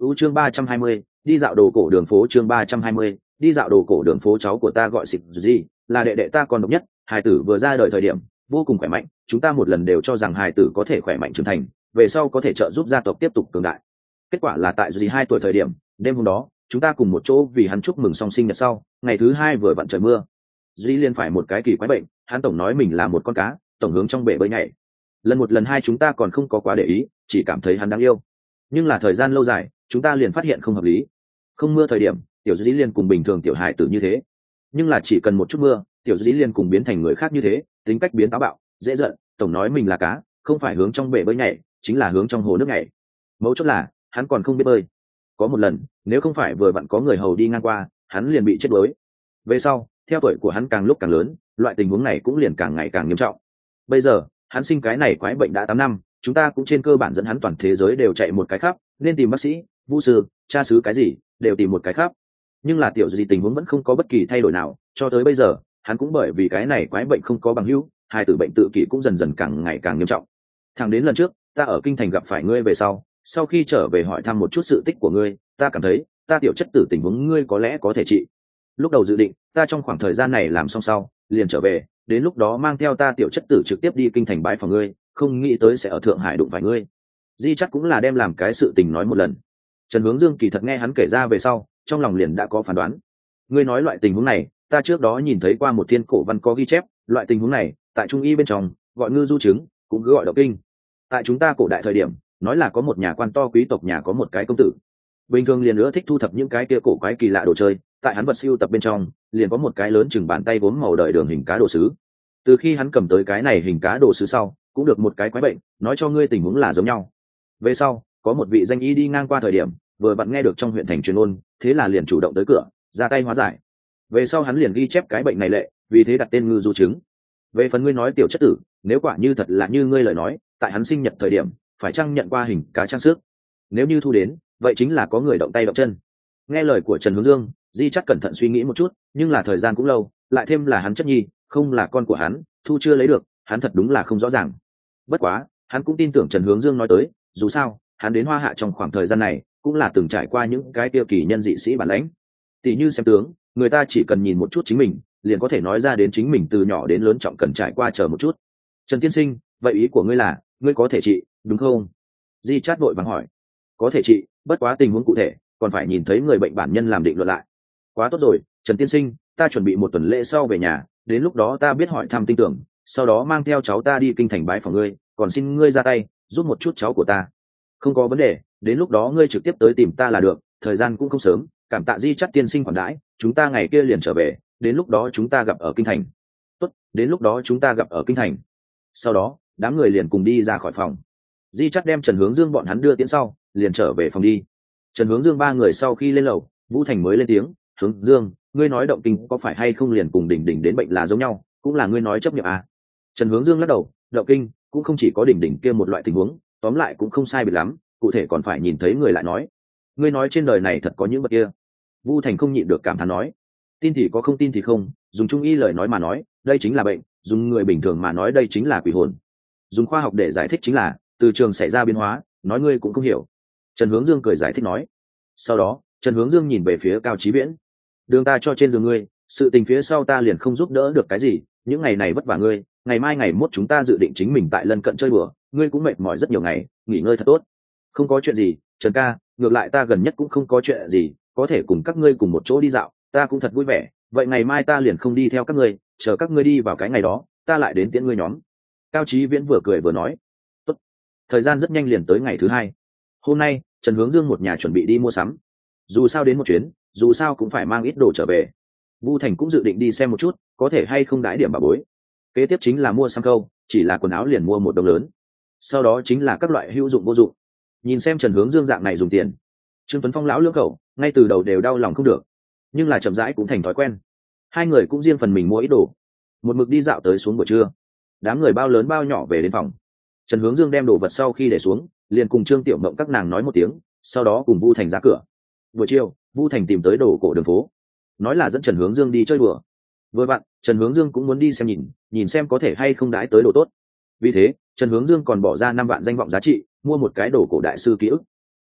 Chương 320, đi dạo đồ cổ đường phố. Chương 320, đi dạo đồ cổ đường phố. Cháu của ta gọi xịt gì, là đệ đệ ta con độc nhất. Hài tử vừa ra đời thời điểm vô cùng khỏe mạnh, chúng ta một lần đều cho rằng hài tử có thể khỏe mạnh trưởng thành, về sau có thể trợ giúp gia tộc tiếp tục cường đại. Kết quả là tại gì 2 tuổi thời điểm, đêm hôm đó chúng ta cùng một chỗ vì hắn chúc mừng song sinh nhật sau, ngày thứ 2 vừa vặn trời mưa, duy liên phải một cái kỳ quái bệnh, hắn tổng nói mình là một con cá, tổng hướng trong bể bơi nhảy. Lần 1 lần 2 chúng ta còn không có quá để ý, chỉ cảm thấy hắn đáng yêu. Nhưng là thời gian lâu dài, chúng ta liền phát hiện không hợp lý. Không mưa thời điểm, tiểu duy liên cùng bình thường tiểu hài tử như thế, nhưng là chỉ cần một chút mưa, tiểu duy liên cùng biến thành người khác như thế, tính cách biến táo bạo, dễ giận, tổng nói mình là cá, không phải hướng trong bể bơi nhảy, chính là hướng trong hồ nước nhảy. Mấu chốt là hắn còn không biết bơi. Có một lần, nếu không phải vừa vặn có người hầu đi ngang qua, hắn liền bị chết đuối. Về sau, theo tuổi của hắn càng lúc càng lớn, loại tình huống này cũng liền càng ngày càng nghiêm trọng. Bây giờ hắn sinh cái này quái bệnh đã 8 năm, chúng ta cũng trên cơ bản dẫn hắn toàn thế giới đều chạy một cái khắp, nên tìm bác sĩ, vũ sư, cha xứ cái gì đều tìm một cái khắp. Nhưng là tiểu gì tình huống vẫn không có bất kỳ thay đổi nào, cho tới bây giờ hắn cũng bởi vì cái này quái bệnh không có bằng hữu, hai tử bệnh tự kỷ cũng dần dần càng ngày càng nghiêm trọng. Thẳng đến lần trước ta ở kinh thành gặp phải ngươi về sau khi trở về hỏi thăm một chút sự tích của ngươi, ta cảm thấy ta tiểu chất tử tình huống ngươi có lẽ có thể trị. Lúc đầu dự định ta trong khoảng thời gian này làm xong sau liền trở về, đến lúc đó mang theo ta tiểu chất tử trực tiếp đi kinh thành bái phòng ngươi, không nghĩ tới sẽ ở Thượng Hải đụng phải ngươi. Di chắc cũng là đem làm cái sự tình nói một lần. Trần Hướng Dương kỳ thật nghe hắn kể ra về sau, trong lòng liền đã có phán đoán. Ngươi nói loại tình huống này, ta trước đó nhìn thấy qua một thiên cổ văn có ghi chép, loại tình huống này tại trung y bên trong gọi ngư du chứng, cũng cứ gọi động kinh. Tại chúng ta cổ đại thời điểm, nói là có một nhà quan to quý tộc nhà có một cái công tử, bình thường liền nữa thích thu thập những cái kia cổ quái kỳ lạ đồ chơi, tại hắn vật siêu tập bên trong liền có một cái lớn chừng bàn tay gốm màu đời đường hình cá đồ sứ. Từ khi hắn cầm tới cái này hình cá đồ sứ sau, cũng được một cái quái bệnh, nói cho ngươi tình huống là giống nhau. Về sau có một vị danh y đi ngang qua thời điểm, vừa vặn nghe được trong huyện thành truyền ôn, thế là liền chủ động tới cửa ra tay hóa giải. Về sau hắn liền ghi chép cái bệnh này lệ, vì thế đặt tên ngư du chứng. Về phần ngươi nói tiểu chất tử, nếu quả như thật là như ngươi lời nói, tại hắn sinh nhật thời điểm phải chăng nhận qua hình cá trang sức, nếu như thu đến, vậy chính là có người động tay động chân. Nghe lời của Trần Hướng Dương, Di chắc cẩn thận suy nghĩ một chút, nhưng là thời gian cũng lâu, lại thêm là hắn chất nhi, không là con của hắn, thu chưa lấy được, hắn thật đúng là không rõ ràng. Bất quá hắn cũng tin tưởng Trần Hướng Dương nói tới, dù sao hắn đến Hoa Hạ trong khoảng thời gian này cũng là từng trải qua những cái tiêu kỳ nhân dị sĩ bản lãnh. Tỷ như xem tướng, người ta chỉ cần nhìn một chút chính mình, liền có thể nói ra đến chính mình từ nhỏ đến lớn trọng cần trải qua chờ một chút. Trần tiên sinh, vậy ý của ngươi là ngươi có thể trị, đúng không? Di chát vội vàng hỏi. Có thể trị, bất quá tình huống cụ thể còn phải nhìn thấy người bệnh bản nhân làm định luận lại. Quá tốt rồi, Trần tiên sinh, ta chuẩn bị 1 tuần lễ sau về nhà, đến lúc đó ta biết hỏi thăm tin tưởng, sau đó mang theo cháu ta đi kinh thành bái phòng ngươi, còn xin ngươi ra tay giúp một chút cháu của ta. Không có vấn đề, đến lúc đó ngươi trực tiếp tới tìm ta là được, thời gian cũng không sớm, cảm tạ Di chắt tiên sinh khoản đãi, chúng ta ngày kia liền trở về, đến lúc đó chúng ta gặp ở kinh thành. Tốt, đến lúc đó chúng ta gặp ở kinh thành. Sau đó đám người liền cùng đi ra khỏi phòng. Di chắt đem Trần Hướng Dương bọn hắn đưa tiễn sau, liền trở về phòng đi. Trần Hướng Dương 3 người sau khi lên lầu, Vũ Thành mới lên tiếng, Hướng Dương, ngươi nói động kinh có phải hay không liền cùng đỉnh đỉnh đến bệnh là giống nhau, cũng là ngươi nói chấp nhận à? Trần Hướng Dương lắc đầu, động kinh cũng không chỉ có đỉnh đỉnh kia một loại tình huống, tóm lại cũng không sai biệt lắm, cụ thể còn phải nhìn thấy người lại nói. Ngươi nói trên đời này thật có những vật kia. Vu Thành không nhịn được cảm thán nói, tin thì có, không tin thì không, dùng trung y lời nói mà nói, đây chính là bệnh, dùng người bình thường mà nói đây chính là quỷ hồn, dùng khoa học để giải thích chính là từ trường xảy ra biến hóa, nói ngươi cũng không hiểu. Trần Hướng Dương cười giải thích nói. Sau đó Trần Hướng Dương nhìn về phía Cao Chí Viễn, đường ta cho trên giường ngươi, sự tình phía sau ta liền không giúp đỡ được cái gì, những ngày này vất vả ngươi, ngày mai ngày mốt chúng ta dự định chính mình tại lân cận chơi bừa, ngươi cũng mệt mỏi rất nhiều ngày, nghỉ ngơi thật tốt. Không có chuyện gì, Trần ca, ngược lại ta gần nhất cũng không có chuyện gì, có thể cùng các ngươi cùng một chỗ đi dạo, ta cũng thật vui vẻ, vậy ngày mai ta liền không đi theo các ngươi, chờ các ngươi đi vào cái ngày đó, ta lại đến tiễn ngươi nhóm. Cao Chí Viễn vừa cười vừa nói. Tốt. Thời gian rất nhanh liền tới ngày thứ 2. Hôm nay Trần Hướng Dương một nhà chuẩn bị đi mua sắm, dù sao đến một chuyến, dù sao cũng phải mang ít đồ trở về. Vu Thành cũng dự định đi xem một chút có thể hay không đãi điểm bà bối. Kế tiếp chính là mua xăm câu, chỉ là quần áo liền mua một đống lớn, sau đó chính là các loại hữu dụng vô dụng. Nhìn xem Trần Hướng Dương dạng này dùng tiền, Trương Tuấn Phong lão lưỡng khẩu ngay từ đầu đều đau lòng không được, nhưng là chậm rãi cũng thành thói quen. Hai người cũng riêng phần mình mua ít đồ, một mực đi dạo tới xuống buổi trưa. Đám người bao lớn bao nhỏ về đến phòng. Trần Hướng Dương đem đồ vật sau khi để xuống, liền cùng Trương Tiểu Mộng các nàng nói một tiếng, sau đó cùng Vu Thành ra cửa. Buổi chiều Vu Thành tìm tới đồ cổ đường phố, nói là dẫn Trần Hướng Dương đi chơi đùa. Vừa vặn Trần Hướng Dương cũng muốn đi xem nhìn xem có thể hay không đãi tới đồ tốt. Vì thế Trần Hướng Dương còn bỏ ra 5 vạn danh vọng giá trị mua một cái đồ cổ đại sư ký ức.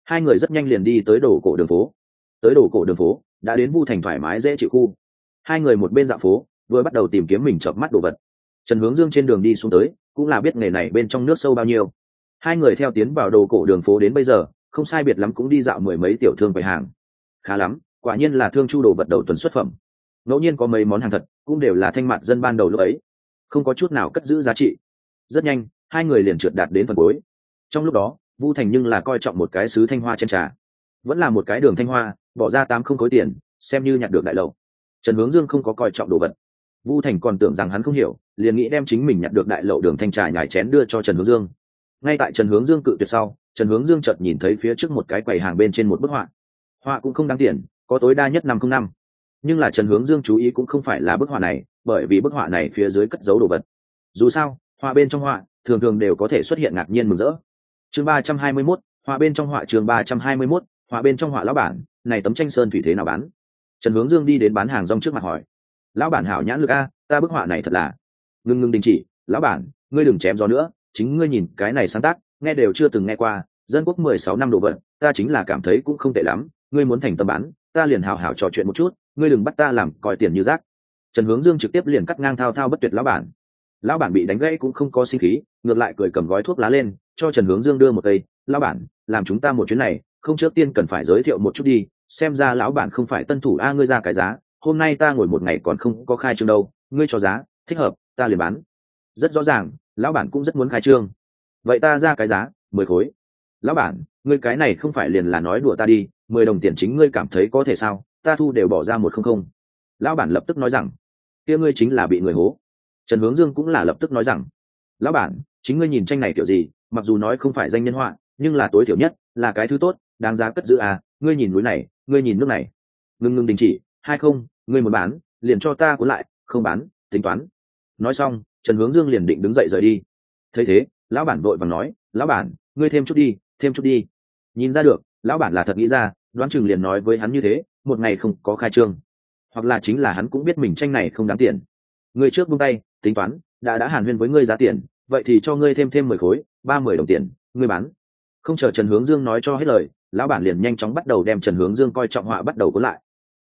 Hai người rất nhanh liền đi tới đồ cổ đường phố. Tới đồ cổ đường phố đã đến Vu Thành thoải mái dễ chịu khu. Hai người một bên dạo phố vừa bắt đầu tìm kiếm mình chợp mắt đồ vật. Trần Hướng Dương trên đường đi xuống tới cũng là biết nghề này bên trong nước sâu bao nhiêu. Hai người theo tiến vào đồ cổ đường phố đến bây giờ không sai biệt lắm cũng đi dạo mười mấy tiểu thương quầy hàng. Khá lắm, quả nhiên là thương chu đồ vật đầu tuần xuất phẩm. Ngẫu nhiên có mấy món hàng thật cũng đều là thanh mặt dân ban đầu lúc ấy, không có chút nào cất giữ giá trị. Rất nhanh hai người liền trượt đạt đến phần cuối. Trong lúc đó Vu Thành nhưng là coi trọng một cái sứ thanh hoa trên trà, vẫn là một cái đường thanh hoa, bỏ ra 80 khối tiền xem như nhặt được đại lậu. Trần Hướng Dương không có coi trọng đồ vật, Vu Thành còn tưởng rằng hắn không hiểu, liền nghĩ đem chính mình nhặt được đại lậu đường thanh trà nhải chén đưa cho Trần Hướng Dương. Ngay tại Trần Hướng Dương cự tuyệt sau, Trần Hướng Dương chợt nhìn thấy phía trước một cái quầy hàng bên trên một bức họa. Họa cũng không đáng tiền, có tối đa nhất 505. Nhưng là Trần Hướng Dương chú ý cũng không phải là bức họa này, bởi vì bức họa này phía dưới cất giấu đồ vật. Dù sao họa bên trong họa thường thường đều có thể xuất hiện ngạc nhiên mừng rỡ. Chương 321, họa bên trong họa. Chương 321, họa bên trong họa. Lão bản, này tấm tranh sơn thủy thế nào bán? Trần Hướng Dương đi đến bán hàng rong trước mặt hỏi. Lão bản hảo nhãn lực a, ta bức họa này thật là. Ngưng đình chỉ, lão bản, ngươi đừng chém gió nữa, chính ngươi nhìn cái này sáng tác, nghe đều chưa từng nghe qua, dân quốc 16 năm đồ vật, ta chính là cảm thấy cũng không tệ lắm, ngươi muốn thành tâm bán, ta liền hào hảo trò chuyện một chút, ngươi đừng bắt ta làm coi tiền như rác. Trần Hướng Dương trực tiếp liền cắt ngang thao thao bất tuyệt lão bản. Lão bản bị đánh gãy cũng không có sinh khí, ngược lại cười cầm gói thuốc lá lên cho Trần Hướng Dương đưa một cây. Lão bản, làm chúng ta một chuyến này không trước tiên cần phải giới thiệu một chút đi, xem ra lão bản không phải tân thủ a. Ngươi ra cái giá, hôm nay ta ngồi một ngày còn không có khai trương đâu, ngươi cho giá thích hợp ta liền bán. Rất rõ ràng lão bản cũng rất muốn khai trương. Vậy ta ra cái giá 10 khối. Lão bản, ngươi cái này không phải liền là nói đùa ta đi, 10 đồng tiền chính ngươi cảm thấy có thể sao? Ta thu đều bỏ ra 100. Lão bản lập tức nói rằng, kia ngươi chính là bị người hố. Trần Hướng Dương cũng là lập tức nói rằng, lão bản, chính ngươi nhìn tranh này kiểu gì, mặc dù nói không phải danh nhân họa, nhưng là tối thiểu nhất là cái thứ tốt, đáng giá cất giữ à. Ngươi nhìn núi này, ngươi nhìn nước này. Ngưng đình chỉ, hay không, ngươi muốn bán liền cho ta cuốn lại, không bán tính toán. Nói xong Trần Hướng Dương liền định đứng dậy rời đi. Thấy thế lão bản vội vàng nói, lão bản, ngươi thêm chút đi, thêm chút đi. Nhìn ra được lão bản là thật nghĩ ra, đoán chừng liền nói với hắn như thế, một ngày không có khai trương, hoặc là chính là hắn cũng biết mình tranh này không đáng tiền. Ngươi trước buông tay tính toán, đã hàn huyên với ngươi giá tiền, vậy thì cho ngươi thêm 10 khối, 30 đồng tiền, ngươi bán. Không chờ Trần Hướng Dương nói cho hết lời, lão bản liền nhanh chóng bắt đầu đem Trần Hướng Dương coi trọng họa bắt đầu cuốn lại.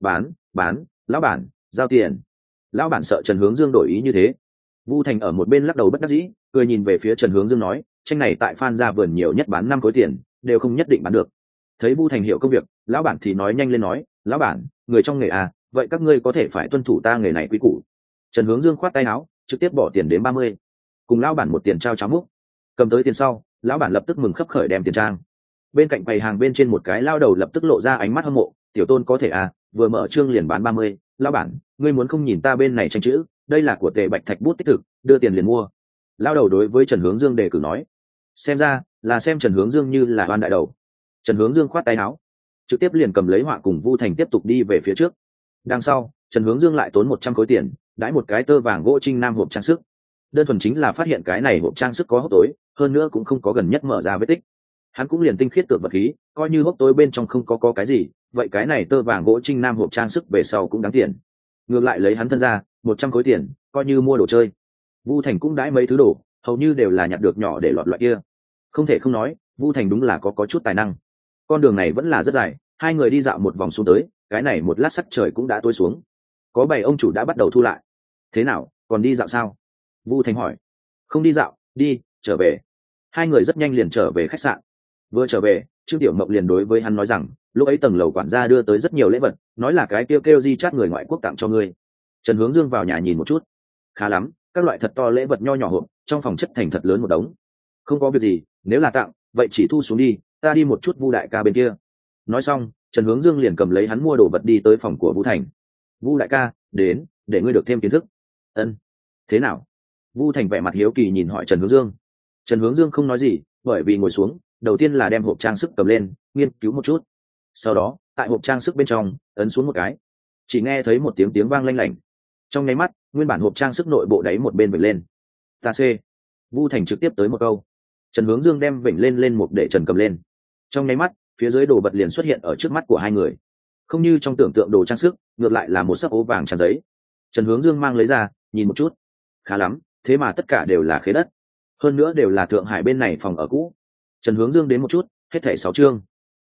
Bán, lão bản, giao tiền. Lão bản sợ Trần Hướng Dương đổi ý như thế. Vu Thành ở một bên lắc đầu bất đắc dĩ, cười nhìn về phía Trần Hướng Dương nói, tranh này tại Phan Gia Vườn nhiều nhất bán 5 khối tiền, đều không nhất định bán được. Thấy Vu Thành hiểu công việc, lão bản thì nói nhanh lên nói, lão bản, người trong nghề à, vậy các ngươi có thể phải tuân thủ ta nghề này quý củ. Trần Hướng Dương khoát tay áo, trực tiếp bỏ tiền đến 30, cùng lão bản một tiền trao cháo múc. Cầm tới tiền sau, lão bản lập tức mừng khấp khởi đem tiền trang. Bên cạnh quầy hàng bên trên một cái lao đầu lập tức lộ ra ánh mắt hâm mộ, tiểu tôn có thể à, vừa mở trương liền bán 30, lão bản, ngươi muốn không nhìn ta bên này tranh chữ, đây là của Tề Bạch Thạch bút tích thực, đưa tiền liền mua. Lao đầu đối với Trần Hướng Dương đề cử nói. Xem ra là xem Trần Hướng Dương như là oan đại đầu. Trần Hướng Dương khoát tay áo, trực tiếp liền cầm lấy họa cùng Vu Thành tiếp tục đi về phía trước. Đằng sau Trần Hướng Dương lại tốn 100 khối tiền đãi một cái tơ vàng gỗ trinh nam hộp trang sức. Đơn thuần chính là phát hiện cái này hộp trang sức có hốc tối, hơn nữa cũng không có gần nhất mở ra vết tích. Hắn cũng liền tinh khiết tượng vật khí, coi như hốc tối bên trong không có cái gì, vậy cái này tơ vàng gỗ trinh nam hộp trang sức về sau cũng đáng tiền. Ngược lại lấy hắn thân ra 100 khối tiền coi như mua đồ chơi. Vu Thành cũng đãi mấy thứ đồ, hầu như đều là nhặt được nhỏ để lọt loại kia. Không thể không nói, Vu Thành đúng là có chút tài năng. Con đường này vẫn là rất dài, hai người đi dạo một vòng xuống tới, cái này một lát sắc trời cũng đã tối xuống. Có 7 ông chủ đã bắt đầu thu lại. Thế nào, còn đi dạo sao? Vu Thành hỏi. Không đi dạo, đi trở về. Hai người rất nhanh liền trở về khách sạn. Vừa trở về, Trương Tiểu Mộng liền đối với hắn nói rằng, lúc ấy tầng lầu quản gia đưa tới rất nhiều lễ vật, nói là cái kêu di chát người ngoại quốc tặng cho ngươi. Trần Hướng Dương vào nhà nhìn một chút, khá lắm, các loại thật to lễ vật nho nhỏ hộp, trong phòng chất thành thật lớn một đống. Không có việc gì, nếu là tặng, vậy chỉ thu xuống đi, ta đi một chút Vu đại ca bên kia. Nói xong, Trần Hướng Dương liền cầm lấy hắn mua đồ vật đi tới phòng của Vu Thành. Vu đại ca, đến, để ngươi được thêm kiến thức. Ân, thế nào? Vu Thành vẻ mặt hiếu kỳ nhìn hỏi Trần Hướng Dương. Trần Hướng Dương không nói gì, bởi vì ngồi xuống, đầu tiên là đem hộp trang sức cầm lên, nghiên cứu một chút. Sau đó, tại hộp trang sức bên trong, ấn xuống một cái. Chỉ nghe thấy một tiếng vang lanh lảnh. Trong nháy mắt, nguyên bản hộp trang sức nội bộ đáy một bên vểnh lên. Ta C. Vu Thành trực tiếp tới một câu. Trần Hướng Dương đem vểnh lên một để Trần cầm lên. Trong nháy mắt, phía dưới đồ vật liền xuất hiện ở trước mắt của hai người. Không như trong tưởng tượng đồ trang sức, ngược lại là một sấp ố vàng tràn giấy. Trần Hướng Dương mang lấy ra, nhìn một chút. Khá lắm, thế mà tất cả đều là khế đất. Hơn nữa đều là Thượng Hải bên này phòng ở cũ. Trần Hướng Dương đến một chút, hết thảy 6 chương.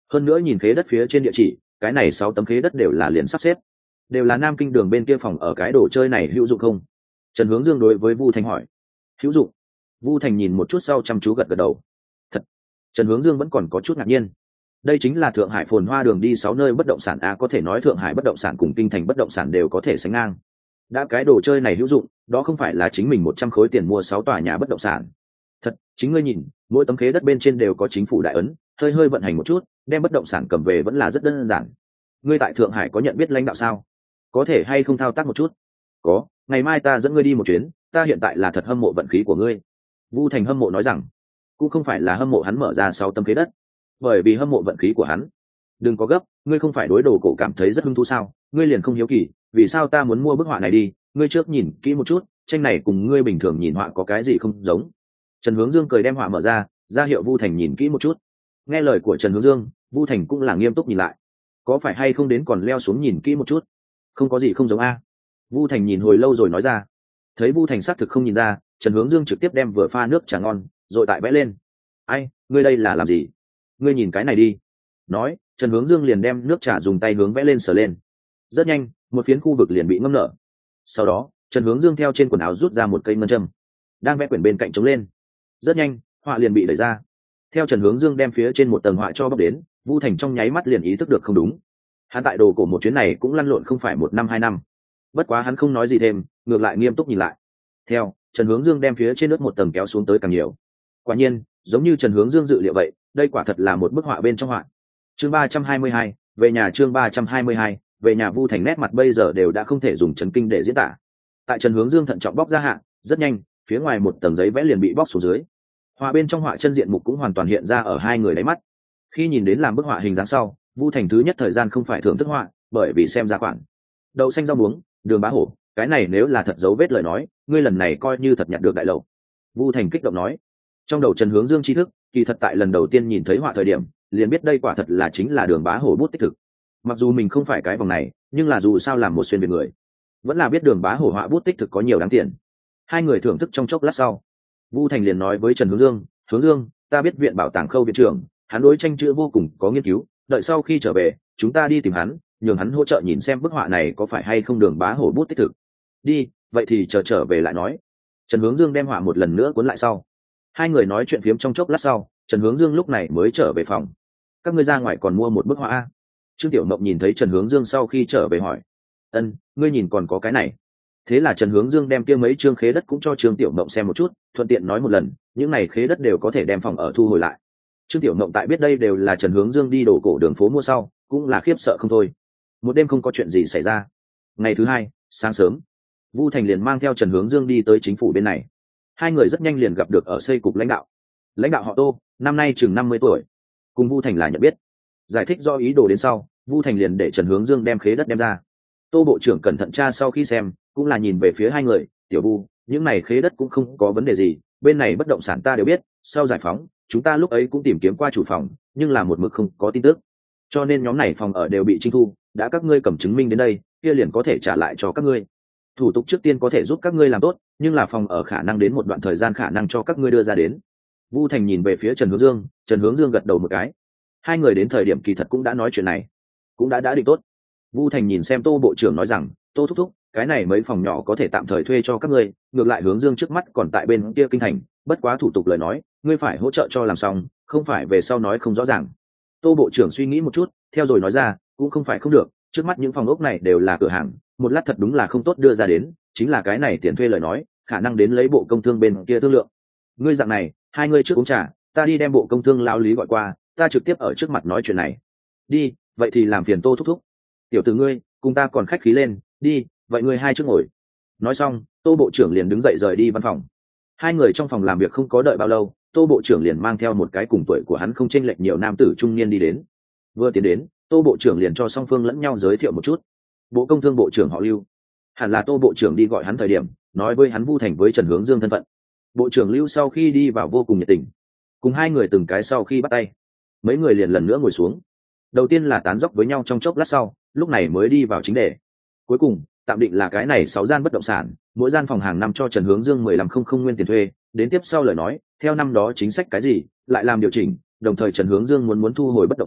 hơn nữa nhìn khế đất phía trên địa chỉ, cái này 6 tấm khế đất đều là liền sắp xếp, đều là Nam Kinh đường bên kia phòng ở. Cái đồ chơi này hữu dụng không? Trần Hướng Dương đối với Vu Thành hỏi. Hữu dụng. Vu Thành nhìn một chút sau chăm chú gật gật đầu. Thật. Trần Hướng Dương vẫn còn có chút ngạc nhiên. Đây chính là Thượng Hải phồn hoa đường đi 6 nơi bất động sản a, có thể nói Thượng Hải bất động sản cùng Kinh thành bất động sản đều có thể sánh ngang. Đã cái đồ chơi này hữu dụng, đó không phải là chính mình 100 khối tiền mua 6 tòa nhà bất động sản. Thật, chính ngươi nhìn, mỗi tấm khế đất bên trên đều có chính phủ đại ấn, hơi hơi vận hành một chút, đem bất động sản cầm về vẫn là rất đơn giản. Ngươi tại Thượng Hải có nhận biết lãnh đạo sao? Có thể hay không thao tác một chút? Có, ngày mai ta dẫn ngươi đi một chuyến, ta hiện tại là thật hâm mộ vận khí của ngươi. Vu Thành hâm mộ nói rằng, cũng không phải là hâm mộ hắn mở ra 6 tấm khế đất, bởi vì hâm mộ vận khí của hắn. Đừng có gấp, ngươi không phải đối đồ cổ cảm thấy rất hứng thú sao? Ngươi liền không hiếu kỳ, vì sao ta muốn mua bức họa này đi? Ngươi trước nhìn kỹ một chút, tranh này cùng ngươi bình thường nhìn họa có cái gì không giống? Trần Hướng Dương cười đem họa mở ra hiệu Vu Thành nhìn kỹ một chút. Nghe lời của Trần Hướng Dương, Vu Thành cũng là nghiêm túc nhìn lại. Có phải hay không đến còn leo xuống nhìn kỹ một chút? Không có gì không giống a. Vu Thành nhìn hồi lâu rồi nói ra. Thấy Vu Thành xác thực không nhìn ra, Trần Hướng Dương trực tiếp đem vừa pha nước trà ngon rồi tại vẽ lên. Ai, ngươi đây là làm gì? Ngươi nhìn cái này đi. Nói, Trần Hướng Dương liền đem nước trà dùng tay hướng vẽ lên sờ lên. Rất nhanh, một phiến khu vực liền bị ngâm nở. Sau đó, Trần Hướng Dương theo trên quần áo rút ra một cây ngân châm, đang vẽ quyển bên cạnh chống lên. Rất nhanh, họa liền bị đẩy ra. Theo Trần Hướng Dương đem phía trên một tầng họa cho bóc đến, Vu Thành trong nháy mắt liền ý thức được không đúng. Hắn tại đồ cổ một chuyến này cũng lăn lộn không phải 1 năm 2 năm. Bất quá hắn không nói gì thêm, ngược lại nghiêm túc nhìn lại. Theo Trần Hướng Dương đem phía trên nước một tầng kéo xuống tới càng nhiều. Quả nhiên, giống như Trần Hướng Dương dự liệu vậy, đây quả thật là một bức họa bên trong họa. Chương 322, về nhà. Chương 322, về nhà. Vu Thành nét mặt bây giờ đều đã không thể dùng chấn kinh để diễn tả. Tại Trần Hướng Dương thận trọng bóc ra hạ, rất nhanh, phía ngoài một tầng giấy vẽ liền bị bóc xuống dưới. Họa bên trong họa chân diện mục cũng hoàn toàn hiện ra ở hai người đáy mắt. Khi nhìn đến làm bức họa hình dáng sau, Vu Thành thứ nhất thời gian không phải thưởng thức họa, bởi vì xem ra khoản đậu xanh rau muống, đường bá hổ, cái này nếu là thật dấu vết lời nói, ngươi lần này coi như thật nhặt được đại lộc. Vu Thành kích động nói. Trong đầu Trần Hướng Dương tri thức, kỳ thật tại lần đầu tiên nhìn thấy họa thời điểm, liền biết đây quả thật là chính là đường bá hổ bút tích thực. Mặc dù mình không phải cái vòng này, nhưng là dù sao làm một xuyên việt người, vẫn là biết đường bá hổ họa bút tích thực có nhiều đáng tiền. Hai người thưởng thức trong chốc lát sau, Vu Thành liền nói với Trần Hướng Dương, Hướng Dương, ta biết viện bảo tàng Khâu viện trưởng, hắn đối tranh chữ vô cùng có nghiên cứu, đợi sau khi trở về, chúng ta đi tìm hắn, nhường hắn hỗ trợ nhìn xem bức họa này có phải hay không đường bá hổ bút tích thực. Đi, vậy thì chờ trở về lại nói. Trần Hướng Dương đem họa một lần nữa cuốn lại sau. Hai người nói chuyện phiếm trong chốc lát sau, Trần Hướng Dương lúc này mới trở về phòng. Các ngươi ra ngoài còn mua một bức họa a? Trương Tiểu Mộng nhìn thấy Trần Hướng Dương sau khi trở về hỏi. Ân, ngươi nhìn còn có cái này. Thế là Trần Hướng Dương đem kia mấy trương khế đất cũng cho Trương Tiểu Mộng xem một chút, thuận tiện nói một lần, những này khế đất đều có thể đem phòng ở thu hồi lại. Trương Tiểu Mộng tại biết đây đều là Trần Hướng Dương đi đồ cổ đường phố mua sau, cũng là khiếp sợ không thôi. Một đêm không có chuyện gì xảy ra. Ngày thứ hai, sáng sớm, Vu Thành liền mang theo Trần Hướng Dương đi tới chính phủ bên này. Hai người rất nhanh liền gặp được ở xây cục lãnh đạo. Lãnh đạo họ Tô, năm nay chừng 50 tuổi, cùng Vu Thành là nhận biết. Giải thích do ý đồ đến sau, Vu Thành liền để Trần Hướng Dương đem khế đất đem ra. Tô bộ trưởng cẩn thận tra sau khi xem, cũng là nhìn về phía hai người, tiểu Vu, những này khế đất cũng không có vấn đề gì, bên này bất động sản ta đều biết, sau giải phóng, chúng ta lúc ấy cũng tìm kiếm qua chủ phòng, nhưng là một mực không có tin tức. Cho nên nhóm này phòng ở đều bị trinh thu, đã các ngươi cầm chứng minh đến đây, kia liền có thể trả lại cho các ngươi. Thủ tục trước tiên có thể giúp các ngươi làm tốt, nhưng là phòng ở khả năng đến một đoạn thời gian khả năng cho các ngươi đưa ra đến. Vu Thành nhìn về phía Trần Hướng Dương, Trần Hướng Dương gật đầu một cái. Hai người đến thời điểm kỳ thật cũng đã nói chuyện này, cũng đã định tốt. Vu Thành nhìn xem Tô bộ trưởng nói rằng, Tô thúc thúc, cái này mấy phòng nhỏ có thể tạm thời thuê cho các ngươi, ngược lại Hướng Dương trước mắt còn tại bên kia kinh thành, bất quá thủ tục lời nói, ngươi phải hỗ trợ cho làm xong, không phải về sau nói không rõ ràng. Tô bộ trưởng suy nghĩ một chút, theo rồi nói ra, cũng không phải không được, trước mắt những phòng ốc này đều là cửa hàng, một lát thật đúng là không tốt đưa ra đến, chính là cái này tiền thuê lời nói, khả năng đến lấy bộ công thương bên kia thương lượng. Ngươi dạng này, hai ngươi trước uống trà, ta đi đem bộ công thương lão lý gọi qua, ta trực tiếp ở trước mặt nói chuyện này. Đi, vậy thì làm phiền Tô thúc thúc. Tiểu tử ngươi, cùng ta còn khách khí lên, đi, vậy ngươi hai trước ngồi. Nói xong, Tô bộ trưởng liền đứng dậy rời đi văn phòng. Hai người trong phòng làm việc không có đợi bao lâu, Tô bộ trưởng liền mang theo một cái cùng tuổi của hắn không chênh lệch nhiều nam tử trung niên đi đến. Vừa tiến đến, Tô bộ trưởng liền cho song phương lẫn nhau giới thiệu một chút. Bộ công thương bộ trưởng họ Lưu. Hẳn là Tô bộ trưởng đi gọi hắn thời điểm, nói với hắn Vu Thành với Trần Hướng Dương thân phận. Bộ trưởng Lưu sau khi đi vào vô cùng nhiệt tình, cùng hai người từng cái sau khi bắt tay, mấy người liền lần nữa ngồi xuống. Đầu tiên là tán dóc với nhau trong chốc lát sau, lúc này mới đi vào chính đề. Cuối cùng, tạm định là cái này 6 gian bất động sản, mỗi gian phòng hàng năm cho Trần Hướng Dương 1500 nguyên tiền thuê, đến tiếp sau lời nói, theo năm đó chính sách cái gì, lại làm điều chỉnh, đồng thời Trần Hướng Dương muốn thu hồi bất động sản,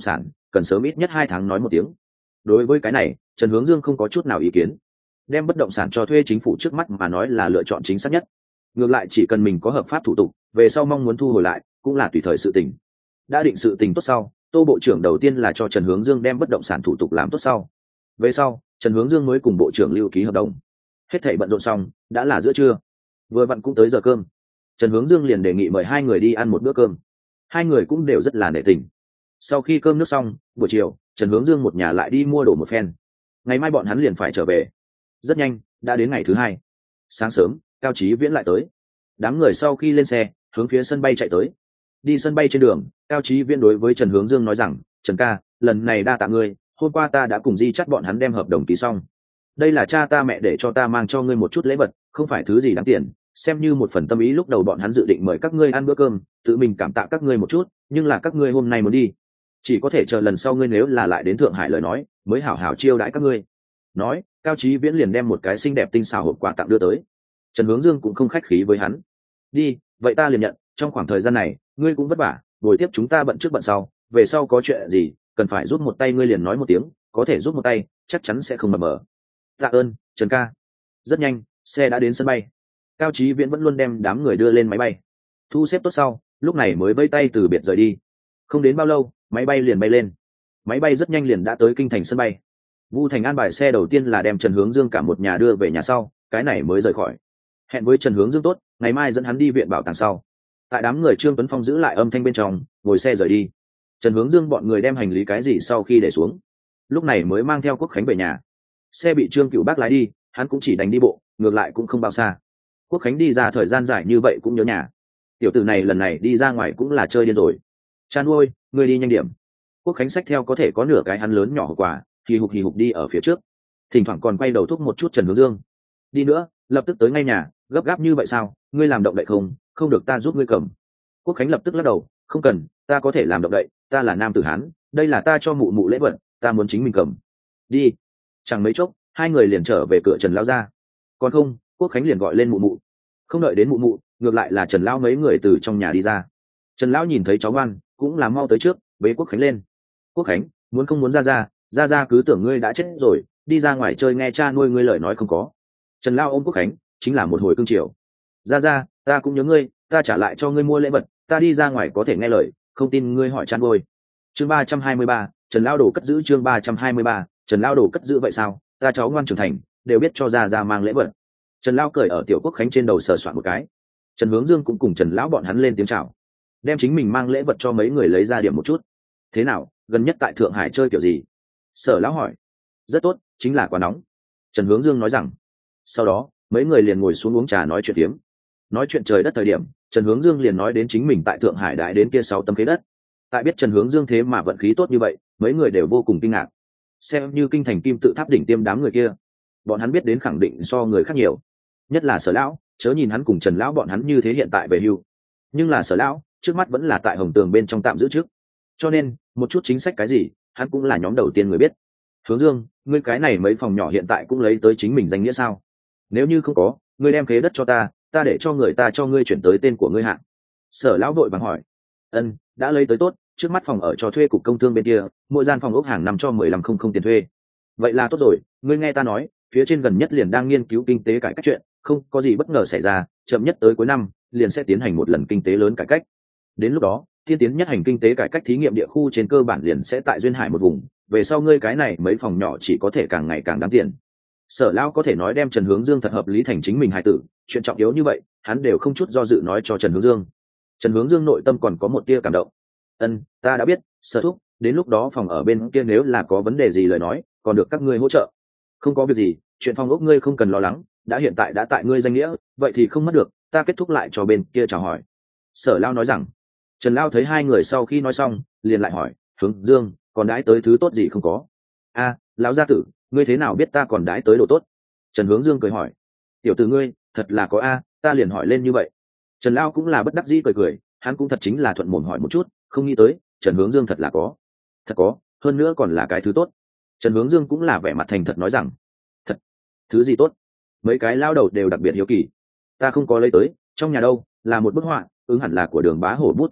cần sớm ít nhất 2 tháng nói một tiếng. Đối với cái này Trần Hướng Dương không có chút nào ý kiến, đem bất động sản cho thuê chính phủ trước mắt mà nói là lựa chọn chính xác nhất. Ngược lại chỉ cần mình có hợp pháp thủ tục, về sau mong muốn thu hồi lại cũng là tùy thời sự tình. Đã định sự tình tốt sau, Tô bộ trưởng đầu tiên là cho Trần Hướng Dương đem bất động sản thủ tục làm tốt sau. Về sau Trần Hướng Dương mới cùng bộ trưởng lưu ký hợp đồng. Hết thảy bận rộn xong đã là giữa trưa, vừa vặn cũng tới giờ cơm. Trần Hướng Dương liền đề nghị mời hai người đi ăn một bữa cơm. Hai người cũng đều rất là nể tình. Sau khi cơm nước xong, buổi chiều Trần Hướng Dương một nhà lại đi mua đồ một phen. Ngày mai bọn hắn liền phải trở về. Rất nhanh đã đến ngày thứ hai. Sáng sớm Cao Chí Viễn lại tới. Đám người sau khi lên xe hướng phía sân bay chạy tới. Đi sân bay trên đường, Cao Chí Viễn đối với Trần Hướng Dương nói rằng, Trần ca, lần này đa tạ ngươi, hôm qua ta đã cùng Di Chắt bọn hắn đem hợp đồng ký xong. Đây là cha ta mẹ để cho ta mang cho ngươi một chút lễ vật, không phải thứ gì đáng tiền, xem như một phần tâm ý. Lúc đầu bọn hắn dự định mời các ngươi ăn bữa cơm, tự mình cảm tạ các ngươi một chút, nhưng là các ngươi hôm nay muốn đi, chỉ có thể chờ lần sau ngươi nếu là lại đến Thượng Hải lời nói, mới hảo hảo chiêu đãi các ngươi. Nói, Cao Chí Viễn liền đem một cái xinh đẹp tinh xảo hộp quà tặng đưa tới. Trần Hướng Dương cũng không khách khí với hắn. Đi, vậy ta liền nhận, trong khoảng thời gian này, ngươi cũng vất vả, buổi tiếp chúng ta bận trước bận sau, về sau có chuyện gì, cần phải giúp một tay ngươi liền nói một tiếng, có thể giúp một tay, chắc chắn sẽ không mập mờ. Tạ ơn, Trần ca. Rất nhanh, xe đã đến sân bay. Cao Chí Viễn vẫn luôn đem đám người đưa lên máy bay. Thu xếp tốt sau, lúc này mới vẫy tay từ biệt rời đi. Không đến bao lâu, máy bay liền bay lên. Máy bay rất nhanh liền đã tới kinh thành sân bay. Vu Thành an bài xe đầu tiên là đem Trần Hướng Dương cả một nhà đưa về nhà sau, cái này mới rời khỏi. Hẹn với Trần Hướng Dương tốt, ngày mai dẫn hắn đi viện bảo tàng sau. Tại đám người Trương Tuấn Phong giữ lại âm thanh bên trong, ngồi xe rời đi. Trần Hướng Dương bọn người đem hành lý cái gì sau khi để xuống, lúc này mới mang theo Quốc Khánh về nhà. Xe bị Trương Cửu Bác lái đi, hắn cũng chỉ đánh đi bộ, ngược lại cũng không bao xa. Quốc Khánh đi ra thời gian dài như vậy cũng nhớ nhà. Tiểu tử này lần này đi ra ngoài cũng là chơi điên rồi. Chan ôi, ngươi đi nhanh điểm. Quốc Khánh xách theo có thể có nửa cái hắn lớn nhỏ hộp quà, hì hục đi ở phía trước, thỉnh thoảng còn quay đầu thúc một chút Trần Hướng Dương. Đi nữa, lập tức tới ngay nhà, gấp gáp như vậy sao? Ngươi làm động đậy không? Không được ta giúp ngươi cầm. Quốc Khánh lập tức lắc đầu, không cần, ta có thể làm động đậy, ta là nam tử hán, đây là ta cho mụ mụ lễ vật, ta muốn chính mình cầm. Đi. Chẳng mấy chốc, hai người liền trở về cửa Trần lão gia. Còn không, Quốc Khánh liền gọi lên mụ mụ. Không đợi đến mụ mụ, ngược lại là Trần lão mấy người từ trong nhà đi ra. Trần lão nhìn thấy cháu ngoan, cũng là mau tới trước, bế Quốc Khánh lên. Quốc Khánh, muốn không muốn ra cứ tưởng ngươi đã chết rồi, đi ra ngoài chơi nghe cha nuôi ngươi lời nói không có. Trần lão ôm Quốc Khánh, chính là một hồi cương triều. Ra, ta cũng nhớ ngươi, ta trả lại cho ngươi mua lễ vật, ta đi ra ngoài có thể nghe lời, không tin ngươi hỏi Chan nuôi. Chương 323, Trần lão đồ cất giữ. Chương 323, Trần lão đồ cất giữ. Vậy sao, ta cháu ngoan trưởng thành, đều biết cho ra mang lễ vật. Trần lão cười ở Tiểu Quốc Khánh trên đầu sờ soạn một cái. Trần Hướng Dương cũng cùng Trần lão bọn hắn lên tiếng chào, đem chính mình mang lễ vật cho mấy người lấy ra điểm một chút. Thế nào, gần nhất tại Thượng Hải chơi kiểu gì? Sở lão hỏi. Rất tốt, chính là quá nóng. Trần Hướng Dương nói rằng. Sau đó mấy người liền ngồi xuống uống trà nói chuyện phiếm. Nói chuyện trời đất thời điểm, Trần Hướng Dương liền nói đến chính mình tại Thượng Hải đại đến kia 6 tấm khế đất. Tại biết Trần Hướng Dương thế mà vận khí tốt như vậy, mấy người đều vô cùng kinh ngạc. Xem như kinh thành kim tự tháp đỉnh tiêm đám người kia, bọn hắn biết đến khẳng định so người khác nhiều. Nhất là Sở lão, chớ nhìn hắn cùng Trần lão bọn hắn như thế hiện tại về hưu, nhưng là Sở lão trước mắt vẫn là tại Hồng Tường bên trong tạm giữ trước, cho nên một chút chính sách cái gì hắn cũng là nhóm đầu tiên người biết. Hướng Dương, ngươi cái này mấy phòng nhỏ hiện tại cũng lấy tới chính mình danh nghĩa sao? Nếu như không có, ngươi đem khế đất cho ta để cho người ta cho ngươi chuyển tới tên của ngươi hạng. Sở lão vội vàng hỏi. Ân, đã lấy tới tốt, trước mắt phòng ở cho thuê cục công thương bên kia, mỗi gian phòng ốc hàng năm cho 15,000 tiền thuê. Vậy là tốt rồi, ngươi nghe ta nói, phía trên gần nhất liền đang nghiên cứu kinh tế cải cách chuyện, không có gì bất ngờ xảy ra, chậm nhất tới cuối năm liền sẽ tiến hành một lần kinh tế lớn cải cách. Đến lúc đó, tiên tiến nhất hành kinh tế cải cách thí nghiệm địa khu trên cơ bản liền sẽ tại duyên hải một vùng, về sau ngươi cái này mấy phòng nhỏ chỉ có thể càng ngày càng đáng tiền. Sở lão có thể nói đem Trần Hướng Dương thật hợp lý thành chính mình hài tử, chuyện trọng yếu như vậy hắn đều không chút do dự nói cho Trần Hướng Dương. Trần Hướng Dương nội tâm còn có một tia cảm động. Ân, ta đã biết, Sở thúc, đến lúc đó phòng ở bên kia nếu là có vấn đề gì lời nói, còn được các ngươi hỗ trợ. Không có việc gì, chuyện phòng ốc ngươi không cần lo lắng, đã hiện tại đã tại ngươi danh nghĩa, vậy thì không mất được, ta kết thúc lại cho bên kia chào hỏi. Sở lão nói rằng. Trần lão thấy hai người sau khi nói xong, liền lại hỏi, Hướng Dương, còn đãi tới thứ tốt gì không có? A, lão gia tử, ngươi thế nào biết ta còn đãi tới đồ tốt? Trần Hướng Dương cười hỏi. Tiểu tử ngươi thật là có a, ta liền hỏi lên như vậy. Trần lão cũng là bất đắc dĩ cười, hắn cũng thật chính là thuận mồm hỏi một chút, không nghĩ tới Trần Hướng Dương thật là có. Thật có, hơn nữa còn là cái thứ tốt. Trần Hướng Dương cũng là vẻ mặt thành thật nói rằng. Thật? Thứ gì tốt? Mấy cái lao đầu đều đặc biệt hiếu kỳ. Ta không có lấy tới, trong nhà đâu, là một bức họa, ứng hẳn là của Đường Bá Hổ bút tích thực,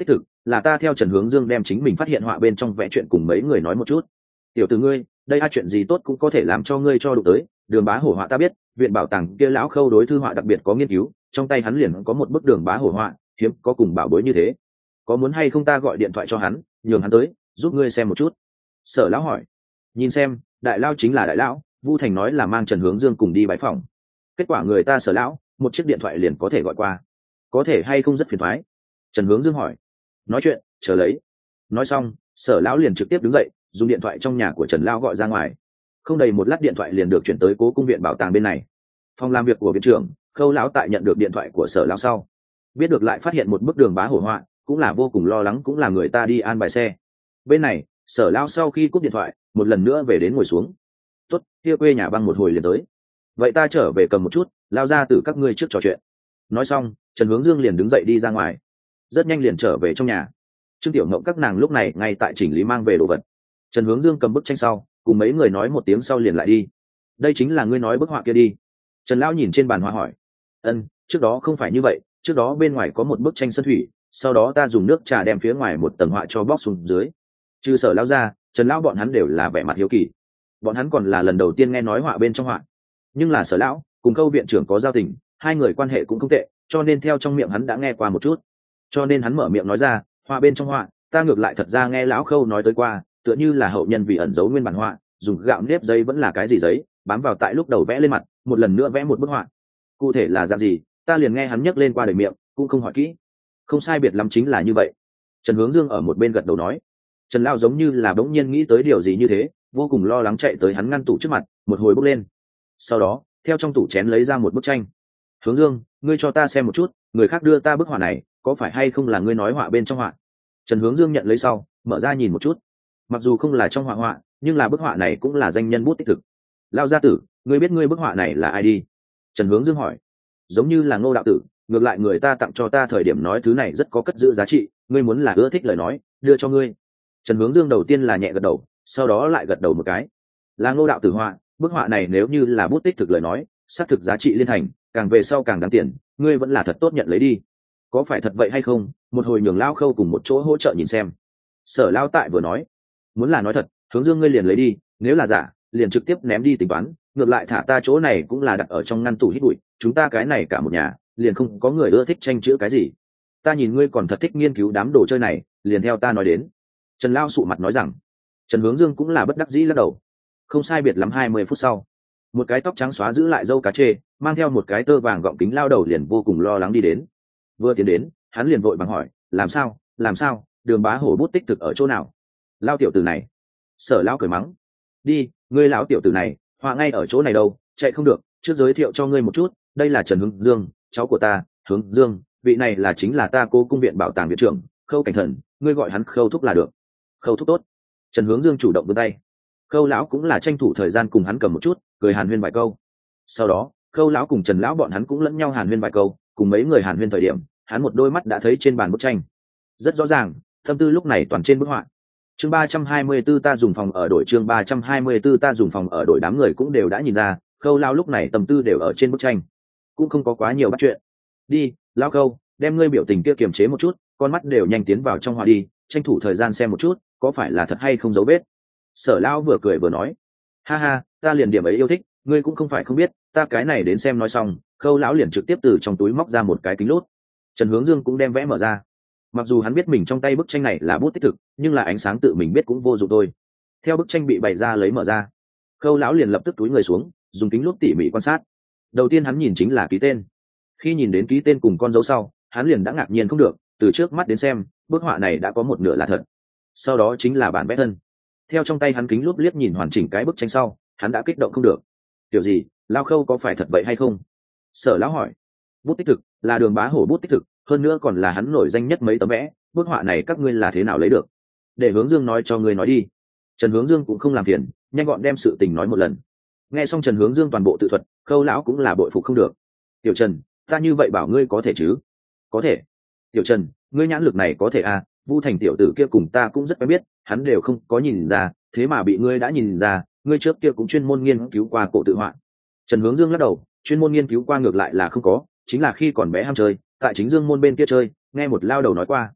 là ta theo Trần Hướng Dương đem chính mình phát hiện họa bên trong vẽ chuyện cùng mấy người nói một chút. Tiểu tử ngươi, đây chuyện gì tốt cũng có thể làm cho ngươi cho đụng tới. Đường Bá Hổ họa ta biết, viện bảo tàng kia lão Khâu đối thư họa đặc biệt có nghiên cứu, trong tay hắn liền có một bức Đường Bá Hổ họa, hiếm có cùng bảo bối như thế. Có muốn hay không ta gọi điện thoại cho hắn, nhường hắn tới giúp ngươi xem một chút? Sở lão hỏi. Nhìn xem, đại lão chính là đại lão, Vu Thành nói là mang Trần Hướng Dương cùng đi bái phòng. Kết quả người ta Sở lão, một chiếc điện thoại liền có thể gọi qua. Có thể hay không rất phiền toái? Trần Hướng Dương hỏi. Nói chuyện, chờ lấy. Nói xong, Sở lão liền trực tiếp đứng dậy, dùng điện thoại trong nhà của Trần lão gọi ra ngoài. Không đầy một lát điện thoại liền được chuyển tới Cố cung viện bảo tàng bên này. Phòng làm việc của viện trưởng, Khâu lão tại nhận được điện thoại của Sở lão sau, biết được lại phát hiện một bức Đường Bá Hổ họa, cũng là vô cùng lo lắng, cũng là người ta đi an bài xe. Bên này, Sở lão sau khi cúp điện thoại, một lần nữa về đến ngồi xuống. Tốt, kia quê nhà băng một hồi liền tới. Vậy ta trở về cầm một chút, lao ra từ các ngươi trước trò chuyện. Nói xong, Trần Hướng Dương liền đứng dậy đi ra ngoài. Rất nhanh liền trở về trong nhà. Trương Tiểu Ngộng các nàng lúc này ngay tại chỉnh lý mang về đồ vật. Trần Hướng Dương cầm bức tranh sau, cùng mấy người nói một tiếng sau liền lại đi. Đây chính là ngươi nói bức họa kia đi. Trần lão nhìn trên bàn họa hỏi. Trước đó không phải như vậy, trước đó bên ngoài có một bức tranh sơn thủy, sau đó ta dùng nước trà đem phía ngoài một tầng họa cho bóc xuống dưới. Trừ Sở lão ra, Trần lão bọn hắn đều là vẻ mặt hiếu kỳ. Bọn hắn còn là lần đầu tiên nghe nói họa bên trong họa. Nhưng là Sở lão cùng Khâu viện trưởng có giao tình, hai người quan hệ cũng không tệ, cho nên theo trong miệng hắn đã nghe qua một chút. Cho nên hắn mở miệng nói ra, họa bên trong họa, ta ngược lại thật ra nghe lão Khâu nói tới qua, tựa như là hậu nhân vì ẩn giấu nguyên bản họa, dùng gạo nếp giấy vẫn là cái gì giấy, bám vào tại lúc đầu vẽ lên mặt, một lần nữa vẽ một bức họa. Cụ thể là dạng gì, ta liền nghe hắn nhắc lên qua đời miệng, cũng không hỏi kỹ. Không sai biệt lắm chính là như vậy. Trần Hướng Dương ở một bên gật đầu nói. Trần lão giống như là bỗng nhiên nghĩ tới điều gì như thế, vô cùng lo lắng chạy tới hắn ngăn tủ trước mặt, một hồi bốc lên. Sau đó, theo trong tủ chén lấy ra một bức tranh. Hướng Dương, ngươi cho ta xem một chút, người khác đưa ta bức họa này, có phải hay không là ngươi nói họa bên trong họa? Trần Hướng Dương nhận lấy sau, mở ra nhìn một chút. Mặc dù không là trong họa, nhưng là bức họa này cũng là danh nhân bút tích thực. Lão gia tử, ngươi biết ngươi bức họa này là ai đi? Trần Hướng Dương hỏi. Giống như là Ngô đạo tử, ngược lại người ta tặng cho ta thời điểm nói thứ này rất có cất giữ giá trị, ngươi muốn là ưa thích lời nói, đưa cho ngươi. Trần Hướng Dương đầu tiên là nhẹ gật đầu, sau đó lại gật đầu một cái. Là Ngô đạo tử họa, bức họa này nếu như là bút tích thực lời nói, xác thực giá trị liên thành, càng về sau càng đáng tiền, ngươi vẫn là thật tốt nhận lấy đi. Có phải thật vậy hay không, một hồi nhường Lão Khâu cùng một chỗ hỗ trợ nhìn xem. Sở Lão tại vừa nói, muốn là nói thật, Hướng Dương ngươi liền lấy đi, nếu là giả, liền trực tiếp ném đi tính toán, ngược lại thả ta chỗ này cũng là đặt ở trong ngăn tủ hít bụi, chúng ta cái này cả một nhà, liền không có người ưa thích tranh chữ cái gì. Ta nhìn ngươi còn thật thích nghiên cứu đám đồ chơi này, liền theo ta nói đến. Trần Lão sụ mặt nói rằng. Trần Hướng Dương cũng là bất đắc dĩ lắc đầu. Không sai biệt lắm 20 phút sau, một cái tóc trắng xóa giữ lại râu cá chê, mang theo một cái tơ vàng gọng kính lao đầu liền vô cùng lo lắng đi đến. Vừa tiến đến, hắn liền vội vàng hỏi, làm sao, Đường Bá Hổ bút tích thực ở chỗ nào? Lao tiểu tử này. Sở Lão cười mắng. Đi, ngươi lão tiểu tử này, họa ngay ở chỗ này đâu, chạy không được, trước giới thiệu cho ngươi một chút, đây là Trần Hướng Dương, cháu của ta, Hướng Dương, vị này là chính là ta Cố cung viện bảo tàng viện trưởng, Khâu Cảnh Thần, ngươi gọi hắn Khâu thúc là được. Khâu thúc tốt. Trần Hướng Dương chủ động vươn tay. Khâu lão cũng là tranh thủ thời gian cùng hắn cầm một chút, cười hàn huyên vài câu. Sau đó, Khâu lão cùng Trần lão bọn hắn cũng lẫn nhau hàn huyên vài câu, cùng mấy người hàn huyên thời điểm, hắn một đôi mắt đã thấy trên bàn bức tranh. Rất rõ ràng, tâm tư lúc này toàn trên bức họa. Chương 324 ta dùng phòng ở đổi, chương 324 ta dùng phòng ở đổi, đám người cũng đều đã nhìn ra, Khâu lão lúc này tâm tư đều ở trên bức tranh, cũng không có quá nhiều bắt chuyện. Đi, lão Khâu, đem ngươi biểu tình kia kiềm chế một chút, con mắt đều nhanh tiến vào trong họa đi, tranh thủ thời gian xem một chút, có phải là thật hay không dấu vết. Sở Lão vừa cười vừa nói, ha ha, ta liền điểm ấy yêu thích, ngươi cũng không phải không biết, ta cái này đến xem. Nói xong, Khâu lão liền trực tiếp từ trong túi móc ra một cái kính lút. Trần Hướng Dương cũng đem vẽ mở ra. Mặc dù hắn biết mình trong tay bức tranh này là bút tích thực, nhưng là ánh sáng tự mình biết cũng vô dụng thôi. Theo bức tranh bị bày ra lấy mở ra, Khâu lão liền lập tức túi người xuống, dùng kính lút tỉ mỉ quan sát. Đầu tiên hắn nhìn chính là ký tên. Khi nhìn đến ký tên cùng con dấu sau, hắn liền đã ngạc nhiên không được, từ trước mắt đến xem, bức họa này đã có một nửa là thật. Sau đó chính là bản vẽ thân. Theo trong tay hắn kính lúp liếc nhìn hoàn chỉnh cái bức tranh sau, hắn đã kích động không được. Kiểu gì, Lao Khâu có phải thật vậy hay không? Sở Lão hỏi. Bút tích thực, là Đường Bá Hổ bút tích thực, hơn nữa còn là hắn nổi danh nhất mấy tấm vẽ, bức họa này các ngươi là thế nào lấy được? Để Hướng Dương nói cho ngươi nói đi. Trần Hướng Dương cũng không làm phiền, nhanh gọn đem sự tình nói một lần. Nghe xong Trần Hướng Dương toàn bộ tự thuật, Khâu lão cũng là bội phục không được. Tiểu Trần, ta như vậy bảo ngươi có thể chứ? Có thể. Tiểu Trần, ngươi nhãn lực này có thể à? Vu Thành tiểu tử kia cùng ta cũng rất quen biết, hắn đều không có nhìn ra, thế mà bị ngươi đã nhìn ra, ngươi trước kia cũng chuyên môn nghiên cứu qua cổ tự họa. Trần Hướng Dương lắc đầu, chuyên môn nghiên cứu qua ngược lại là không có, chính là khi còn bé ham chơi, tại chính Dương môn bên kia chơi, nghe một lao đầu nói qua.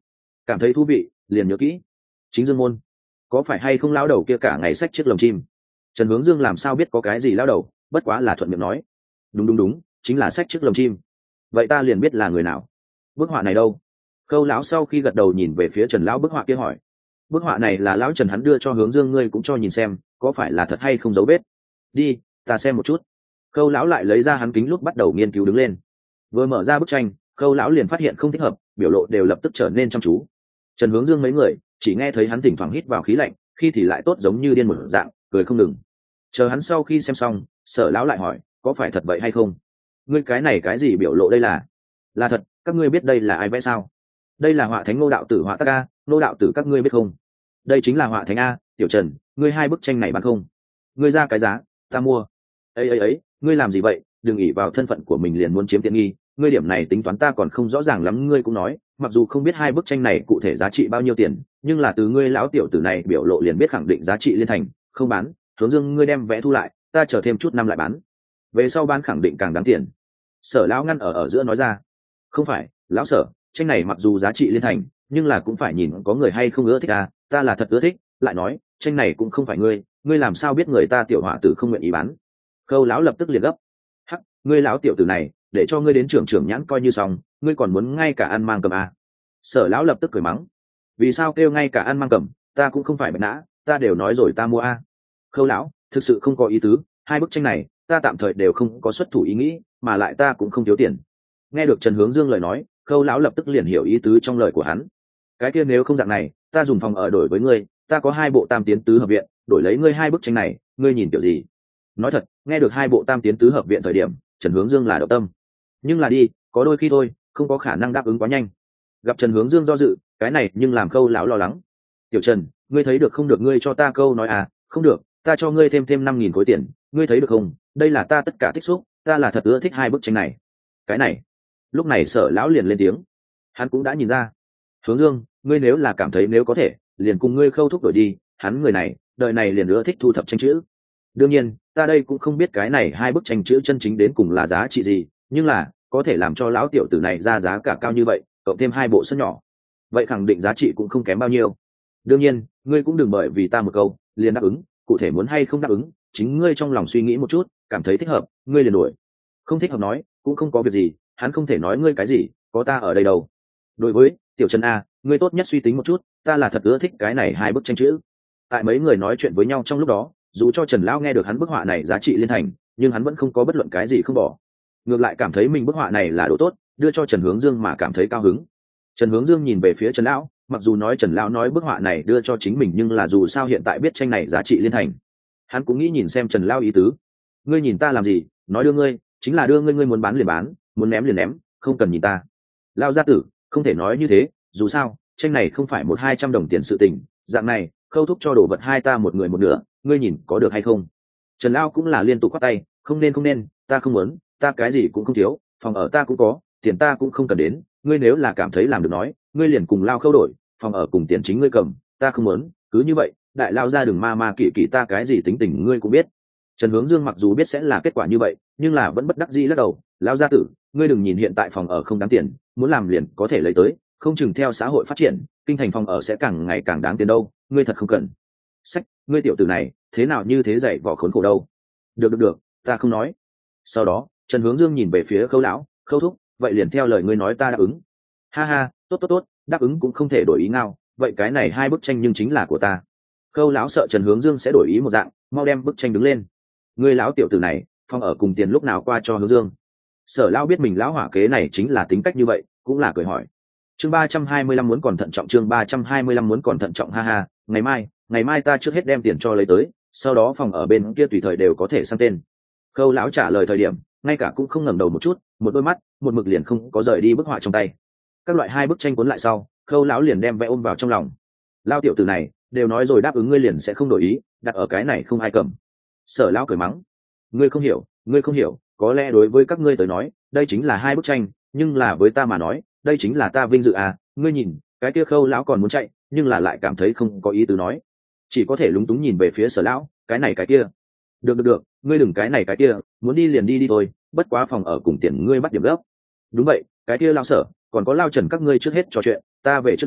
cảm thấy thú vị liền nhớ kỹ. Chính Dương môn có phải hay không lão đầu kia cả ngày xách chiếc lồng chim? Trần Hướng Dương làm sao biết có cái gì lão đầu, bất quá là thuận miệng nói. Đúng, chính là xách chiếc lồng chim. Vậy ta liền biết là người nào. Bức họa này đâu? Khâu lão sau khi gật đầu nhìn về phía Trần lão bức họa kia hỏi. Bức họa này là lão Trần hắn đưa cho Hướng Dương, ngươi cũng cho nhìn xem có phải là thật hay không dấu vết. Đi, ta xem một chút. Khâu lão lại lấy ra hắn kính lúc bắt đầu nghiên cứu đứng lên. Vừa mở ra bức tranh, Khâu lão liền phát hiện không thích hợp, biểu lộ đều lập tức trở nên chăm chú. Trần Hướng Dương mấy người chỉ nghe thấy hắn thỉnh thoảng hít vào khí lạnh, khi thì lại tốt giống như điên một dạng cười không ngừng. Chờ hắn sau khi xem xong, Sở lão lại hỏi, có phải thật vậy hay không? Ngươi cái này cái gì biểu lộ đây là thật? Các ngươi biết đây là ai vẽ sao? Đây là họa thánh Ngô đạo tử họa tác a, Ngô đạo tử các ngươi biết không? Đây chính là họa thánh a. Tiểu Trần, ngươi hai bức tranh này bán không? Ngươi ra cái giá, ta mua. Ấy, ngươi làm gì vậy? Đừng ỷ vào thân phận của mình liền muốn chiếm tiện nghi. Ngươi điểm này tính toán ta còn không rõ ràng lắm. Ngươi cũng nói, mặc dù không biết hai bức tranh này cụ thể giá trị bao nhiêu tiền, nhưng là từ ngươi lão tiểu tử này biểu lộ liền biết khẳng định giá trị liên thành. Không bán, Hướng Dương ngươi đem vẽ thu lại, ta chờ thêm chút năm lại bán. Về sau bán khẳng định càng đáng tiền. Sở lão ngăn ở giữa nói ra. Không phải, lão Sở, tranh này mặc dù giá trị liên thành, nhưng là cũng phải nhìn có người hay không ưa thích à, ta là thật ưa thích. Lại nói, tranh này cũng không phải ngươi làm sao biết người ta tiểu họa tử không nguyện ý bán? Khâu lão lập tức liền gấp. Hắc, ngươi lão tiểu tử này, để cho ngươi đến trưởng nhãn coi như xong, ngươi còn muốn ngay cả ăn mang cầm à? Sở lão lập tức cười mắng. Vì sao kêu ngay cả ăn mang cầm? Ta cũng không phải bạch nã, ta đều nói rồi ta mua à? Khâu lão, thực sự không có ý tứ, hai bức tranh này ta tạm thời đều không có xuất thủ ý nghĩ, mà lại ta cũng không thiếu tiền. Nghe được Trần Hướng Dương lời nói, Khâu lão lập tức liền hiểu ý tứ trong lời của hắn. Cái kia nếu không dạng này, ta dùng phòng ở đổi với ngươi, ta có 2 bộ tam tiến tứ hợp viện, đổi lấy ngươi 2 bức tranh này, ngươi nhìn kiểu gì? Nói thật, nghe được 2 bộ tam tiến tứ hợp viện thời điểm, Trần Hướng Dương là động tâm. Nhưng là đi, có đôi khi thôi, không có khả năng đáp ứng quá nhanh. Gặp Trần Hướng Dương do dự, cái này nhưng làm Khâu lão lo lắng. Tiểu Trần, ngươi thấy được không được, ngươi cho ta câu nói à? Không được, ta cho ngươi thêm 5.000 khối tiền, ngươi thấy được không? Đây là ta tất cả tích xúc, ta là thật ưa thích 2 bức tranh này. Cái này. Lúc này Sở lão liền lên tiếng. Hắn cũng đã nhìn ra. Hướng Dương, ngươi nếu là cảm thấy nếu có thể, liền cùng ngươi Khâu thúc đổi đi, hắn người này, đời này liền ưa thích thu thập tranh chữ. Đương nhiên, ta đây cũng không biết cái này 2 bức tranh chữ chân chính đến cùng là giá trị gì, nhưng là có thể làm cho lão tiểu tử này ra giá cả cao như vậy, cộng thêm 2 bộ sân nhỏ, vậy khẳng định giá trị cũng không kém bao nhiêu. Đương nhiên, ngươi cũng đừng bởi vì ta một câu liền đáp ứng, cụ thể muốn hay không đáp ứng, chính ngươi trong lòng suy nghĩ một chút, cảm thấy thích hợp, ngươi liền đổi. Không thích hợp nói, cũng không có việc gì, hắn không thể nói ngươi cái gì, có ta ở đây đâu. Đối với Tiểu Trần a, ngươi tốt nhất suy tính một chút, ta là thật ưa thích cái này 2 bức tranh chữ. Tại mấy người nói chuyện với nhau trong lúc đó, dù cho Trần lão nghe được hắn bức họa này giá trị liên thành, nhưng hắn vẫn không có bất luận cái gì không bỏ, ngược lại cảm thấy mình bức họa này là đồ tốt, đưa cho Trần Hướng Dương mà cảm thấy cao hứng. Trần Hướng Dương nhìn về phía Trần lão, mặc dù nói Trần lão nói bức họa này đưa cho chính mình, nhưng là dù sao hiện tại biết tranh này giá trị liên thành, hắn cũng nghĩ nhìn xem Trần lão ý tứ. Ngươi nhìn ta làm gì? Nói đưa ngươi, chính là đưa ngươi, ngươi muốn bán liền bán, muốn ném liền ném, không cần nhìn ta. Lão gia tử, không thể nói như thế, dù sao tranh này không phải 100-200 đồng tiền sự tình, dạng này Khâu thúc cho đồ vật hai ta một người một nửa, ngươi nhìn có được hay không? Trần lão cũng là liên tục quát tay, không nên, ta không muốn, ta cái gì cũng không thiếu, phòng ở ta cũng có, tiền ta cũng không cần đến, ngươi nếu là cảm thấy làm được nói, ngươi liền cùng Lao Khâu đổi, phòng ở cùng tiền chính ngươi cầm, ta không muốn. Cứ như vậy, đại Lao ra đừng ma kỵ ta cái gì tính tình ngươi cũng biết. Trần Hướng Dương mặc dù biết sẽ là kết quả như vậy, nhưng là vẫn bất đắc dĩ lắc đầu. Lao gia tử, ngươi đừng nhìn hiện tại phòng ở không đáng tiền, muốn làm liền có thể lấy tới, không chừng theo xã hội phát triển, kinh thành phòng ở sẽ càng ngày càng đáng tiền đâu, ngươi thật không cần. Sách, ngươi tiểu tử này thế nào như thế dạy vỏ khốn khổ đâu. Được, ta không nói. Sau đó Trần Hướng Dương nhìn về phía Khâu lão, Khâu thúc, vậy liền theo lời ngươi nói ta đáp ứng. Ha, tốt, đáp ứng cũng không thể đổi ý ngao, vậy cái này 2 bức tranh nhưng chính là của ta. Khâu lão sợ Trần Hướng Dương sẽ đổi ý một dạng, mau đem bức tranh đứng lên. Ngươi lão tiểu tử này, phòng ở cùng tiền lúc nào qua cho Hướng Dương? Sở lão biết mình lão hỏa kế này chính là tính cách như vậy, cũng là cười hỏi. Chương 325 muốn còn thận trọng, chương 325 muốn còn thận trọng, ha, ngày mai ta trước hết đem tiền cho lấy tới, sau đó phòng ở bên kia tùy thời đều có thể sang tên. Khâu lão trả lời thời điểm, ngay cả cũng không ngẩng đầu một chút, một đôi mắt một mực liền không có rời đi bức họa trong tay. Các loại 2 bức tranh cuốn lại sau, Khâu lão liền đem vẽ ôm vào trong lòng. Lao tiểu tử này, đều nói rồi đáp ứng ngươi liền sẽ không đổi ý, đặt ở cái này không ai cầm. Sở lão cười mắng. Ngươi không hiểu, có lẽ đối với các ngươi tới nói, đây chính là 2 bức tranh, nhưng là với ta mà nói, đây chính là ta vinh dự à, ngươi nhìn, cái kia Khâu lão còn muốn chạy, nhưng là lại cảm thấy không có ý tứ nói. Chỉ có thể lúng túng nhìn về phía Sở lão, cái này cái kia. Được, ngươi đừng cái này cái kia, muốn đi liền đi thôi, bất quá phòng ở cùng tiền ngươi bắt điểm gốc. Đúng vậy, cái kia Lao Sở, còn có Lao Trần các ngươi trước hết trò chuyện, ta về trước đi,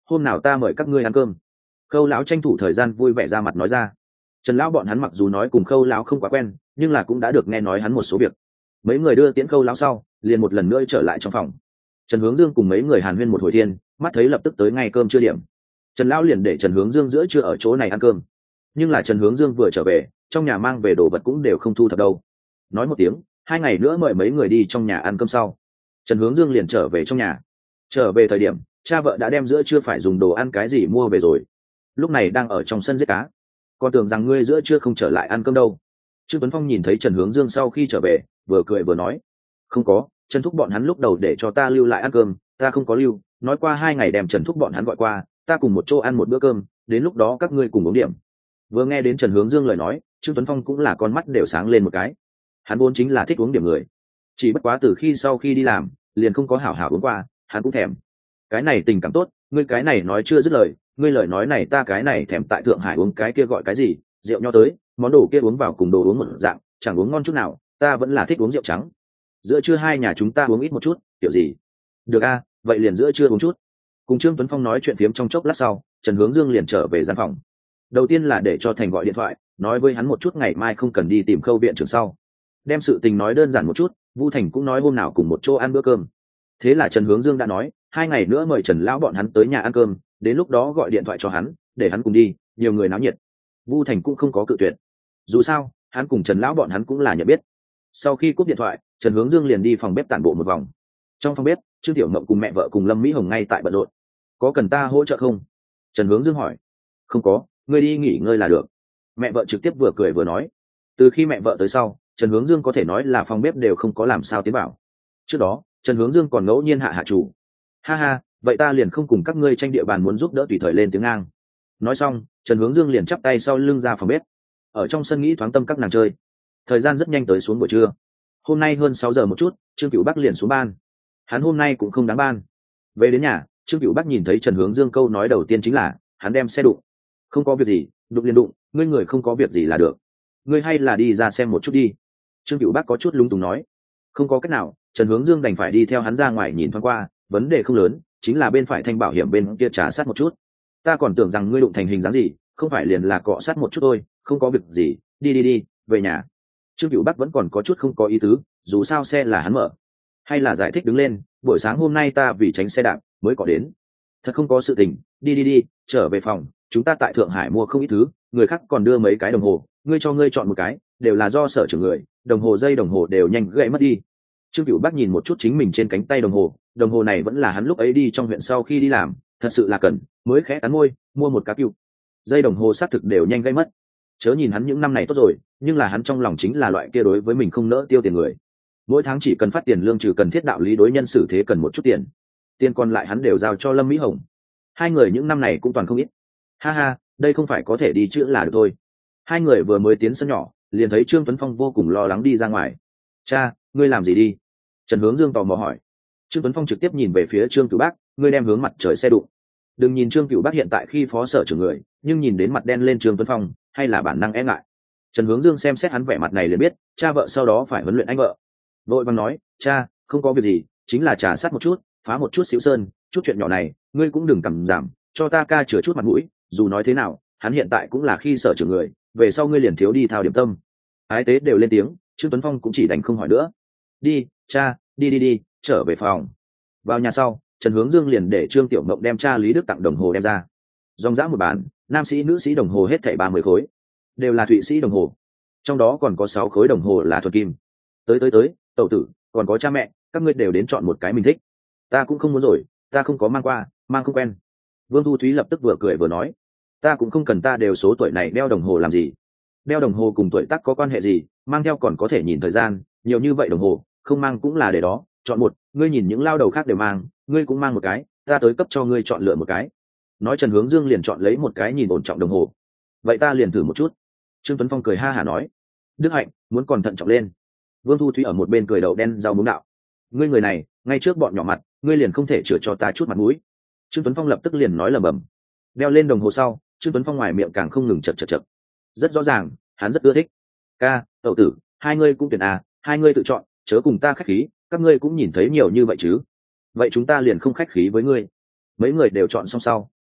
hôm nào ta mời các ngươi ăn cơm. Khâu lão tranh thủ thời gian vui vẻ ra mặt nói ra. Trần lão bọn hắn mặc dù nói cùng Khâu lão không quá quen, nhưng là cũng đã được nghe nói hắn một số việc. Mấy người đưa tiễn Khâu lão sau, liền một lần nữa trở lại trong phòng. Trần Hướng Dương cùng mấy người hàn huyên một hồi thiên, mắt thấy lập tức tới ngay cơm trưa điểm. Trần lão liền để Trần Hướng Dương giữa trưa ở chỗ này ăn cơm. Nhưng là Trần Hướng Dương vừa trở về, trong nhà mang về đồ vật cũng đều không thu thập đâu. Nói một tiếng, 2 ngày nữa mời mấy người đi trong nhà ăn cơm sau. Trần Hướng Dương liền trở về trong nhà. Trở về thời điểm, cha vợ đã đem giữa trưa phải dùng đồ ăn cái gì mua về rồi. Lúc này đang ở trong sân giết cá. Con tưởng rằng ngươi giữa trưa không trở lại ăn cơm đâu. Trương Tuấn Phong nhìn thấy Trần Hướng Dương sau khi trở về, vừa cười vừa nói: "Không có, Trần thúc bọn hắn lúc đầu để cho ta lưu lại ăn cơm, ta không có lưu, nói qua 2 ngày đem Trần thúc bọn hắn gọi qua, ta cùng một chỗ ăn một bữa cơm, đến lúc đó các ngươi cùng uống điểm." Vừa nghe đến Trần Hướng Dương lời nói, Trương Tuấn Phong cũng là con mắt đều sáng lên một cái. Hắn vốn chính là thích uống điểm người, chỉ bất quá từ khi sau khi đi làm, liền không có hảo hảo uống qua, hắn cũng thèm. Cái này tình cảm tốt, ngươi cái này nói chưa dứt lời, ngươi lời nói này ta cái này thèm tại Thượng Hải uống cái kia gọi cái gì, rượu nho tới, món đồ kia uống vào cùng đồ uống một dạng, chẳng uống ngon chút nào, ta vẫn là thích uống rượu trắng. Giữa trưa hai nhà chúng ta uống ít một chút, kiểu gì? Được a, vậy liền giữa trưa uống chút. Cùng Trương Tuấn Phong nói chuyện phiếm trong chốc lát sau, Trần Hướng Dương liền trở về gian phòng. Đầu tiên là để cho Thành gọi điện thoại, nói với hắn một chút ngày mai không cần đi tìm Khâu viện trưởng sau. Đem sự tình nói đơn giản một chút, Vu Thành cũng nói hôm nào cùng một chỗ ăn bữa cơm. Thế là Trần Hướng Dương đã nói, 2 ngày nữa mời Trần lão bọn hắn tới nhà ăn cơm, đến lúc đó gọi điện thoại cho hắn, để hắn cùng đi, nhiều người náo nhiệt. Vu Thành cũng không có cự tuyệt. Dù sao, hắn cùng Trần lão bọn hắn cũng là nhận biết. Sau khi cúp điện thoại, Trần Hướng Dương liền đi phòng bếp tản bộ một vòng. Trong phòng bếp, Trương Tiểu Mộng cùng mẹ vợ cùng Lâm Mỹ Hồng ngay tại bận rộn. "Có cần ta hỗ trợ không?" Trần Hướng Dương hỏi. "Không có, ngươi đi nghỉ ngơi là được." Mẹ vợ trực tiếp vừa cười vừa nói. Từ khi mẹ vợ tới sau, Trần Hướng Dương có thể nói là phòng bếp đều không có làm sao tiến vào. Trước đó, Trần Hướng Dương còn ngẫu nhiên hạ chủ. "Ha ha, vậy ta liền không cùng các ngươi tranh địa bàn, muốn giúp đỡ tùy thời lên tiếng ngang." Nói xong, Trần Hướng Dương liền chắp tay sau lưng ra phòng bếp. Ở trong sân nghĩ thoáng tâm các nàng chơi. Thời gian rất nhanh tới xuống buổi trưa. Hôm nay hơn 6 giờ một chút, Trương Cửu Bắc liền xuống ban. Hắn hôm nay cũng không đáng ban. Về đến nhà, Trương Cửu Bắc nhìn thấy Trần Hướng Dương câu nói đầu tiên chính là, hắn đem xe đụng. "Không có việc gì, đụng liền đụng, ngươi người không có việc gì là được. Ngươi hay là đi ra xem một chút đi." Trương Cửu Bắc có chút lúng túng nói. Không có cách nào, Trần Hướng Dương đành phải đi theo hắn ra ngoài nhìn thoáng qua, vấn đề không lớn, chính là bên phải thanh bảo hiểm bên kia trà sát một chút. "Ta còn tưởng rằng ngươi đụng thành hình dáng gì, không phải liền là cọ sát một chút thôi, không có việc gì, đi, về nhà." Trương Cửu Bắc vẫn còn có chút không có ý tứ, dù sao xe là hắn mở. Hay là giải thích đứng lên, "Buổi sáng hôm nay ta vì tránh xe đạp mới có đến. Thật không có sự tình, đi, trở về phòng, chúng ta tại Thượng Hải mua không ít thứ, người khác còn đưa mấy cái đồng hồ, ngươi cho ngươi chọn một cái, đều là do sở trưởng người, đồng hồ dây đồng hồ đều nhanh gãy mất đi." Trương Cửu Bắc nhìn một chút chính mình trên cánh tay đồng hồ này vẫn là hắn lúc ấy đi trong huyện sau khi đi làm, thật sự là cần, mới khẽ cắn môi, mua một cá cừu. Dây đồng hồ xác thực đều nhanh gãy mất. Chớ nhìn hắn những năm này tốt rồi, nhưng là hắn trong lòng chính là loại kia đối với mình không nỡ tiêu tiền người. Mỗi tháng chỉ cần phát tiền lương, trừ cần thiết đạo lý đối nhân xử thế cần một chút tiền. Tiền còn lại hắn đều giao cho Lâm Mỹ Hồng. Hai người những năm này cũng toàn không ít. Ha ha, đây không phải có thể đi chữa là được thôi. Hai người vừa mới tiến sân nhỏ, liền thấy Trương Tuấn Phong vô cùng lo lắng đi ra ngoài. "Cha, ngươi làm gì đi?" Trần Hướng Dương tò mò hỏi. Trương Tuấn Phong trực tiếp nhìn về phía Trương Cửu Bắc, "Ngươi đem hướng mặt trời xe đụng." Đừng nhìn Trương Cửu Bắc hiện tại khi phó sở trưởng người, nhưng nhìn đến mặt đen lên Trương Tuấn Phong, hay là bản năng e ngại. Trần Hướng Dương xem xét hắn vẻ mặt này liền biết, cha vợ sau đó phải huấn luyện anh vợ. Vội vàng nói, "Cha, không có việc gì, chính là trà sát một chút, phá một chút xíu sơn, chút chuyện nhỏ này, ngươi cũng đừng cầm giảm, cho ta ca chừa chút mặt mũi, dù nói thế nào, hắn hiện tại cũng là khi sở trưởng người, về sau ngươi liền thiếu đi thao điểm tâm." Ái tế đều lên tiếng, Trương Tuấn Phong cũng chỉ đành không hỏi nữa. "Đi, cha, đi, trở về phòng." Vào nhà sau, Trần Hướng Dương liền để Trương Tiểu Mộng đem cha Lý Đức tặng đồng hồ đem ra. Dòng dã một bản, nam sĩ nữ sĩ đồng hồ hết thảy 30 khối, đều là Thụy Sĩ đồng hồ. Trong đó còn có 6 khối đồng hồ là thuần kim. Tới, tẩu tử, còn có cha mẹ, các ngươi đều đến chọn một cái mình thích. "Ta cũng không muốn rồi, ta không có mang qua, mang không quen." Vương Thu Thúy lập tức vừa cười vừa nói, "Ta cũng không cần, ta đều số tuổi này đeo đồng hồ làm gì? Đeo đồng hồ cùng tuổi tác có quan hệ gì, mang theo còn có thể nhìn thời gian, nhiều như vậy đồng hồ, không mang cũng là để đó, chọn một, ngươi nhìn những lao đầu khác đều mang, ngươi cũng mang một cái, ta tới cấp cho ngươi chọn lựa một cái." Nói Trần Hướng Dương liền chọn lấy một cái nhìn ổn trọng đồng hồ. "Vậy ta liền thử một chút." Trương Tuấn Phong cười ha hả nói. "Đức Hạnh, muốn còn thận trọng lên." Vương Thu Thúy ở một bên cười đậu đen rau muống đạo, "Ngươi người này, ngay trước bọn nhỏ mặt, ngươi liền không thể chữa cho ta chút mặt mũi." Trương Tuấn Phong lập tức liền nói lầm bầm. Đeo lên đồng hồ sau, Trương Tuấn Phong ngoài miệng càng không ngừng chật. Rất rõ ràng, hắn rất ưa thích. "Ca, tẩu tử, hai ngươi cũng tuyển à, hai ngươi tự chọn, chớ cùng ta khách khí, các ngươi cũng nhìn thấy nhiều như vậy chứ. Vậy chúng ta liền không khách khí với ngươi." Mấy người đều chọn xong sau,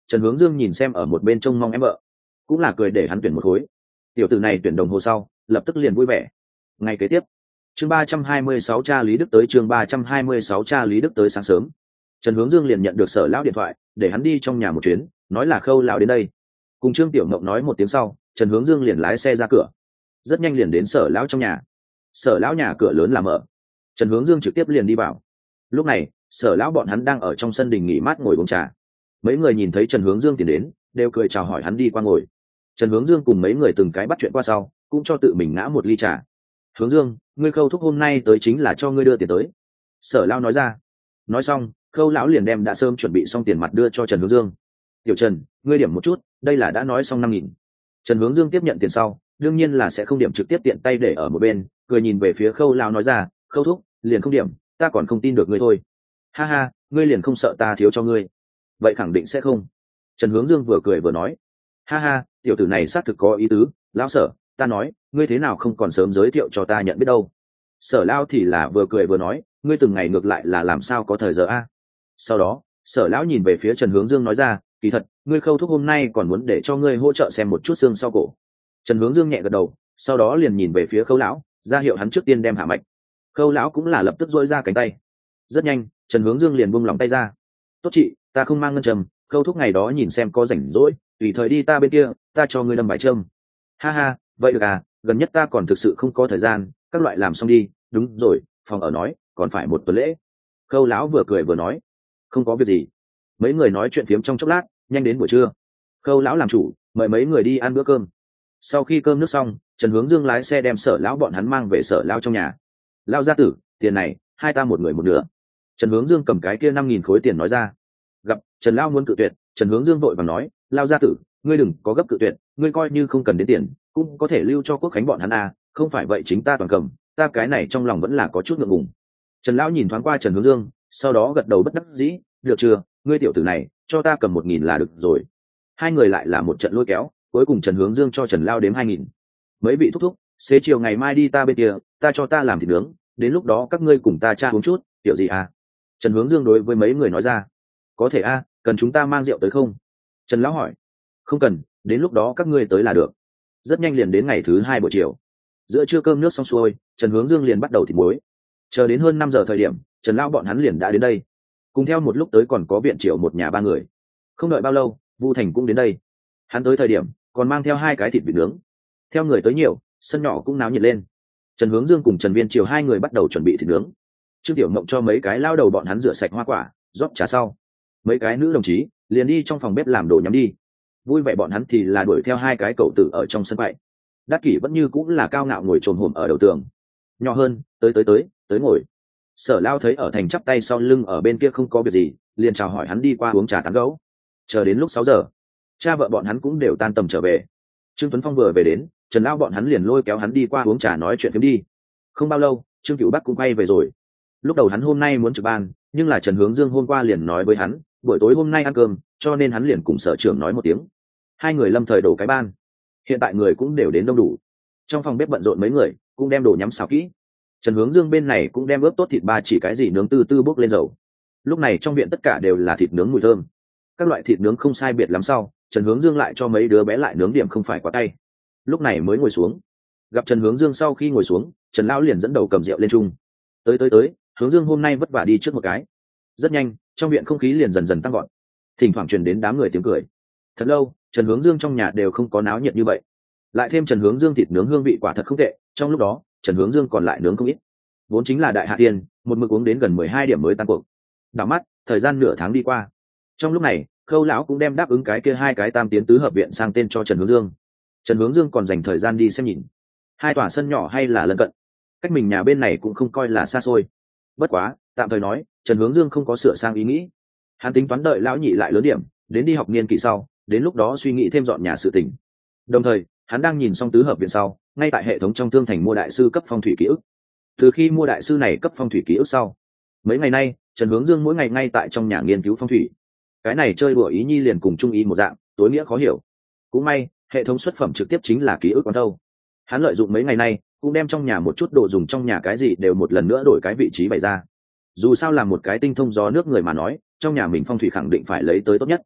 Trần Hướng Dương nhìn xem ở một bên trông mong em vợ, cũng là cười để hắn tuyển một khối. Tiểu tử này tuyển đồng hồ sau lập tức liền vui vẻ. Ngày kế tiếp, chương 326 cha Lý Đức tới, chương 326 cha Lý Đức tới. Sáng sớm, Trần Hướng Dương liền nhận được Sở lão điện thoại để hắn đi trong nhà một chuyến, nói là Khâu lão đến đây. Cùng Trương Tiểu Mộng nói một tiếng sau, Trần Hướng Dương liền lái xe ra cửa, rất nhanh liền đến Sở lão trong nhà. Sở lão nhà cửa lớn là mở, Trần Hướng Dương trực tiếp liền đi vào. Lúc này Sở lão bọn hắn đang ở trong sân đình nghỉ mát ngồi uống trà. Mấy người nhìn thấy Trần Hướng Dương tiến đến, đều cười chào hỏi hắn đi qua ngồi. Trần Hướng Dương cùng mấy người từng cái bắt chuyện qua sau, cũng cho tự mình ngã một ly trà. Hướng Dương, ngươi Khâu thúc hôm nay tới chính là cho ngươi đưa tiền tới. Sở lão nói ra. Nói xong, Khâu lão liền đem đã sớm chuẩn bị xong tiền mặt đưa cho Trần Hướng Dương. Tiểu Trần, ngươi điểm một chút, đây là đã nói xong 5.000. Trần Hướng Dương tiếp nhận tiền sau, đương nhiên là sẽ không điểm trực tiếp tiện tay để ở một bên, cười nhìn về phía Khâu lão nói ra, Khâu thúc, liền không điểm, ta còn không tin được ngươi thôi. Ha ha, ngươi liền không sợ ta thiếu cho ngươi? Vậy khẳng định sẽ không. Trần Hướng Dương vừa cười vừa nói. Ha ha, tiểu tử này xác thực có ý tứ, lão Sở, ta nói, ngươi thế nào không còn sớm giới thiệu cho ta nhận biết đâu. Sở lão thì là vừa cười vừa nói, ngươi từng ngày ngược lại là làm sao có thời giờ a. Sau đó, Sở lão nhìn về phía Trần Hướng Dương nói ra, kỳ thật, ngươi Khâu thúc hôm nay còn muốn để cho ngươi hỗ trợ xem một chút xương sau cổ. Trần Hướng Dương nhẹ gật đầu, sau đó liền nhìn về phía Khâu lão, ra hiệu hắn trước tiên đem hạ mạch. Khâu lão cũng là lập tức duỗi ra cánh tay. Rất nhanh, Trần Hướng Dương liền buông lòng tay ra. Tốt chị, ta không mang ngân trầm, Khâu thúc ngày đó nhìn xem có rảnh rỗi, tùy thời đi ta bên kia, ta cho ngươi đâm vài châm. Ha ha, vậy được à, gần nhất ta còn thực sự không có thời gian, các loại làm xong đi. Đúng rồi, phòng ở nói còn phải một tuần lễ. Khâu lão vừa cười vừa nói. Không có việc gì. Mấy người nói chuyện phiếm trong chốc lát, nhanh đến buổi trưa. Khâu lão làm chủ, mời mấy người đi ăn bữa cơm. Sau khi cơm nước xong, Trần Hướng Dương lái xe đem Sở lão bọn hắn mang về Sở lão trong nhà. Lão gia tử, tiền này hai ta một người một nửa. Trần Hướng Dương cầm cái kia 5.000 khối tiền nói ra. Gặp Trần lão muốn cự tuyệt, Trần Hướng Dương vội vàng nói, lão gia tử, ngươi đừng có gấp cự tuyệt, ngươi coi như không cần đến tiền, cũng có thể lưu cho Quốc Khánh bọn hắn à, không phải vậy chính ta toàn cầm, ta cái này trong lòng vẫn là có chút ngượng ngùng. Trần lão nhìn thoáng qua Trần Hướng Dương, sau đó gật đầu bất đắc dĩ, được chưa, ngươi tiểu tử này, cho ta cầm 1.000 là được rồi. Hai người lại là một trận lôi kéo, cuối cùng Trần Hướng Dương cho Trần lão đếm 2.000. Mấy vị thúc thúc, xế chiều ngày mai đi ta bên kia, ta cho ta làm thịt nướng, đến lúc đó các ngươi cùng ta cha uống chút, tiểu gì à? Trần Hướng Dương đối với mấy người nói ra. Có thể a, cần chúng ta mang rượu tới không? Trần lão hỏi. Không cần, đến lúc đó các ngươi tới là được. Rất nhanh liền đến ngày thứ 2 buổi chiều. Giữa trưa cơm nước xong xuôi, Trần Hướng Dương liền bắt đầu thịt muối. Chờ đến hơn 5 giờ thời điểm, Trần lão bọn hắn liền đã đến đây. Cùng theo một lúc tới còn có viện triệu một nhà 3 người. Không đợi bao lâu, Vu Thành cũng đến đây. Hắn tới thời điểm còn mang theo 2 cái thịt vịt nướng. Theo người tới nhiều, sân nhỏ cũng náo nhiệt lên. Trần Hướng Dương cùng Trần Viên Triều 2 người bắt đầu chuẩn bị thịt nướng. Trương Tiểu Mộng cho mấy cái lao đầu bọn hắn rửa sạch hoa quả, rót trà sau. Mấy cái nữ đồng chí liền đi trong phòng bếp làm đồ nhắm đi. Vui vẻ bọn hắn thì là đuổi theo 2 cái cậu tử ở trong sân bậy. Đắc Kỷ vẫn như cũng là cao ngạo ngồi chồm hổm ở đầu tường. Nhỏ hơn, tới ngồi. Sở Lao thấy ở thành chắp tay sau lưng ở bên kia không có việc gì, liền chào hỏi hắn đi qua uống trà tán gẫu. Chờ đến lúc 6 giờ, cha vợ bọn hắn cũng đều tan tầm trở về. Trương Tuấn Phong vừa về đến, Trần Lao bọn hắn liền lôi kéo hắn đi qua uống trà nói chuyện phiếm đi. Không bao lâu, Trương Cửu Bắc cũng quay về rồi. Lúc đầu hắn hôm nay muốn trực ban, nhưng là Trần Hướng Dương hôm qua liền nói với hắn, buổi tối hôm nay ăn cơm, cho nên hắn liền cùng sở trưởng nói một tiếng. 2 người lâm thời đổ cái ban. Hiện tại người cũng đều đến đông đủ. Trong phòng bếp bận rộn mấy người, cũng đem đồ nhắm xào kỹ. Trần Hướng Dương bên này cũng đem ướp tốt thịt ba chỉ cái gì nướng từ từ bốc lên dầu. Lúc này trong viện tất cả đều là thịt nướng mùi thơm. Các loại thịt nướng không sai biệt lắm sau, Trần Hướng Dương lại cho mấy đứa bé lại nướng điểm không phải quá tay. Lúc này mới ngồi xuống. Gặp Trần Hướng Dương sau khi ngồi xuống, Trần lão liền dẫn đầu cầm rượu lên chung. Tới, Hướng Dương hôm nay vất vả đi trước một cái. Rất nhanh, trong viện không khí liền dần dần tăng gọn. Thỉnh thoảng truyền đến đám người tiếng cười. Thật lâu, Trần Hướng Dương trong nhà đều không có náo nhiệt như vậy. Lại thêm Trần Hướng Dương thịt nướng hương vị quả thật không tệ, trong lúc đó, Trần Hướng Dương còn lại nướng không ít. Vốn chính là đại hạ tiên, một mực uống đến gần 12 điểm mới tan cuộc. Đảo mắt, thời gian nửa tháng đi qua. Trong lúc này, Khâu lão cũng đem đáp ứng cái kia 2 cái tam tiến tứ hợp viện sang tên cho Trần Hướng Dương. Trần Hướng Dương còn dành thời gian đi xem nhìn. 2 tòa sân nhỏ hay là lân cận, cách mình nhà bên này cũng không coi là xa xôi. Bất quá, tạm thời nói, Trần Hướng Dương không có sửa sang ý nghĩ. Hắn tính toán đợi lão nhị lại lớn điểm, đến đi học niên kỳ sau, đến lúc đó suy nghĩ thêm dọn nhà sự tình. Đồng thời, hắn đang nhìn xong tứ hợp viện sau, ngay tại hệ thống trong Thương Thành mua đại sư cấp phong thủy ký ức. Từ khi mua đại sư này cấp phong thủy ký ức sau, mấy ngày nay, Trần Hướng Dương mỗi ngày ngay tại trong nhà nghiên cứu phong thủy. Cái này chơi đùa ý nhi liền cùng trung ý một dạng, tối nghĩa khó hiểu. Cũng may, hệ thống xuất phẩm trực tiếp chính là ký ức quán thâu. Hắn lợi dụng mấy ngày nay, cũng đem trong nhà một chút đồ dùng trong nhà cái gì đều một lần nữa đổi cái vị trí bày ra. Dù sao là một cái tinh thông gió nước người mà nói, trong nhà mình phong thủy khẳng định phải lấy tới tốt nhất.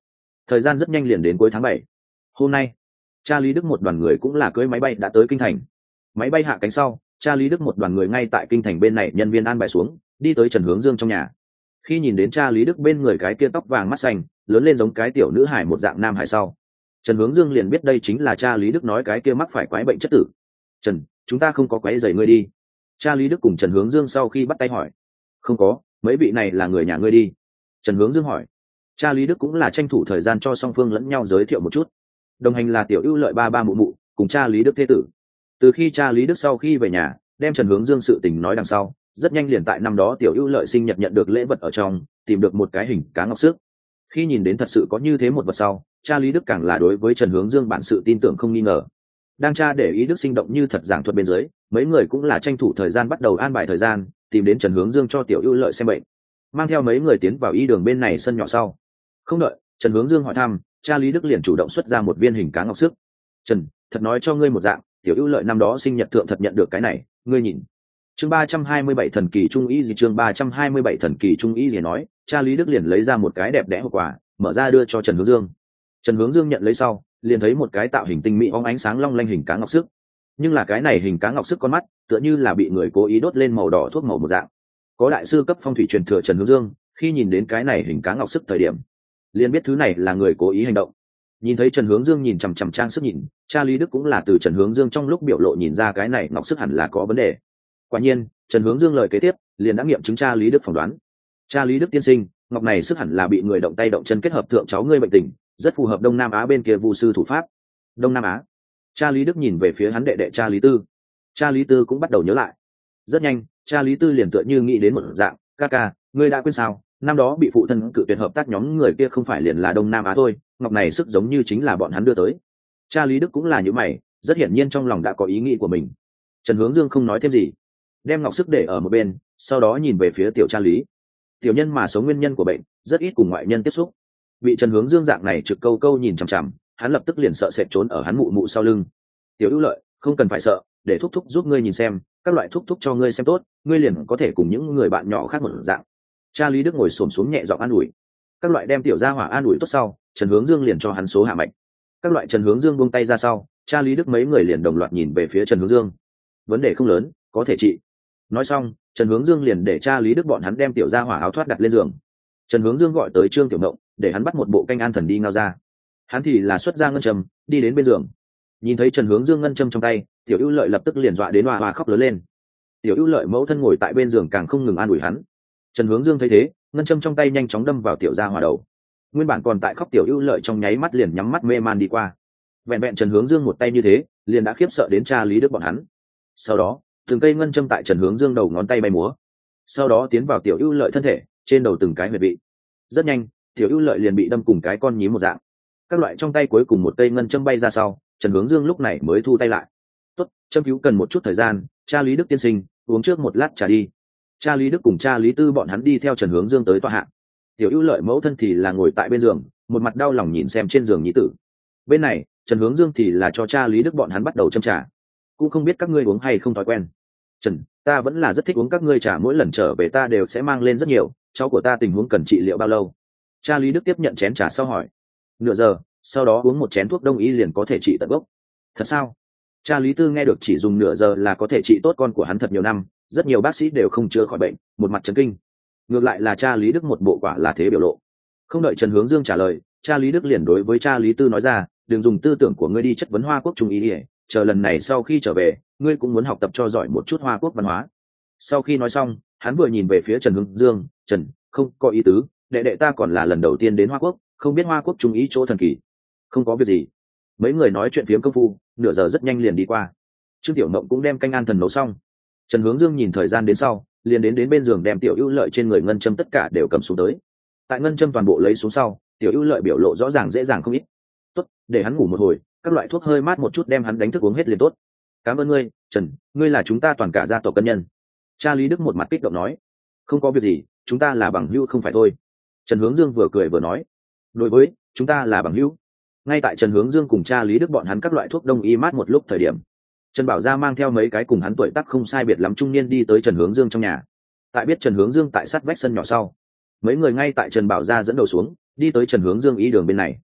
thời gian rất nhanh liền đến cuối tháng 7. Hôm nay cha Lý Đức một đoàn người cũng là cưỡi máy bay đã tới kinh thành. Máy bay hạ cánh sau, cha Lý Đức một đoàn người ngay tại kinh thành bên này nhân viên an bài xuống, đi tới Trần Hướng Dương trong nhà. Khi nhìn đến cha Lý Đức bên người cái kia tóc vàng mắt xanh, lớn lên giống cái tiểu nữ hải một dạng nam hải sau, Trần Hướng Dương liền biết đây chính là cha Lý Đức nói cái kia mắc phải quái bệnh chất tử. Trần, chúng ta không có quái rầy ngươi đi. Cha Lý Đức cùng Trần Hướng Dương sau khi bắt tay hỏi. Không có, mấy vị này là người nhà ngươi đi. Trần Hướng Dương hỏi. Cha Lý Đức cũng là tranh thủ thời gian cho song phương lẫn nhau giới thiệu một chút. Đồng hành là tiểu ưu lợi ba ba mụ mụ cùng cha Lý Đức thế tử. Từ khi cha Lý Đức sau khi về nhà đem Trần Hướng Dương sự tình nói đằng sau, rất nhanh liền tại năm đó tiểu ưu lợi sinh nhật nhận được lễ vật ở trong, tìm được một cái hình cá ngọc sức. Khi nhìn đến thật sự có như thế một vật sau, cha Lý Đức càng là đối với Trần Hướng Dương bản sự tin tưởng không nghi ngờ. Đang cha để ý Đức sinh động như thật giảng thuật bên dưới, mấy người cũng là tranh thủ thời gian bắt đầu an bài thời gian, tìm đến Trần Hướng Dương cho tiểu ưu lợi xem bệnh. Mang theo mấy người tiến vào y đường bên này sân nhỏ sau. Không đợi Trần Hướng Dương hỏi thăm, cha Lý Đức liền chủ động xuất ra một viên hình cá ngọc sức. Trần, thật nói cho ngươi một dạng, tiểu ưu lợi năm đó sinh nhật thượng thật nhận được cái này, ngươi nhìn. Chương 327 thần kỳ trung ý gì chương 327 thần kỳ trung ý gì nói, cha Lý Đức liền lấy ra một cái đẹp đẽ hộp quà, mở ra đưa cho Trần Hướng Dương. Trần Hướng Dương nhận lấy sau, liền thấy một cái tạo hình tinh mỹ óng ánh sáng long lanh hình cá ngọc sức. Nhưng là cái này hình cá ngọc sức con mắt, tựa như là bị người cố ý đốt lên màu đỏ thuốc màu một dạng. Có đại sư cấp phong thủy truyền thừa Trần Hướng Dương, khi nhìn đến cái này hình cá ngọc sức thời điểm, liền biết thứ này là người cố ý hành động. Nhìn thấy Trần Hướng Dương nhìn chằm chằm trang sức nhìn, cha Lý Đức cũng là từ Trần Hướng Dương trong lúc biểu lộ nhìn ra cái này ngọc sức hẳn là có vấn đề. Quả nhiên, Trần Hướng Dương lời kế tiếp liền đã nghiệm chứng cha Lý Đức phỏng đoán. Cha Lý Đức tiên sinh, ngọc này sức hẳn là bị người động tay động chân kết hợp thượng cháu ngươi bệnh tình, rất phù hợp Đông Nam Á bên kia vu sư thủ pháp. Đông Nam Á? Cha Lý Đức nhìn về phía hắn đệ đệ cha Lý Tư. Cha Lý Tư cũng bắt đầu nhớ lại. Rất nhanh, cha Lý Tư liền tựa như nghĩ đến một dạng, ca ca, ngươi đã quên sao? Năm đó bị phụ thân cự tuyệt hợp tác nhóm người kia không phải liền là Đông Nam Á thôi, ngọc này sức giống như chính là bọn hắn đưa tới. Cha Lý Đức cũng là như mày, rất hiển nhiên trong lòng đã có ý nghĩ của mình. Trần Hướng Dương không nói thêm gì, đem ngọc sức để ở một bên, sau đó nhìn về phía tiểu cha Lý. Tiểu nhân mà sống nguyên nhân của bệnh, rất ít cùng ngoại nhân tiếp xúc. Bị Trần Hướng Dương dạng này trực câu câu nhìn chằm chằm, hắn lập tức liền sợ sệt trốn ở hắn mụ mụ sau lưng. Tiểu ưu lợi, không cần phải sợ, để thúc thúc giúp ngươi nhìn xem, các loại thúc thúc cho ngươi xem tốt, ngươi liền có thể cùng những người bạn nhỏ khác một dạng. Cha Lý Đức ngồi xổm xuống nhẹ giọng an ủi. Các loại đem tiểu gia hỏa an ủi tốt sau, Trần Hướng Dương liền cho hắn số hạ mạch. Các loại Trần Hướng Dương buông tay ra sau, cha Lý Đức mấy người liền đồng loạt nhìn về phía Trần Hướng Dương. Vấn đề không lớn, có thể trị. Nói xong, Trần Hướng Dương liền để cha Lý Đức bọn hắn đem tiểu gia hỏa áo thoát đặt lên giường. Trần Hướng Dương gọi tới Trương Tiểu Ngộng, để hắn bắt một bộ canh an thần đi ngao ra. Hắn thì là xuất ra ngân châm, đi đến bên giường. Nhìn thấy Trần Hướng Dương ngân châm trong tay, tiểu ưu lợi lập tức liền dọa đến hoa khóc lớn lên. Tiểu ưu lợi mẫu thân ngồi tại bên giường càng không ngừng an ủi hắn. Trần Hướng Dương thấy thế, ngân châm trong tay nhanh chóng đâm vào tiểu gia hỏa đầu. Nguyên bản còn tại khóc tiểu ưu lợi trong nháy mắt liền nhắm mắt mê man đi qua. Vẹn vẹn Trần Hướng Dương một tay như thế, liền đã khiếp sợ đến cha Lý Đức bọn hắn. Sau đó, từng cây ngân châm tại Trần Hướng Dương đầu ngón tay bay múa. Sau đó tiến vào tiểu ưu lợi thân thể, trên đầu từng cái huyệt vị. Rất nhanh, tiểu ưu lợi liền bị đâm cùng cái con nhím một dạng. Các loại trong tay cuối cùng một cây ngân châm bay ra sau, Trần Hướng Dương lúc này mới thu tay lại. Tốt, châm cứu cần một chút thời gian, cha Lý Đức tiên sinh, uống trước một lát trà đi. Cha Lý Đức cùng cha Lý Tư bọn hắn đi theo Trần Hướng Dương tới tọa hạng. Tiểu ưu lợi mẫu thân thì là ngồi tại bên giường, một mặt đau lòng nhìn xem trên giường nhí tử. Bên này, Trần Hướng Dương thì là cho cha Lý Đức bọn hắn bắt đầu châm trà. Cũng không biết các ngươi uống hay không thói quen. Trần, ta vẫn là rất thích uống các ngươi trà, mỗi lần trở về ta đều sẽ mang lên rất nhiều, cháu của ta tình huống cần trị liệu bao lâu? Cha Lý Đức tiếp nhận chén trà sau hỏi. Nửa giờ, sau đó uống một chén thuốc đông y liền có thể trị tận gốc. Thật sao? Cha Lý Tư nghe được chỉ dùng nửa giờ là có thể trị tốt con của hắn thật nhiều năm, rất nhiều bác sĩ đều không chữa khỏi bệnh, một mặt chấn kinh. Ngược lại là cha Lý Đức một bộ quả là thế biểu lộ. Không đợi Trần Hướng Dương trả lời, cha Lý Đức liền đối với cha Lý Tư nói ra, đừng dùng tư tưởng của ngươi đi chất vấn Hoa Quốc trung y, chờ lần này sau khi trở về, ngươi cũng muốn học tập cho giỏi một chút Hoa Quốc văn hóa. Sau khi nói xong, hắn vừa nhìn về phía Trần Hướng Dương, Trần, không có ý tứ, đệ đệ ta còn là lần đầu tiên đến Hoa Quốc, không biết Hoa Quốc trung ý chỗ thần kỳ. Không có việc gì. Mấy người nói chuyện phiếm công phu, nửa giờ rất nhanh liền đi qua. Trương Tiểu Mộng cũng đem canh an thần nấu xong. Trần Hướng Dương nhìn thời gian đến sau, liền đến bên giường đem tiểu ưu lợi trên người ngân châm tất cả đều cầm xuống tới. Tại ngân châm toàn bộ lấy xuống sau, tiểu ưu lợi biểu lộ rõ ràng dễ dàng không ít. Tốt, để hắn ngủ một hồi, các loại thuốc hơi mát một chút đem hắn đánh thức uống hết liền tốt. Cảm ơn ngươi, Trần, ngươi là chúng ta toàn cả gia tộc cân nhân. Cha Lý Đức một mặt kích động nói. Không có việc gì, chúng ta là bằng hữu không phải thôi. Trần Hướng Dương vừa cười vừa nói. Đối với, chúng ta là bằng hữu. Ngay tại Trần Hướng Dương cùng cha Lý Đức bọn hắn các loại thuốc đông y mát một lúc thời điểm, Trần Bảo Gia mang theo mấy cái cùng hắn tuổi tác không sai biệt lắm trung niên đi tới Trần Hướng Dương trong nhà. Tại biết Trần Hướng Dương tại sát vách sân nhỏ sau, mấy người ngay tại Trần Bảo Gia dẫn đầu xuống, đi tới Trần Hướng Dương y đường bên này.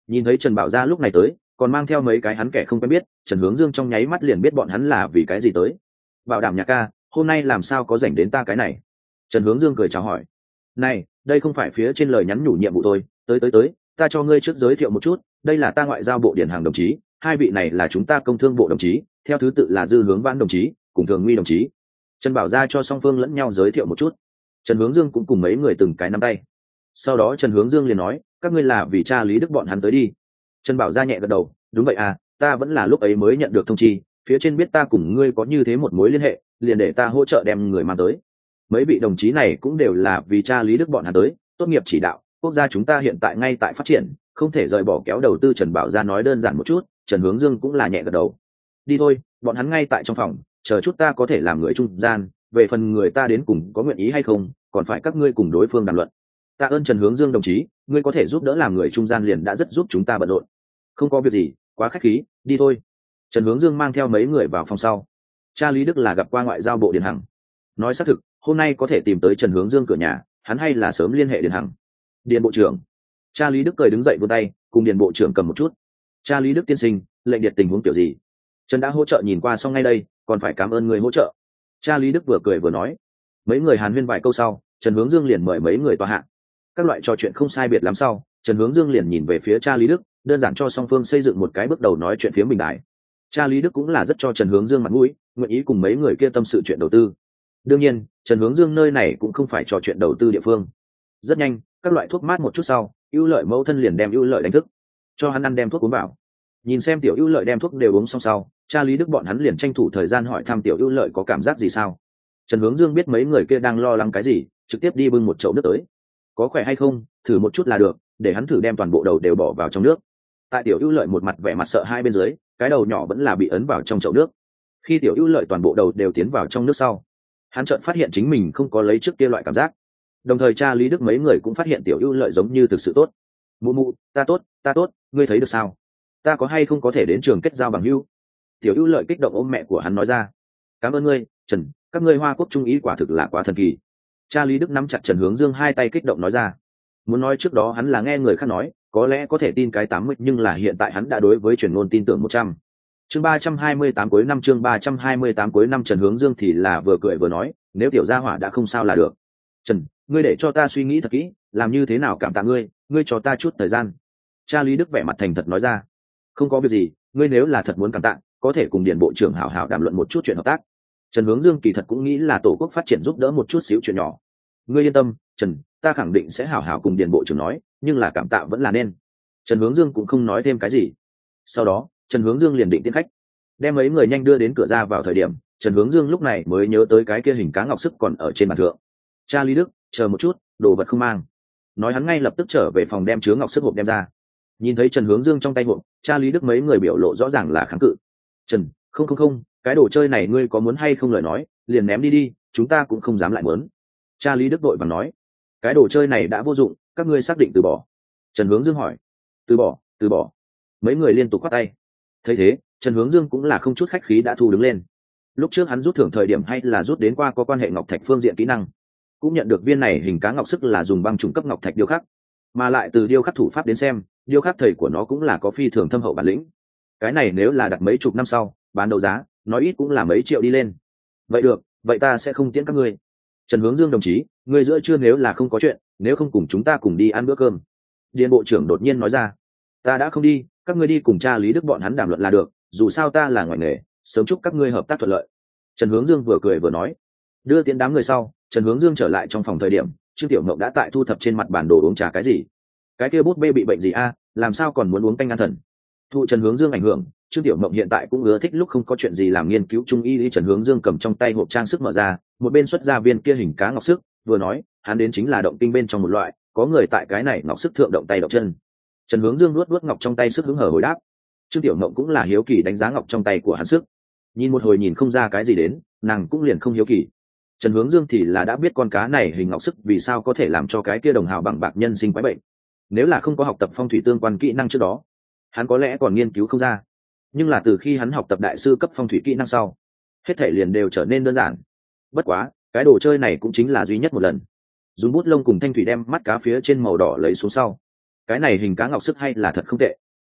Nhìn thấy Trần Bảo Gia lúc này tới, còn mang theo mấy cái hắn kẻ không quen biết, Trần Hướng Dương trong nháy mắt liền biết bọn hắn là vì cái gì tới. Bảo đảm nhạc ca, hôm nay làm sao có rảnh đến ta cái này? Trần Hướng Dương cười chào hỏi. Này, đây không phải phía trên lời nhắn nhủ nhiệm vụ thôi, tới, ta cho ngươi trước giới thiệu một chút, đây là ta ngoại giao bộ điển hàng đồng chí, hai vị này là chúng ta công thương bộ đồng chí, theo thứ tự là Dư Hướng Vãn đồng chí, cùng Thường Nguy đồng chí. Trần Bảo Gia cho song phương lẫn nhau giới thiệu một chút. Trần Hướng Dương cũng cùng mấy người từng cái nắm tay. Sau đó Trần Hướng Dương liền nói, các ngươi là vì cha Lý Đức bọn hắn tới đi. Trần Bảo Gia nhẹ gật đầu, đúng vậy à, ta vẫn là lúc ấy mới nhận được thông chi, phía trên biết ta cùng ngươi có như thế một mối liên hệ, liền để ta hỗ trợ đem người mang tới. Mấy vị đồng chí này cũng đều là vì cha Lý Đức bọn hắn tới, tốt nghiệp chỉ đạo, quốc gia chúng ta hiện tại ngay tại phát triển, không thể rời bỏ kéo đầu tư. Trần Bảo Gia nói đơn giản một chút, Trần Hướng Dương cũng là nhẹ gật đầu. Đi thôi, bọn hắn ngay tại trong phòng, chờ chút ta có thể làm người trung gian, về phần người ta đến cùng có nguyện ý hay không, còn phải các ngươi cùng đối phương đàm luận. Tạ ơn Trần Hướng Dương đồng chí, ngươi có thể giúp đỡ làm người trung gian liền đã rất giúp chúng ta bận rộn. Không có việc gì, quá khách khí, đi thôi. Trần Hướng Dương mang theo mấy người vào phòng sau. Cha Lý Đức là gặp qua ngoại giao bộ Điền Hằng. Nói xác thực, hôm nay có thể tìm tới Trần Hướng Dương cửa nhà, hắn hay là sớm liên hệ Điền Hằng. Điền bộ trưởng. Cha Lý Đức cười đứng dậy vươn tay, cùng Điền bộ trưởng cầm một chút. Cha Lý Đức tiên sinh, lệnh điệt tình huống kiểu gì? Trần đã hỗ trợ nhìn qua xong ngay đây, còn phải cảm ơn người hỗ trợ. Cha Lý Đức vừa cười vừa nói. Mấy người hàn huyên vài câu sau, Trần Hướng Dương liền mời mấy người tòa hạ. Các loại trò chuyện không sai biệt lắm sau, Trần Hướng Dương liền nhìn về phía cha Lý Đức, đơn giản cho song phương xây dựng một cái bước đầu nói chuyện phía bình đại. Cha Lý Đức cũng là rất cho Trần Hướng Dương mặt mũi, nguyện ý cùng mấy người kia tâm sự chuyện đầu tư. Đương nhiên, Trần Hướng Dương nơi này cũng không phải trò chuyện đầu tư địa phương. Rất nhanh, các loại thuốc mát một chút sau, Ưu Lợi mẫu thân liền đem Ưu Lợi đánh thức, cho hắn ăn đem thuốc uống vào. Nhìn xem tiểu Ưu Lợi đem thuốc đều uống xong sau, cha Lý Đức bọn hắn liền tranh thủ thời gian hỏi thăm tiểu Ưu Lợi có cảm giác gì sao. Trần Hướng Dương biết mấy người kia đang lo lắng cái gì, trực tiếp đi bưng một chậu nước tới. Có khỏe hay không, thử một chút là được, để hắn thử đem toàn bộ đầu đều bỏ vào trong nước. Tại tiểu Ưu Lợi một mặt vẻ mặt sợ hai bên dưới, cái đầu nhỏ vẫn là bị ấn vào trong chậu nước. Khi tiểu Ưu Lợi toàn bộ đầu đều tiến vào trong nước sau, hắn chợt phát hiện chính mình không có lấy trước kia loại cảm giác. Đồng thời cha Lý Đức mấy người cũng phát hiện tiểu Ưu Lợi giống như thực sự tốt. Mụ mụ, ta tốt, ngươi thấy được sao? Ta có hay không có thể đến trường kết giao bằng hữu? Tiểu Ưu Lợi kích động ôm mẹ của hắn nói ra. Cảm ơn ngươi, Trần, các ngươi Hoa Quốc trung ý quả thực là quá thần kỳ. Cha Lý Đức nắm chặt Trần Hướng Dương hai tay kích động nói ra. Muốn nói trước đó hắn là nghe người khác nói, có lẽ có thể tin cái 80, nhưng là hiện tại hắn đã đối với truyền ngôn tin tưởng 100. Chương 328 cuối năm, chương 328 cuối năm. Trần Hướng Dương thì là vừa cười vừa nói, nếu tiểu gia hỏa đã không sao là được. Trần, ngươi để cho ta suy nghĩ thật kỹ, làm như thế nào cảm tạ ngươi, ngươi cho ta chút thời gian. Cha Lý Đức vẻ mặt thành thật nói ra. Không có việc gì, ngươi nếu là thật muốn cảm tạ, có thể cùng Điền bộ trưởng hảo hảo đàm luận một chút chuyện hợp tác. Trần Hướng Dương kỳ thật cũng nghĩ là tổ quốc phát triển giúp đỡ một chút xíu chuyện nhỏ. Ngươi yên tâm, Trần, ta khẳng định sẽ hảo hảo cùng Điền bộ trưởng nói, nhưng là cảm tạ vẫn là nên. Trần Hướng Dương cũng không nói thêm cái gì. Sau đó, Trần Hướng Dương liền định tiễn khách, đem mấy người nhanh đưa đến cửa ra vào thời điểm, Trần Hướng Dương lúc này mới nhớ tới cái kia hình cá ngọc sức còn ở trên bàn thượng. Cha Lý Đức, chờ một chút, đồ vật không mang. Nói hắn ngay lập tức trở về phòng đem chứa ngọc sức hộp đem ra. Nhìn thấy Trần Hướng Dương trong tay hộp, cha Lý Đức mấy người biểu lộ rõ ràng là kháng cự. Trần, không, cái đồ chơi này ngươi có muốn hay không lời nói, liền ném đi đi, chúng ta cũng không dám lại muốn. Cha Lý Đức vội vàng nói, cái đồ chơi này đã vô dụng, các ngươi xác định từ bỏ. Trần Hướng Dương hỏi, từ bỏ. Mấy người liên tục quát tay. Thấy thế, Trần Hướng Dương cũng là không chút khách khí đã thu đứng lên. Lúc trước hắn rút thưởng thời điểm hay là rút đến qua có quan hệ ngọc thạch phương diện kỹ năng, cũng nhận được viên này hình cá ngọc sức là dùng băng trùng cấp ngọc thạch điêu khắc, mà lại từ điêu khắc thủ pháp đến xem, điêu khắc thầy của nó cũng là có phi thường thâm hậu bản lĩnh. Cái này nếu là đặt mấy chục năm sau bán đấu giá, nói ít cũng là mấy triệu đi lên. Vậy được, vậy ta sẽ không tiễn các ngươi. Trần Hướng Dương đồng chí, ngươi giữa trưa nếu là không có chuyện, nếu không cùng chúng ta cùng đi ăn bữa cơm. Điền bộ trưởng đột nhiên nói ra. Ta đã không đi, các ngươi đi cùng cha Lý Đức bọn hắn đàm luận là được, dù sao ta là ngoại nghề, sớm chúc các ngươi hợp tác thuận lợi. Trần Hướng Dương vừa cười vừa nói. Đưa tiễn đám người sau, Trần Hướng Dương trở lại trong phòng thời điểm, Trương Tiểu Mộng đã tại thu thập trên mặt bản đồ uống trà. Cái gì? Cái kia bút bê bị bệnh gì a? Làm sao còn muốn uống canh an thần? Thụ Trần Hướng Dương ảnh hưởng, Trương Tiểu Mộng hiện tại cũng ưa thích lúc không có chuyện gì làm nghiên cứu trung y. Trần Hướng Dương cầm trong tay hộp trang sức mở ra, một bên xuất ra viên kia hình cá ngọc sức, vừa nói, hắn đến chính là động kinh bên trong một loại, có người tại cái này ngọc sức thượng động tay động chân. Trần Hướng Dương luốt ngọc trong tay sức hứng hở hồi đáp. Trương Tiểu Mộng cũng là hiếu kỳ đánh giá ngọc trong tay của hắn sức. Nhìn một hồi nhìn không ra cái gì đến, nàng cũng liền không hiếu kỳ. Trần Hướng Dương thì là đã biết con cá này hình ngọc sức vì sao có thể làm cho cái kia đồng hào bằng bạc nhân sinh quái bệnh. Nếu là không có học tập phong thủy tương quan kỹ năng trước đó, hắn có lẽ còn nghiên cứu không ra. Nhưng là từ khi hắn học tập đại sư cấp phong thủy kỹ năng sau, hết thể liền đều trở nên đơn giản. Bất quá, cái đồ chơi này cũng chính là duy nhất một lần. Dùng bút lông cùng thanh thủy đem mắt cá phía trên màu đỏ lấy xuống sau, cái này hình cá ngọc sức hay là thật không tệ.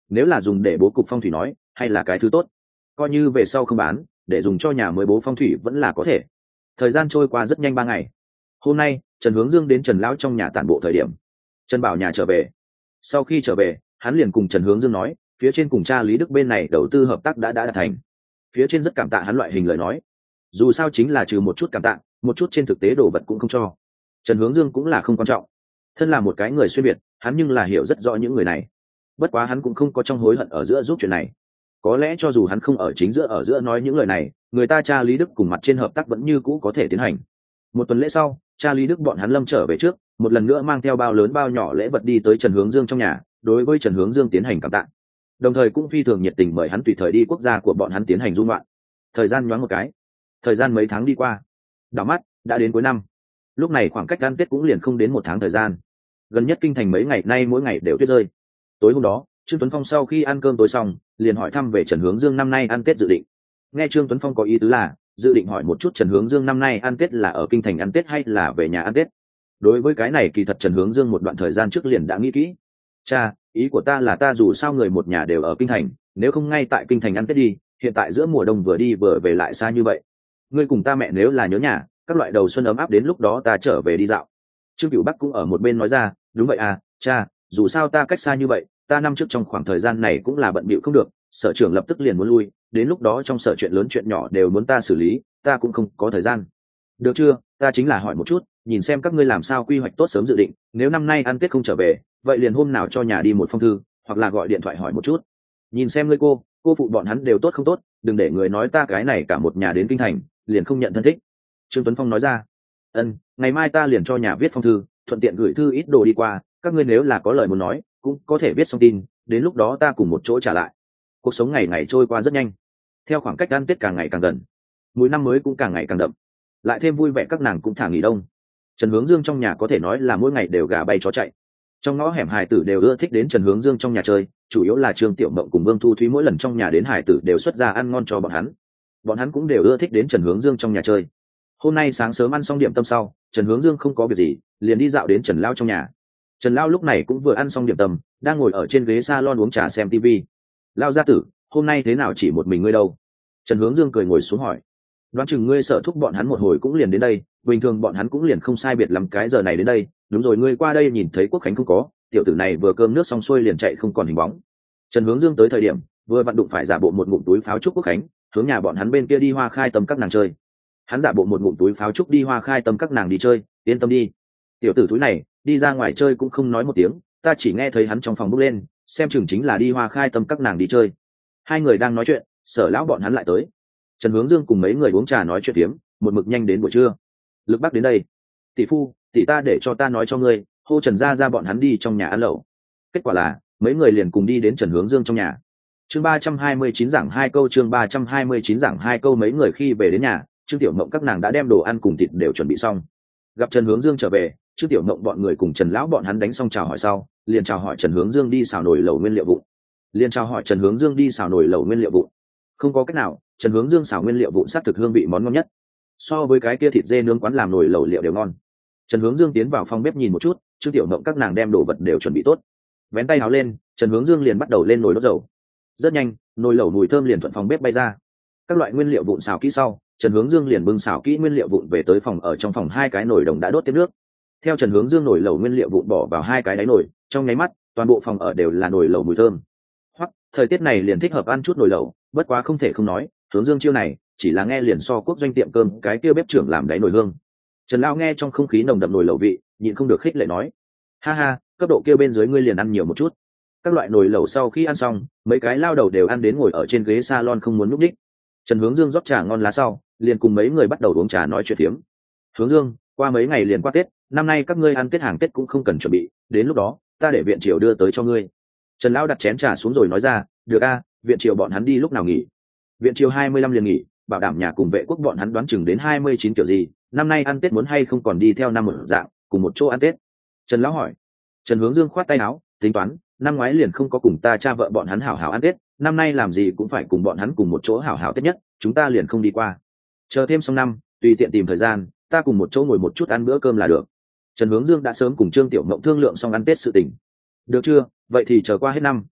nếu là dùng để bố cục phong thủy nói hay là cái thứ tốt, coi như về sau không bán để dùng cho nhà mới bố phong thủy vẫn là có thể. Thời gian trôi qua rất nhanh 3 ngày. Hôm nay Trần Hướng Dương đến Trần lão trong nhà tản bộ thời điểm, Trần Bảo nhà trở về. Sau khi trở về, hắn liền cùng Trần Hướng Dương nói, phía trên cùng cha Lý Đức bên này đầu tư hợp tác đã đạt thành. Phía trên rất cảm tạ hắn loại hình lời nói, dù sao chính là trừ một chút cảm tạ, một chút trên thực tế đồ vật cũng không cho. Trần Hướng Dương cũng là không quan trọng, thân là một cái người xuyên biệt, hắn nhưng là hiểu rất rõ những người này. Bất quá hắn cũng không có trong hối hận ở giữa giúp chuyện này. Có lẽ cho dù hắn không ở chính giữa nói những lời này, người ta cha Lý Đức cùng mặt trên hợp tác vẫn như cũ có thể tiến hành. Một tuần lễ sau, cha Lý Đức bọn hắn lâm trở về trước, một lần nữa mang theo bao lớn bao nhỏ lễ vật đi tới Trần Hướng Dương trong nhà, đối với Trần Hướng Dương tiến hành cảm tạ. Đồng thời cũng phi thường nhiệt tình mời hắn tùy thời đi quốc gia của bọn hắn tiến hành du ngoạn. Thời gian nhoáng một cái, thời gian mấy tháng đi qua, đảo mắt đã đến cuối năm. Lúc này khoảng cách ăn Tết cũng liền không đến 1 tháng thời gian. Gần nhất kinh thành mấy ngày nay mỗi ngày đều tuyết rơi. Tối hôm đó, Trương Tuấn Phong sau khi ăn cơm tối xong, liền hỏi thăm về Trần Hướng Dương năm nay ăn Tết dự định. Nghe Trương Tuấn Phong có ý tứ là dự định hỏi một chút Trần Hướng Dương năm nay ăn Tết là ở kinh thành ăn Tết hay là về nhà ăn Tết. Đối với cái này kỳ thật Trần Hướng Dương một đoạn thời gian trước liền đã nghĩ kỹ. Cha, ý của ta là ta dù sao người một nhà đều ở kinh thành, nếu không ngay tại kinh thành ăn Tết đi, hiện tại giữa mùa đông vừa đi vừa về lại xa như vậy. Ngươi cùng ta mẹ nếu là nhớ nhà, các loại đầu xuân ấm áp đến lúc đó ta trở về đi dạo. Trương Cửu Bắc cũng ở một bên nói ra, đúng vậy à, cha, dù sao ta cách xa như vậy, ta năm trước trong khoảng thời gian này cũng là bận bịu không được, sở trưởng lập tức liền muốn lui, đến lúc đó trong sở chuyện lớn chuyện nhỏ đều muốn ta xử lý, ta cũng không có thời gian. Được chưa, ta chính là hỏi một chút, nhìn xem các ngươi làm sao quy hoạch tốt sớm dự định, nếu năm nay ăn Tết không trở về, vậy liền hôm nào cho nhà đi một phong thư, hoặc là gọi điện thoại hỏi một chút. Nhìn xem ngươi cô phụ bọn hắn đều tốt không tốt, đừng để người nói ta cái này cả một nhà đến kinh thành, liền không nhận thân thích. Trương Tuấn Phong nói ra. Ngày mai ta liền cho nhà viết phong thư, thuận tiện gửi thư ít đồ đi qua, các ngươi nếu là có lời muốn nói, cũng có thể viết xong tin, đến lúc đó ta cùng một chỗ trả lại. Cuộc sống ngày ngày trôi qua rất nhanh, theo khoảng cách ăn Tết càng ngày càng gần, mùi năm mới cũng càng ngày càng đậm, lại thêm vui vẻ các nàng cũng thả nghỉ đông. Trần Hướng Dương trong nhà có thể nói là mỗi ngày đều gà bay chó chạy. Trong ngõ hẻm hải tử đều ưa thích đến Trần Hướng Dương trong nhà chơi, chủ yếu là Trương Tiểu Mộng cùng Vương Thu Thúy mỗi lần trong nhà đến hải tử đều xuất ra ăn ngon cho bọn hắn cũng đều ưa thích đến Trần Hướng Dương trong nhà chơi. Hôm nay sáng sớm ăn xong điểm tâm sau, Trần Hướng Dương không có việc gì, liền đi dạo đến Trần Lao trong nhà. Trần Lao lúc này cũng vừa ăn xong điểm tâm, đang ngồi ở trên ghế salon uống trà xem TV. Lao gia tử, hôm nay thế nào chỉ một mình ngươi đâu? Trần Hướng Dương cười ngồi xuống hỏi. Đoán chừng ngươi sợ thúc bọn hắn một hồi cũng liền đến đây, bình thường bọn hắn cũng liền không sai biệt lắm cái giờ này đến đây. Đúng rồi, ngươi qua đây nhìn thấy Quốc Khánh không có, tiểu tử này vừa cơm nước xong xuôi liền chạy không còn hình bóng. Trần Hướng Dương tới thời điểm vừa vặn đụng phải giả bộ một ngụm túi pháo chúc Quốc Khánh, hướng nhà bọn hắn bên kia đi Hoa Khai Tâm các nàng chơi. Hắn giả bộ một ngụm túi pháo chúc đi Hoa Khai Tâm các nàng đi chơi, yên tâm đi. Tiểu tử túi này đi ra ngoài chơi cũng không nói một tiếng, ta chỉ nghe thấy hắn trong phòng bốc lên, xem chừng chính là đi Hoa Khai Tâm các nàng đi chơi. Hai người đang nói chuyện, Sở lão bọn hắn lại tới. Trần Hướng Dương cùng mấy người uống trà nói chuyện phiếm, một mực nhanh đến buổi trưa. Lực Bắc đến đây. Tỷ phu, tỷ ta để cho ta nói cho ngươi, hô Trần gia ra bọn hắn đi trong nhà ăn lẩu. Kết quả là mấy người liền cùng đi đến Trần Hướng Dương trong nhà. Chương 329 giảng 2 câu, chương 329 giảng 2 câu. Mấy người khi về đến nhà, Trương Tiểu Mộng các nàng đã đem đồ ăn cùng thịt đều chuẩn bị xong. Gặp Trần Hướng Dương trở về, Trương Tiểu Mộng bọn người cùng Trần lão bọn hắn đánh xong chào hỏi sau, liền chào hỏi Trần Hướng Dương đi xào nồi lẩu nguyên liệu vụn. Không có cách nào, Trần Hướng Dương xào nguyên liệu vụn sát thực hương vị món ngon nhất. So với cái kia thịt dê nướng quán làm nồi lẩu liệu đều ngon. Trần Hướng Dương tiến vào phòng bếp nhìn một chút, Trương Tiểu Mộng các nàng đem đồ vật đều chuẩn bị tốt. Vén tay áo lên, Trần Hướng Dương liền bắt đầu lên nồi đốt dầu. Rất nhanh, nồi lẩu mùi thơm liền thuận phòng bếp bay ra. Các loại nguyên liệu vụn xào kỹ sau, Trần Hướng Dương liền bưng xào kỹ nguyên liệu vụn về tới phòng, ở trong phòng 2 cái nồi đồng đã đốt tiếp nước. Theo Trần Hướng Dương nồi lẩu nguyên liệu vụn bỏ vào 2 cái đáy nồi, trong nháy mắt, toàn bộ phòng ở đều là nồi lẩu mùi thơm. Hoặc, thời tiết này liền thích hợp ăn chút nồi lẩu, bất quá không thể không nói, Hướng Dương chiêu này, chỉ là nghe liền so Quốc Doanh tiệm cơm cái kia bếp trưởng làm đáy nồi hương. Trần lão nghe trong không khí nồng đậm nồi lẩu vị, nhịn không được khích lệ nói: "Ha ha, cấp độ kia bên dưới ngươi liền ăn nhiều một chút." Các loại nồi lẩu sau khi ăn xong, mấy cái lao đầu đều ăn đến ngồi ở trên ghế salon không muốn nhúc nhích. Trần Hướng Dương rót trà ngon lá sau, liền cùng mấy người bắt đầu uống trà nói chuyện phiếm. "Hướng Dương, qua mấy ngày liền qua Tết, năm nay các ngươi ăn Tết hàng Tết cũng không cần chuẩn bị, đến lúc đó, ta để viện triều đưa tới cho ngươi." Trần lão đặt chén trà xuống rồi nói ra: "Được a, viện triều bọn hắn đi lúc nào nghỉ?" "Viện triều 25 liền nghỉ, bảo đảm nhà cùng vệ quốc bọn hắn đoán chừng đến 29 kiểu gì, năm nay ăn Tết muốn hay không còn đi theo năm một dạng, cùng một chỗ ăn Tết?" Trần lão hỏi. Trần Hướng Dương khoát tay áo, tính toán, năm ngoái liền không có cùng ta cha vợ bọn hắn hảo hảo ăn Tết, năm nay làm gì cũng phải cùng bọn hắn cùng một chỗ hảo hảo Tết nhất, chúng ta liền không đi qua. Chờ thêm xong năm, tùy tiện tìm thời gian, ta cùng một chỗ ngồi một chút ăn bữa cơm là được. Trần Hướng Dương đã sớm cùng Trương Tiểu Mộng thương lượng xong ăn Tết sự tình. Được chưa, vậy thì chờ qua hết năm,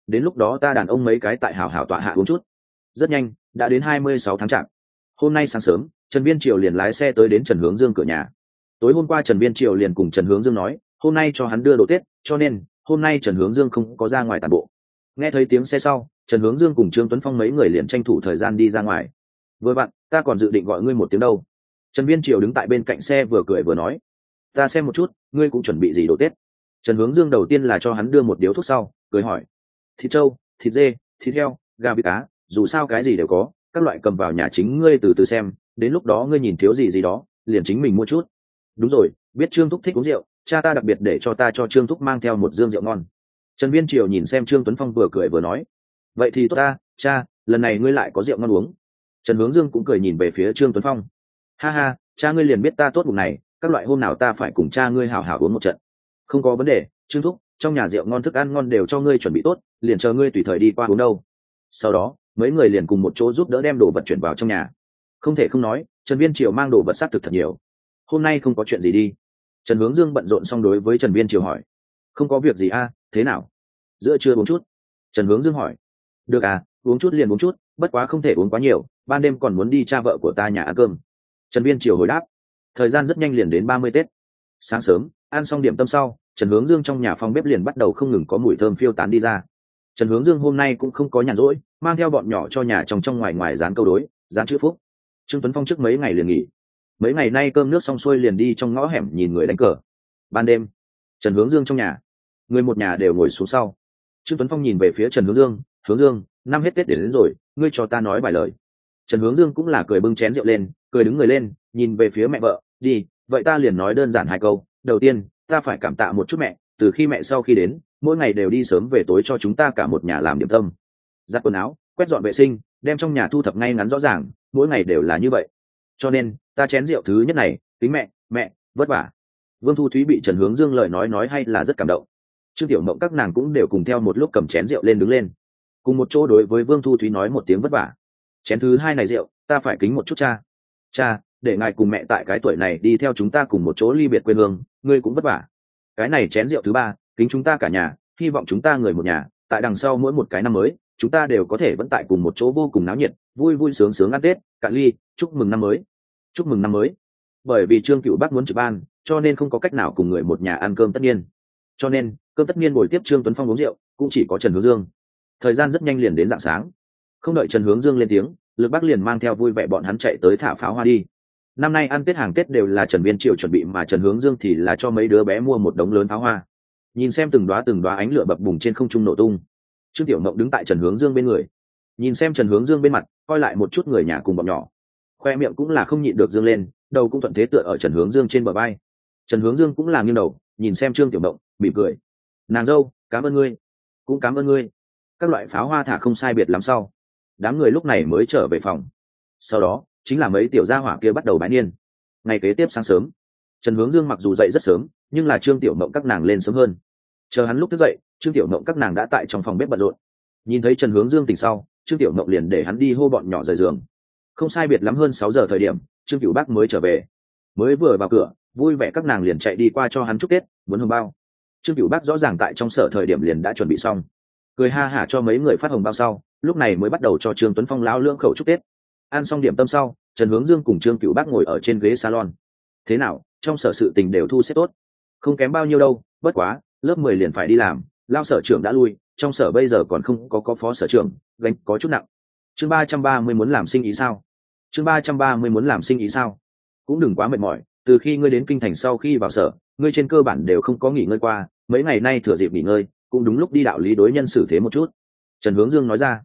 đến lúc đó ta đàn ông mấy cái tại hảo hảo tọa hạ uống chút. Rất nhanh đã đến 26 tháng chạp. Hôm nay sáng sớm Trần Viên Triều liền lái xe tới đến Trần Hướng Dương cửa nhà. Tối hôm qua Trần Viên Triều liền cùng Trần Hướng Dương nói hôm nay cho hắn đưa đồ Tết, cho nên hôm nay Trần Hướng Dương không có ra ngoài tản bộ. Nghe thấy tiếng xe sau, Trần Hướng Dương cùng Trương Tuấn Phong mấy người liền tranh thủ thời gian đi ra ngoài. Vừa vặn ta còn dự định gọi ngươi một tiếng đâu. Trần Viên Triều đứng tại bên cạnh xe vừa cười vừa nói, ta xem một chút ngươi cũng chuẩn bị gì đồ Tết. Trần Hướng Dương đầu tiên là cho hắn đưa một điếu thuốc sau cười hỏi, thịt trâu, thịt dê, thịt heo, gà, vịt cá, dù sao cái gì đều có, các loại cầm vào nhà chính ngươi từ từ xem, đến lúc đó ngươi nhìn thiếu gì gì đó liền chính mình mua chút. Đúng rồi, biết Trương Thúc thích uống rượu, cha ta đặc biệt để cho ta cho Trương Thúc mang theo một dương rượu ngon. Trần Viên Triều nhìn xem Trương Tuấn Phong vừa cười vừa nói, vậy thì tốt ta, cha, lần này ngươi lại có rượu ngon uống. Trần Hướng Dương cũng cười nhìn về phía Trương Tuấn Phong, ha ha, cha ngươi liền biết ta tốt bụng này, các loại hôm nào ta phải cùng cha ngươi hào hào uống một trận. Không có vấn đề, Trương Thúc, trong nhà rượu ngon thức ăn ngon đều cho ngươi chuẩn bị tốt, liền chờ ngươi tùy thời đi qua uống đâu. Sau đó mấy người liền cùng một chỗ giúp đỡ đem đồ vật chuyển vào trong nhà. Không thể không nói, Trần Viên Triều mang đồ vật xác thực thật nhiều. Hôm nay không có chuyện gì đi? Trần Hướng Dương bận rộn xong đối với Trần Viên Triều hỏi. Không có việc gì a, thế nào? Giữa trưa uống chút. Trần Hướng Dương hỏi. Được à, uống chút liền uống chút, bất quá không thể uống quá nhiều, ban đêm còn muốn đi cha vợ của ta nhà ăn cơm. Trần Viên Triều hồi đáp. Thời gian rất nhanh liền đến 30 Tết. Sáng sớm ăn xong điểm tâm sau, Trần Hướng Dương trong nhà phòng bếp liền bắt đầu không ngừng có mùi thơm phiêu tán đi ra. Trần Hướng Dương hôm nay cũng không có nhàn rỗi, mang theo bọn nhỏ cho nhà trong ngoài ngoài dán câu đối, dán chữ phúc. Trương Tuấn Phong trước mấy ngày liền nghỉ, mấy ngày nay cơm nước xong xuôi liền đi trong ngõ hẻm nhìn người đánh cờ. Ban đêm Trần Hướng Dương trong nhà, người một nhà đều ngồi xuống sau. Trương Tuấn Phong nhìn về phía Trần Hướng Dương, Hướng Dương, năm hết Tết đến rồi, ngươi cho ta nói vài lời. Trần Hướng Dương cũng là cười bưng chén rượu lên, cười đứng người lên, nhìn về phía mẹ vợ, đi, vậy ta liền nói đơn giản hai câu. Đầu tiên, ta phải cảm tạ một chút mẹ, từ khi mẹ sau khi đến, mỗi ngày đều đi sớm về tối cho chúng ta cả một nhà làm điểm tâm, giặt quần áo, quét dọn vệ sinh, đem trong nhà thu thập ngay ngắn rõ ràng, mỗi ngày đều là như vậy. Cho nên ta chén rượu thứ nhất này, tính mẹ, mẹ vất vả. Vương Thu Thúy bị Trần Hướng Dương lời nói hay là rất cảm động. Trương Tiểu Mộng các nàng cũng đều cùng theo một lúc cầm chén rượu lên đứng lên, cùng một chỗ đối với Vương Thu Thúy nói một tiếng vất vả. Chén thứ hai này rượu, ta phải kính một chút cha. Cha, để ngài cùng mẹ tại cái tuổi này đi theo chúng ta cùng một chỗ ly biệt quê hương, ngươi cũng vất vả. Cái này chén rượu thứ ba, kính chúng ta cả nhà, hy vọng chúng ta người một nhà, tại đằng sau mỗi một cái năm mới, chúng ta đều có thể vẫn tại cùng một chỗ vô cùng náo nhiệt, vui vui sướng sướng ăn Tết, cạn ly, chúc mừng năm mới. Chúc mừng năm mới. Bởi vì Trương Cửu Bắc muốn trực ban, cho nên không có cách nào cùng người một nhà ăn cơm tất niên. Cho nên, cơm tất niên buổi tiếp Trương Tuấn Phong uống rượu, cũng chỉ có Trần Hướng Dương. Thời gian rất nhanh liền đến rạng sáng. Không đợi Trần Hướng Dương lên tiếng, Lực Bắc liền mang theo vui vẻ bọn hắn chạy tới thả pháo hoa đi. Năm nay ăn Tết hàng Tết đều là Trần Viên Triều chuẩn bị, mà Trần Hướng Dương thì là cho mấy đứa bé mua một đống lớn pháo hoa. Nhìn xem từng đóa ánh lửa bập bùng trên không trung nổ tung. Trương Tiểu Mộng đứng tại Trần Hướng Dương bên người, nhìn xem Trần Hướng Dương bên mặt, coi lại một chút người nhà cùng bọn nhỏ, khoe miệng cũng là không nhịn được dương lên, đầu cũng thuận thế tựa ở Trần Hướng Dương trên bờ vai. Trần Hướng Dương cũng là nghiêng đầu nhìn xem Trương Tiểu Mộng, mỉm cười, nàng dâu, cảm ơn ngươi. Cũng cảm ơn ngươi. Các loại pháo hoa thả không sai biệt lắm sau, đám người lúc này mới trở về phòng. Sau đó chính là mấy tiểu gia hỏa kia bắt đầu bái niên. Ngày kế tiếp sáng sớm, Trần Hướng Dương mặc dù dậy rất sớm, nhưng là Trương Tiểu Mộng các nàng lên sớm hơn. Chờ hắn lúc thức dậy, Trương Tiểu Mộng các nàng đã tại trong phòng bếp bận rộn. Nhìn thấy Trần Hướng Dương tỉnh sau, Trương Tiểu Mộng liền để hắn đi hô bọn nhỏ rời giường. Không sai biệt lắm hơn 6 giờ thời điểm, Trương Cửu Bắc mới trở về. Mới vừa vào cửa, vui vẻ các nàng liền chạy đi qua cho hắn chúc Tết, muốn hồng bao. Trương Cửu Bắc rõ ràng tại trong sở thời điểm liền đã chuẩn bị xong, cười ha hả cho mấy người phát hồng bao sau, lúc này mới bắt đầu cho Trương Tuấn Phong lão lưỡng khẩu chúc Tết. Ăn xong điểm tâm sau, Trần Hướng Dương cùng Trương Cửu Bắc ngồi ở trên ghế salon. Thế nào, trong sở sự tình đều thu xếp tốt? Không kém bao nhiêu đâu, bất quá lớp 10 liền phải đi làm, lao sở trưởng đã lui, trong sở bây giờ còn không có phó sở trưởng, gánh có chút nặng. Chương 330 muốn làm sinh ý sao? Chương 330 muốn làm sinh ý sao? Cũng đừng quá mệt mỏi, từ khi ngươi đến kinh thành sau khi vào sở, ngươi trên cơ bản đều không có nghỉ ngơi qua, mấy ngày nay thừa dịp nghỉ ngơi, cũng đúng lúc đi đạo lý đối nhân xử thế một chút. Trần Hướng Dương nói ra.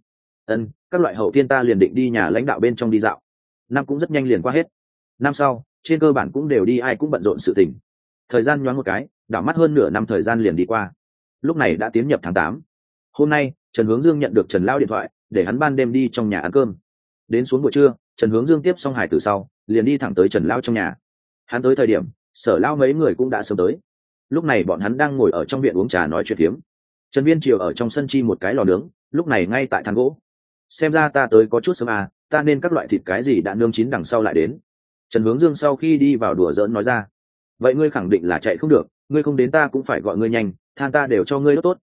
Các loại hậu thiên ta liền định đi nhà lãnh đạo bên trong đi dạo. Năm cũng rất nhanh liền qua hết. Năm sau, trên cơ bản cũng đều đi, ai cũng bận rộn sự tình. Thời gian nhoáng một cái, đảo mắt hơn nửa năm thời gian liền đi qua. Lúc này đã tiến nhập tháng 8. Hôm nay, Trần Hướng Dương nhận được Trần Lao điện thoại, để hắn ban đêm đi trong nhà ăn cơm. Đến xuống buổi trưa, Trần Hướng Dương tiếp xong hải từ sau, liền đi thẳng tới Trần Lao trong nhà. Hắn tới thời điểm, Sở Lao mấy người cũng đã sớm tới. Lúc này bọn hắn đang ngồi ở trong viện uống trà nói chuyện phiếm. Trần Viên Triều ở trong sân chi một cái lò nướng, lúc này ngay tại than gỗ. Xem ra ta tới có chút sớm à, ta nên các loại thịt cái gì đã nướng chín đằng sau lại đến. Trần Hướng Dương sau khi đi vào đùa giỡn nói ra. Vậy ngươi khẳng định là chạy không được, ngươi không đến ta cũng phải gọi ngươi nhanh, than ta đều cho ngươi đốt tốt,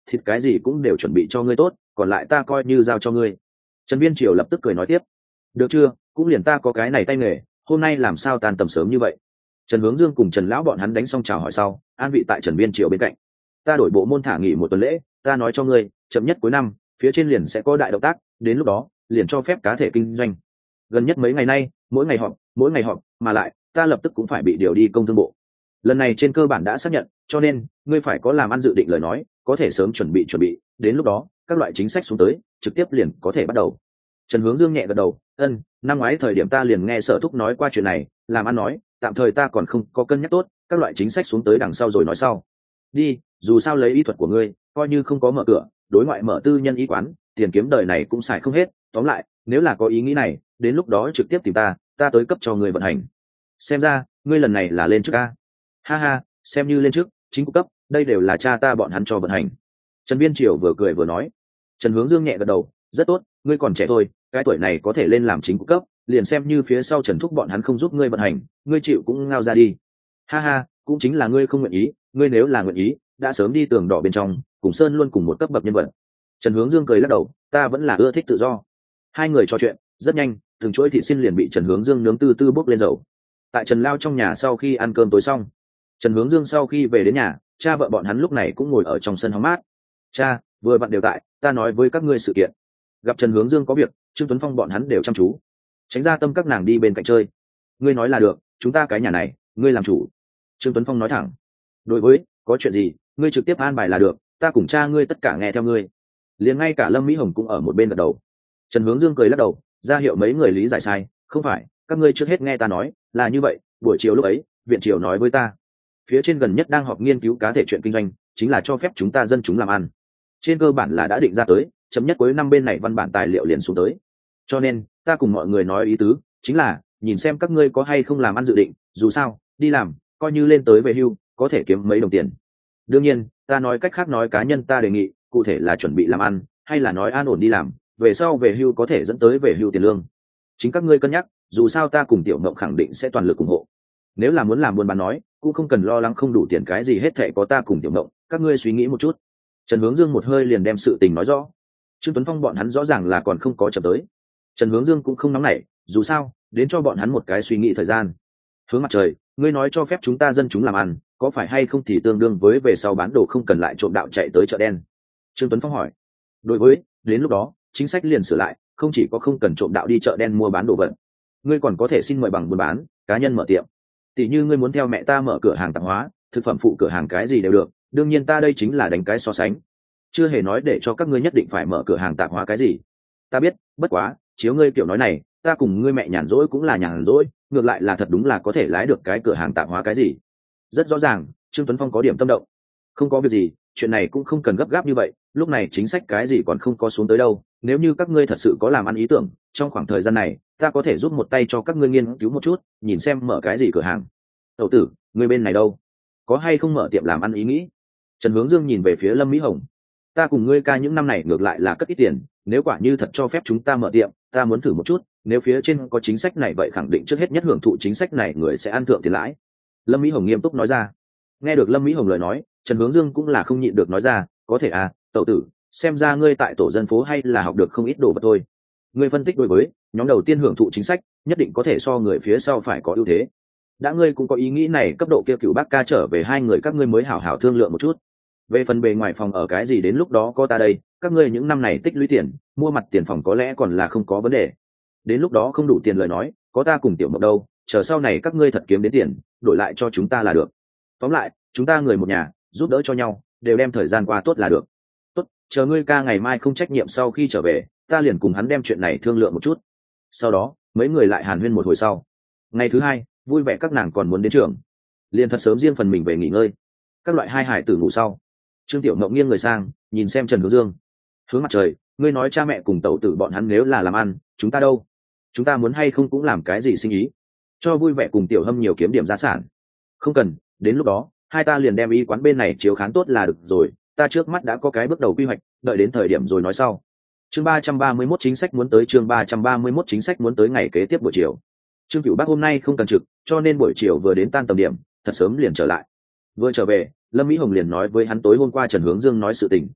thịt cái gì cũng đều chuẩn bị cho ngươi tốt, còn lại ta coi như giao cho ngươi. Trần Viên Triều lập tức cười nói tiếp, được chưa, cũng liền ta có cái này tay nghề, hôm nay làm sao tan tầm sớm như vậy. Trần Hướng Dương cùng Trần lão bọn hắn đánh xong chào hỏi sau, an vị tại Trần Viên Triều bên cạnh. Ta đổi bộ môn thả nghỉ một tuần lễ, ta nói cho ngươi, chậm nhất cuối năm phía trên liền sẽ có đại động tác, đến lúc đó liền cho phép cá thể kinh doanh. Gần nhất mấy ngày nay mỗi ngày họp, mà lại ta lập tức cũng phải bị điều đi công thương bộ. Lần này trên cơ bản đã xác nhận, cho nên ngươi phải có làm ăn dự định lời nói, có thể sớm chuẩn bị, đến lúc đó các loại chính sách xuống tới trực tiếp liền có thể bắt đầu. Trần Hướng Dương nhẹ gật đầu, năm ngoái thời điểm ta liền nghe Sở Thúc nói qua chuyện này, làm ăn nói tạm thời ta còn không có cân nhắc tốt, các loại chính sách xuống tới đằng sau rồi nói sau. Đi, dù sao lấy y thuật của ngươi, coi như không có mở cửa, đối ngoại mở tư nhân y quán, tiền kiếm đời này cũng xài không hết. Tóm lại, nếu là có ý nghĩ này, đến lúc đó trực tiếp tìm ta tới cấp cho ngươi vận hành. Xem ra ngươi lần này là lên trước a. Ha ha, xem như lên trước, chính cục cấp, đây đều là cha ta bọn hắn cho vận hành. Trần Viên Triều vừa cười vừa nói. Trần Hướng Dương nhẹ gật đầu, rất tốt, ngươi còn trẻ thôi, cái tuổi này có thể lên làm chính cục cấp, liền xem như phía sau Trần Thúc bọn hắn không giúp ngươi vận hành, ngươi chịu cũng ngao ra đi. Ha ha, cũng chính là ngươi không nguyện ý, ngươi nếu là nguyện ý, đã sớm đi tường đỏ bên trong, cùng Sơn luôn cùng một cấp bậc nhân vật. Trần Hướng Dương cười lắc đầu, ta vẫn là ưa thích tự do. Hai người trò chuyện, rất nhanh, từng chuỗi thịt xiên liền bị Trần Hướng Dương nướng từ từ bốc lên dầu. Tại Trần Lao trong nhà sau khi ăn cơm tối xong, Trần Hướng Dương sau khi về đến nhà, cha vợ bọn hắn lúc này cũng ngồi ở trong sân hóng mát. Cha, vừa vặn đều tại, ta nói với các ngươi sự kiện. Gặp Trần Hướng Dương có việc, Trương Tuấn Phong bọn hắn đều chăm chú, tránh ra tâm các nàng đi bên cạnh chơi. Ngươi nói là được, chúng ta cái nhà này, ngươi làm chủ. Trương Tuấn Phong nói thẳng. Đối với, có chuyện gì, ngươi trực tiếp an bài là được, ta cùng cha ngươi tất cả nghe theo ngươi. Liền ngay cả Lâm Mỹ Hồng cũng ở một bên gật đầu. Trần Hướng Dương cười lắc đầu, ra hiệu mấy người lý giải sai, không phải, các ngươi trước hết nghe ta nói, là như vậy, buổi chiều lúc ấy, viện triều nói với ta, phía trên gần nhất đang họp nghiên cứu cá thể chuyện kinh doanh, chính là cho phép chúng ta dân chúng làm ăn. Trên cơ bản là đã định ra tới, chấm nhất cuối năm bên này văn bản tài liệu liền xuống tới. Cho nên, ta cùng mọi người nói ý tứ, chính là, nhìn xem các ngươi có hay không làm ăn dự định, dù sao, đi làm, coi như lên tới về hưu, có thể kiếm mấy đồng tiền. Đương nhiên, ta nói cách khác nói cá nhân ta đề nghị, cụ thể là chuẩn bị làm ăn, hay là nói an ổn đi làm, về sau về hưu có thể dẫn tới về hưu tiền lương. Chính các ngươi cân nhắc, dù sao ta cùng Tiểu Ngộng khẳng định sẽ toàn lực ủng hộ. Nếu là muốn làm buôn bán nói, cũng không cần lo lắng không đủ tiền, cái gì hết thảy có ta cùng Tiểu Ngộng, các ngươi suy nghĩ một chút. Trần Hướng Dương một hơi liền đem sự tình nói rõ. Trương Tuấn Phong bọn hắn rõ ràng là còn không có chậm tới. Trần Hướng Dương cũng không nóng nảy, dù sao, đến cho bọn hắn một cái suy nghĩ thời gian. Hướng Mặt Trời, ngươi nói cho phép chúng ta dân chúng làm ăn, có phải hay không thì tương đương với về sau bán đồ không cần lại trộm đạo chạy tới chợ đen. Trương Tuấn Phong hỏi. Đối với, đến lúc đó, chính sách liền sửa lại, không chỉ có không cần trộm đạo đi chợ đen mua bán đồ vật, ngươi còn có thể xin mời bằng buôn bán, cá nhân mở tiệm. Tỷ như ngươi muốn theo mẹ ta mở cửa hàng tạp hóa, thực phẩm phụ cửa hàng cái gì đều được, đương nhiên ta đây chính là đánh cái so sánh, chưa hề nói để cho các ngươi nhất định phải mở cửa hàng tạp hóa cái gì. Ta biết, bất quá, chiếu ngươi kiểu nói này, ta cùng ngươi mẹ nhàn rỗi cũng là nhàn rỗi, ngược lại là thật đúng là có thể lái được cái cửa hàng tạp hóa cái gì. Rất rõ ràng, Trương Tuấn Phong có điểm tâm động. Không có việc gì, chuyện này cũng không cần gấp gáp như vậy, lúc này chính sách cái gì còn không có xuống tới đâu, nếu như các ngươi thật sự có làm ăn ý tưởng, trong khoảng thời gian này ta có thể giúp một tay cho các ngươi nghiên cứu một chút, nhìn xem mở cái gì cửa hàng. Tẩu tử, ngươi bên này đâu, có hay không mở tiệm làm ăn ý nghĩ? Trần Hướng Dương nhìn về phía Lâm Mỹ Hồng. Ta cùng ngươi ca những năm này ngược lại là cất ít tiền, nếu quả như thật cho phép chúng ta mở tiệm, ta muốn thử một chút, nếu phía trên có chính sách này vậy khẳng định trước hết nhất hưởng thụ chính sách này người sẽ ăn thượng tiền lãi. Lâm Mỹ Hồng nghiêm túc nói ra. Nghe được Lâm Mỹ Hồng lời nói, Trần Hướng Dương cũng là không nhịn được nói ra, có thể à, tẩu tử, xem ra ngươi tại tổ dân phố hay là học được không ít đồ vật thôi. Ngươi phân tích đối với nhóm đầu tiên hưởng thụ chính sách, nhất định có thể so người phía sau phải có ưu thế. Đã ngươi cũng có ý nghĩ này, cấp độ kia Cửu Bác ca trở về hai người các ngươi mới hảo hảo thương lượng một chút. Về phần bề ngoài phòng ở cái gì đến lúc đó có ta đây, các ngươi những năm này tích lũy tiền, mua mặt tiền phòng có lẽ còn là không có vấn đề. Đến lúc đó không đủ tiền lời nói, có ta cùng Tiểu Mộng đâu, chờ sau này các ngươi thật kiếm đến tiền, đổi lại cho chúng ta là được. Tóm lại, chúng ta người một nhà, giúp đỡ cho nhau, đều đem thời gian qua tốt là được. Tốt, chờ ngươi ca ngày mai không trách nhiệm sau khi trở về, ta liền cùng hắn đem chuyện này thương lượng một chút. Sau đó, mấy người lại hàn huyên một hồi sau. Ngày thứ hai, vui vẻ các nàng còn muốn đến trường, liền thật sớm riêng phần mình về nghỉ ngơi. Các loại hai hải tử ngủ sau, Trương Tiểu Mộng nghiêng người sang, nhìn xem Trần Hướng Dương. Hướng Mặt Trời, ngươi nói cha mẹ cùng tẩu tử bọn hắn nếu là làm ăn, chúng ta đâu? Chúng ta muốn hay không cũng làm cái gì sinh ý, cho vui vẻ cùng Tiểu Hâm nhiều kiếm điểm gia sản. Không cần, đến lúc đó, hai ta liền đem y quán bên này chiếu khán tốt là được rồi, ta trước mắt đã có cái bước đầu quy hoạch, đợi đến thời điểm rồi nói sau. Chương 331 chính sách muốn tới, chương 331 chính sách muốn tới ngày kế tiếp buổi chiều. Trương Cửu Bác hôm nay không cần trực, cho nên buổi chiều vừa đến tan tầm điểm, thật sớm liền trở lại. Vừa trở về, Lâm Mỹ Hồng liền nói với hắn tối hôm qua Trần Hướng Dương nói sự tình.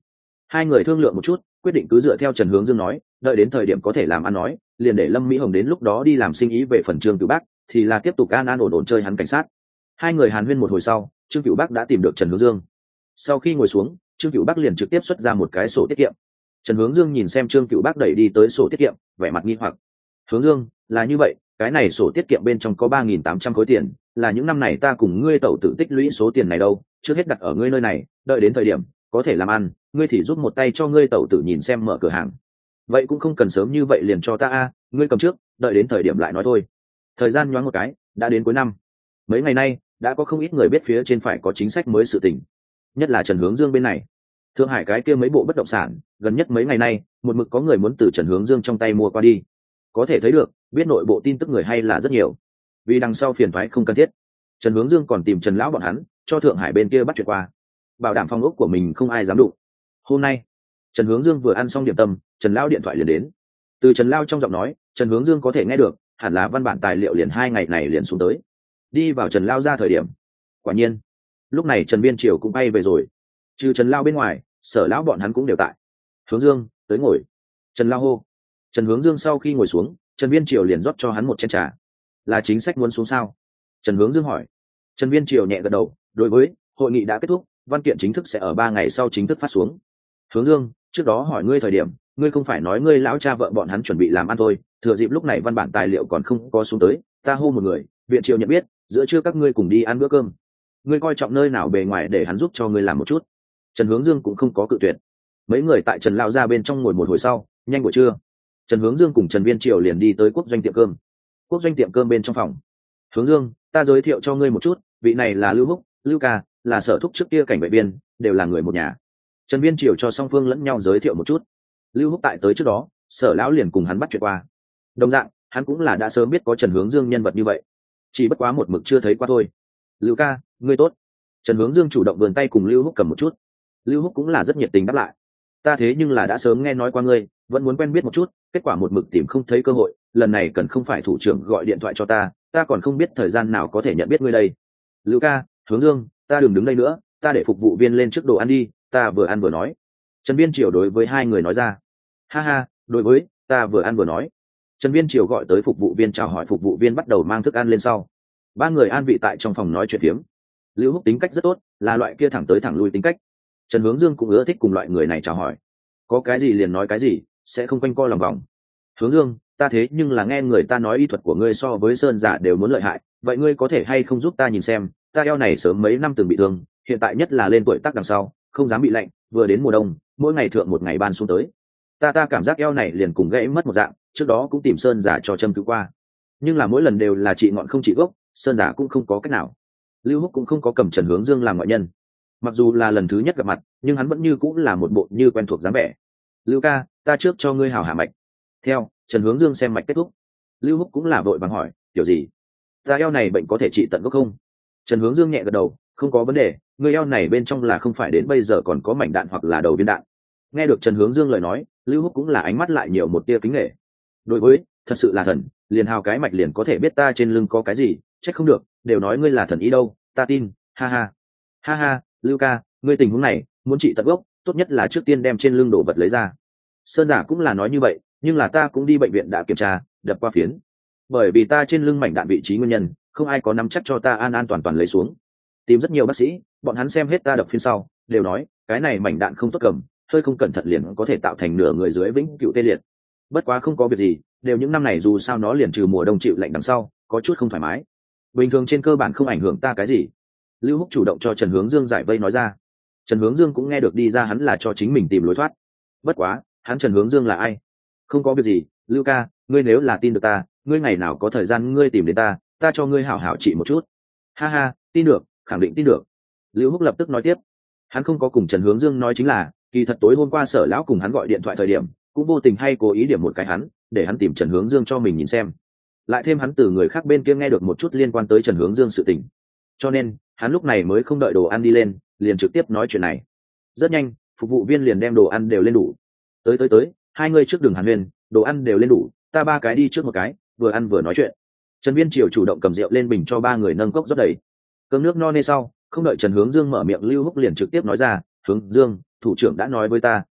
Hai người thương lượng một chút, quyết định cứ dựa theo Trần Hướng Dương nói, đợi đến thời điểm có thể làm ăn nói, liền để Lâm Mỹ Hồng đến lúc đó đi làm sinh ý. Về phần Trương Cửu Bắc thì là tiếp tục an an ổn ổn chơi hắn cảnh sát. Hai người hàn huyên một hồi sau, Trương Cửu Bắc đã tìm được Trần Hướng Dương. Sau khi ngồi xuống, Trương Cửu Bắc liền trực tiếp xuất ra một cái sổ tiết kiệm. Trần Hướng Dương nhìn xem Trương Cửu Bắc đẩy đi tới sổ tiết kiệm, vẻ mặt nghi hoặc. Hướng Dương, là như vậy, cái này sổ tiết kiệm bên trong có 3.800 khối tiền, là những năm này ta cùng ngươi tẩu tự tích lũy số tiền này đâu, trước hết đặt ở ngươi nơi này, đợi đến thời điểm có thể làm ăn, ngươi thì giúp một tay cho ngươi tẩu tự nhìn xem mở cửa hàng. Vậy cũng không cần sớm như vậy liền cho ta a, ngươi cầm trước, đợi đến thời điểm lại nói thôi. Thời gian nhoáng một cái, đã đến cuối năm. Mấy ngày nay đã có không ít người biết phía trên phải có chính sách mới sự tình, nhất là Trần Hướng Dương bên này. Thượng Hải cái kia mấy bộ bất động sản, gần nhất mấy ngày nay một mực có người muốn từ Trần Hướng Dương trong tay mua qua đi. Có thể thấy được, biết nội bộ tin tức người hay là rất nhiều. Vì đằng sau phiền toái không cần thiết, Trần Hướng Dương còn tìm Trần lão bọn hắn cho Thượng Hải bên kia bắt chuyện qua, bảo đảm phòng ốc của mình không ai dám đụng. Hôm nay Trần Hướng Dương vừa ăn xong điểm tâm, Trần lão điện thoại liền đến. Từ Trần lão trong giọng nói, Trần Hướng Dương có thể nghe được, hẳn là văn bản tài liệu liền 2 ngày này liền xuống tới. Đi vào Trần lão ra thời điểm, quả nhiên lúc này Trần Biên Triều cũng bay về rồi. Trừ Trần lão bên ngoài, Sở lão bọn hắn cũng đều tại. Hướng Dương, tới ngồi. Trần lão hô. Trần Hướng Dương sau khi ngồi xuống, Trần Biên Triều liền rót cho hắn một chén trà. Là chính sách muốn xuống sao? Trần Hướng Dương hỏi. Trần Biên Triều nhẹ gật đầu, đối với hội nghị đã kết thúc, văn kiện chính thức sẽ ở 3 ngày sau chính thức phát xuống. Hướng Dương, trước đó hỏi ngươi thời điểm, ngươi không phải nói ngươi lão cha vợ bọn hắn chuẩn bị làm ăn thôi, thừa dịp lúc này văn bản tài liệu còn không có xuống tới, ta hô một người, viện Triều nhận biết, giữa trưa các ngươi cùng đi ăn bữa cơm. Ngươi coi trọng nơi nào bề ngoài để hắn giúp cho ngươi làm một chút. Trần Hướng Dương cũng không có cự tuyệt. Mấy người tại Trần lão ra bên trong ngồi một hồi sau, nhanh buổi trưa, Trần Hướng Dương cùng Trần Biên Triều liền đi tới Quốc doanh tiệm cơm. Quốc doanh tiệm cơm bên trong phòng. Hướng Dương, ta giới thiệu cho ngươi một chút, vị này là Lưu Húc, Lưu ca, là Sở thúc trước kia cảnh vệ viên, đều là người một nhà. Trần Biên Triều cho song phương lẫn nhau giới thiệu một chút. Lưu Húc tại tới trước đó, Sở lão liền cùng hắn bắt chuyện qua. Đồng dạng, hắn cũng là đã sớm biết có Trần Hướng Dương nhân vật như vậy, chỉ bất quá một mực chưa thấy qua thôi. Lưu ca, ngươi tốt. Trần Hướng Dương chủ động vươn tay cùng Lưu Húc cầm một chút. Lưu Húc cũng là rất nhiệt tình đáp lại. Ta thế nhưng là đã sớm nghe nói qua ngươi, vẫn muốn quen biết một chút, kết quả một mực tìm không thấy cơ hội, lần này cần không phải thủ trưởng gọi điện thoại cho ta, ta còn không biết thời gian nào có thể nhận biết ngươi đây. Lưu ca, Hướng Dương, ta đừng đứng đây nữa, ta để phục vụ viên lên trước đồ ăn đi, ta vừa ăn vừa nói. Trần Biên Triều đối với hai người nói ra. Ha ha, đối với, ta vừa ăn vừa nói. Trần Biên Triều gọi tới phục vụ viên chào hỏi, phục vụ viên bắt đầu mang thức ăn lên sau. 3 người an vị tại trong phòng nói chuyện phiếm. Lưu Húc tính cách rất tốt, là loại kia thẳng tới thẳng lui tính cách. Trần Hướng Dương cũng ưa thích cùng loại người này chào hỏi, có cái gì liền nói cái gì, sẽ không quanh co lòng vòng. Hướng Dương, ta thế nhưng là nghe người ta nói y thuật của ngươi so với Sơn giả đều muốn lợi hại, vậy ngươi có thể hay không giúp ta nhìn xem, ta eo này sớm mấy năm từng bị thương, hiện tại nhất là lên tuổi tác đằng sau, không dám bị lạnh, vừa đến mùa đông, mỗi ngày thượng một ngày ban xuống tới. Ta cảm giác eo này liền cùng gãy mất một dạng, trước đó cũng tìm Sơn giả cho châm cứu qua, nhưng là mỗi lần đều là trị ngọn không trị gốc, Sơn giả cũng không có cách nào. Lưu Húc cũng không có cầm Trần Hướng Dương làm ngoại nhân, mặc dù là lần thứ nhất gặp mặt, nhưng hắn vẫn như cũng là một bộ như quen thuộc dáng vẻ. Lưu ca, ta trước cho ngươi hào hạ mạch. Theo Trần Hướng Dương xem mạch kết thúc, Lưu Húc cũng là vội vàng hỏi, kiểu gì? Ta eo này bệnh có thể trị tận gốc không? Trần Hướng Dương nhẹ gật đầu, không có vấn đề, ngươi eo này bên trong là không phải đến bây giờ còn có mảnh đạn hoặc là đầu viên đạn. Nghe được Trần Hướng Dương lời nói, Lưu Húc cũng là ánh mắt lại nhiều một tia kính nể. Đối với, thật sự là thần, liền hào cái mạch liền có thể biết ta trên lưng có cái gì, trách không được, đều nói ngươi là thần ý đâu, ta tin, ha ha. Ha ha, Lưu ca, ngươi tình huống này, muốn trị tận gốc, tốt nhất là trước tiên đem trên lưng đồ vật lấy ra. Sơn giả cũng là nói như vậy, nhưng là ta cũng đi bệnh viện đã kiểm tra, đập qua phiến. Bởi vì ta trên lưng mảnh đạn vị trí nguyên nhân, không ai có nắm chắc cho ta an an toàn toàn lấy xuống. Tìm rất nhiều bác sĩ, bọn hắn xem hết ta đập phiến sau, đều nói, cái này mảnh đạn không tốt cầm, hơi không cẩn thận liền có thể tạo thành nửa người dưới vĩnh cựu tê liệt. Bất quá không có việc gì, đều những năm này dù sao nó liền trừ mùa đông chịu lạnh đằng sau, có chút không thoải mái. Bình thường trên cơ bản không ảnh hưởng ta cái gì. Lưu Húc chủ động cho Trần Hướng Dương giải vây nói ra. Trần Hướng Dương cũng nghe được đi ra hắn là cho chính mình tìm lối thoát. Bất quá, hắn Trần Hướng Dương là ai? Không có việc gì, Lưu ca, ngươi nếu là tin được ta, ngươi ngày nào có thời gian ngươi tìm đến ta, ta cho ngươi hảo hảo trị một chút. Ha ha, tin được, khẳng định tin được. Lưu Húc lập tức nói tiếp. Hắn không có cùng Trần Hướng Dương nói chính là, kỳ thật tối hôm qua Sở lão cùng hắn gọi điện thoại thời điểm, cũng vô tình hay cố ý điểm một cái hắn, để hắn tìm Trần Hướng Dương cho mình nhìn xem. Lại thêm hắn từ người khác bên kia nghe được một chút liên quan tới Trần Hướng Dương sự tình. Cho nên, hắn lúc này mới không đợi đồ ăn đi lên, liền trực tiếp nói chuyện này. Rất nhanh, phục vụ viên liền đem đồ ăn đều lên đủ. Tới, hai người trước đường hàn huyên, đồ ăn đều lên đủ, ta 3 cái đi trước một cái, vừa ăn vừa nói chuyện. Trần Biên Triều chủ động cầm rượu lên bình cho 3 người nâng cốc rót đầy. Cơm nước no nê sau, không đợi Trần Hướng Dương mở miệng, Lưu Húc liền trực tiếp nói ra, Hướng Dương, thủ trưởng đã nói với ta,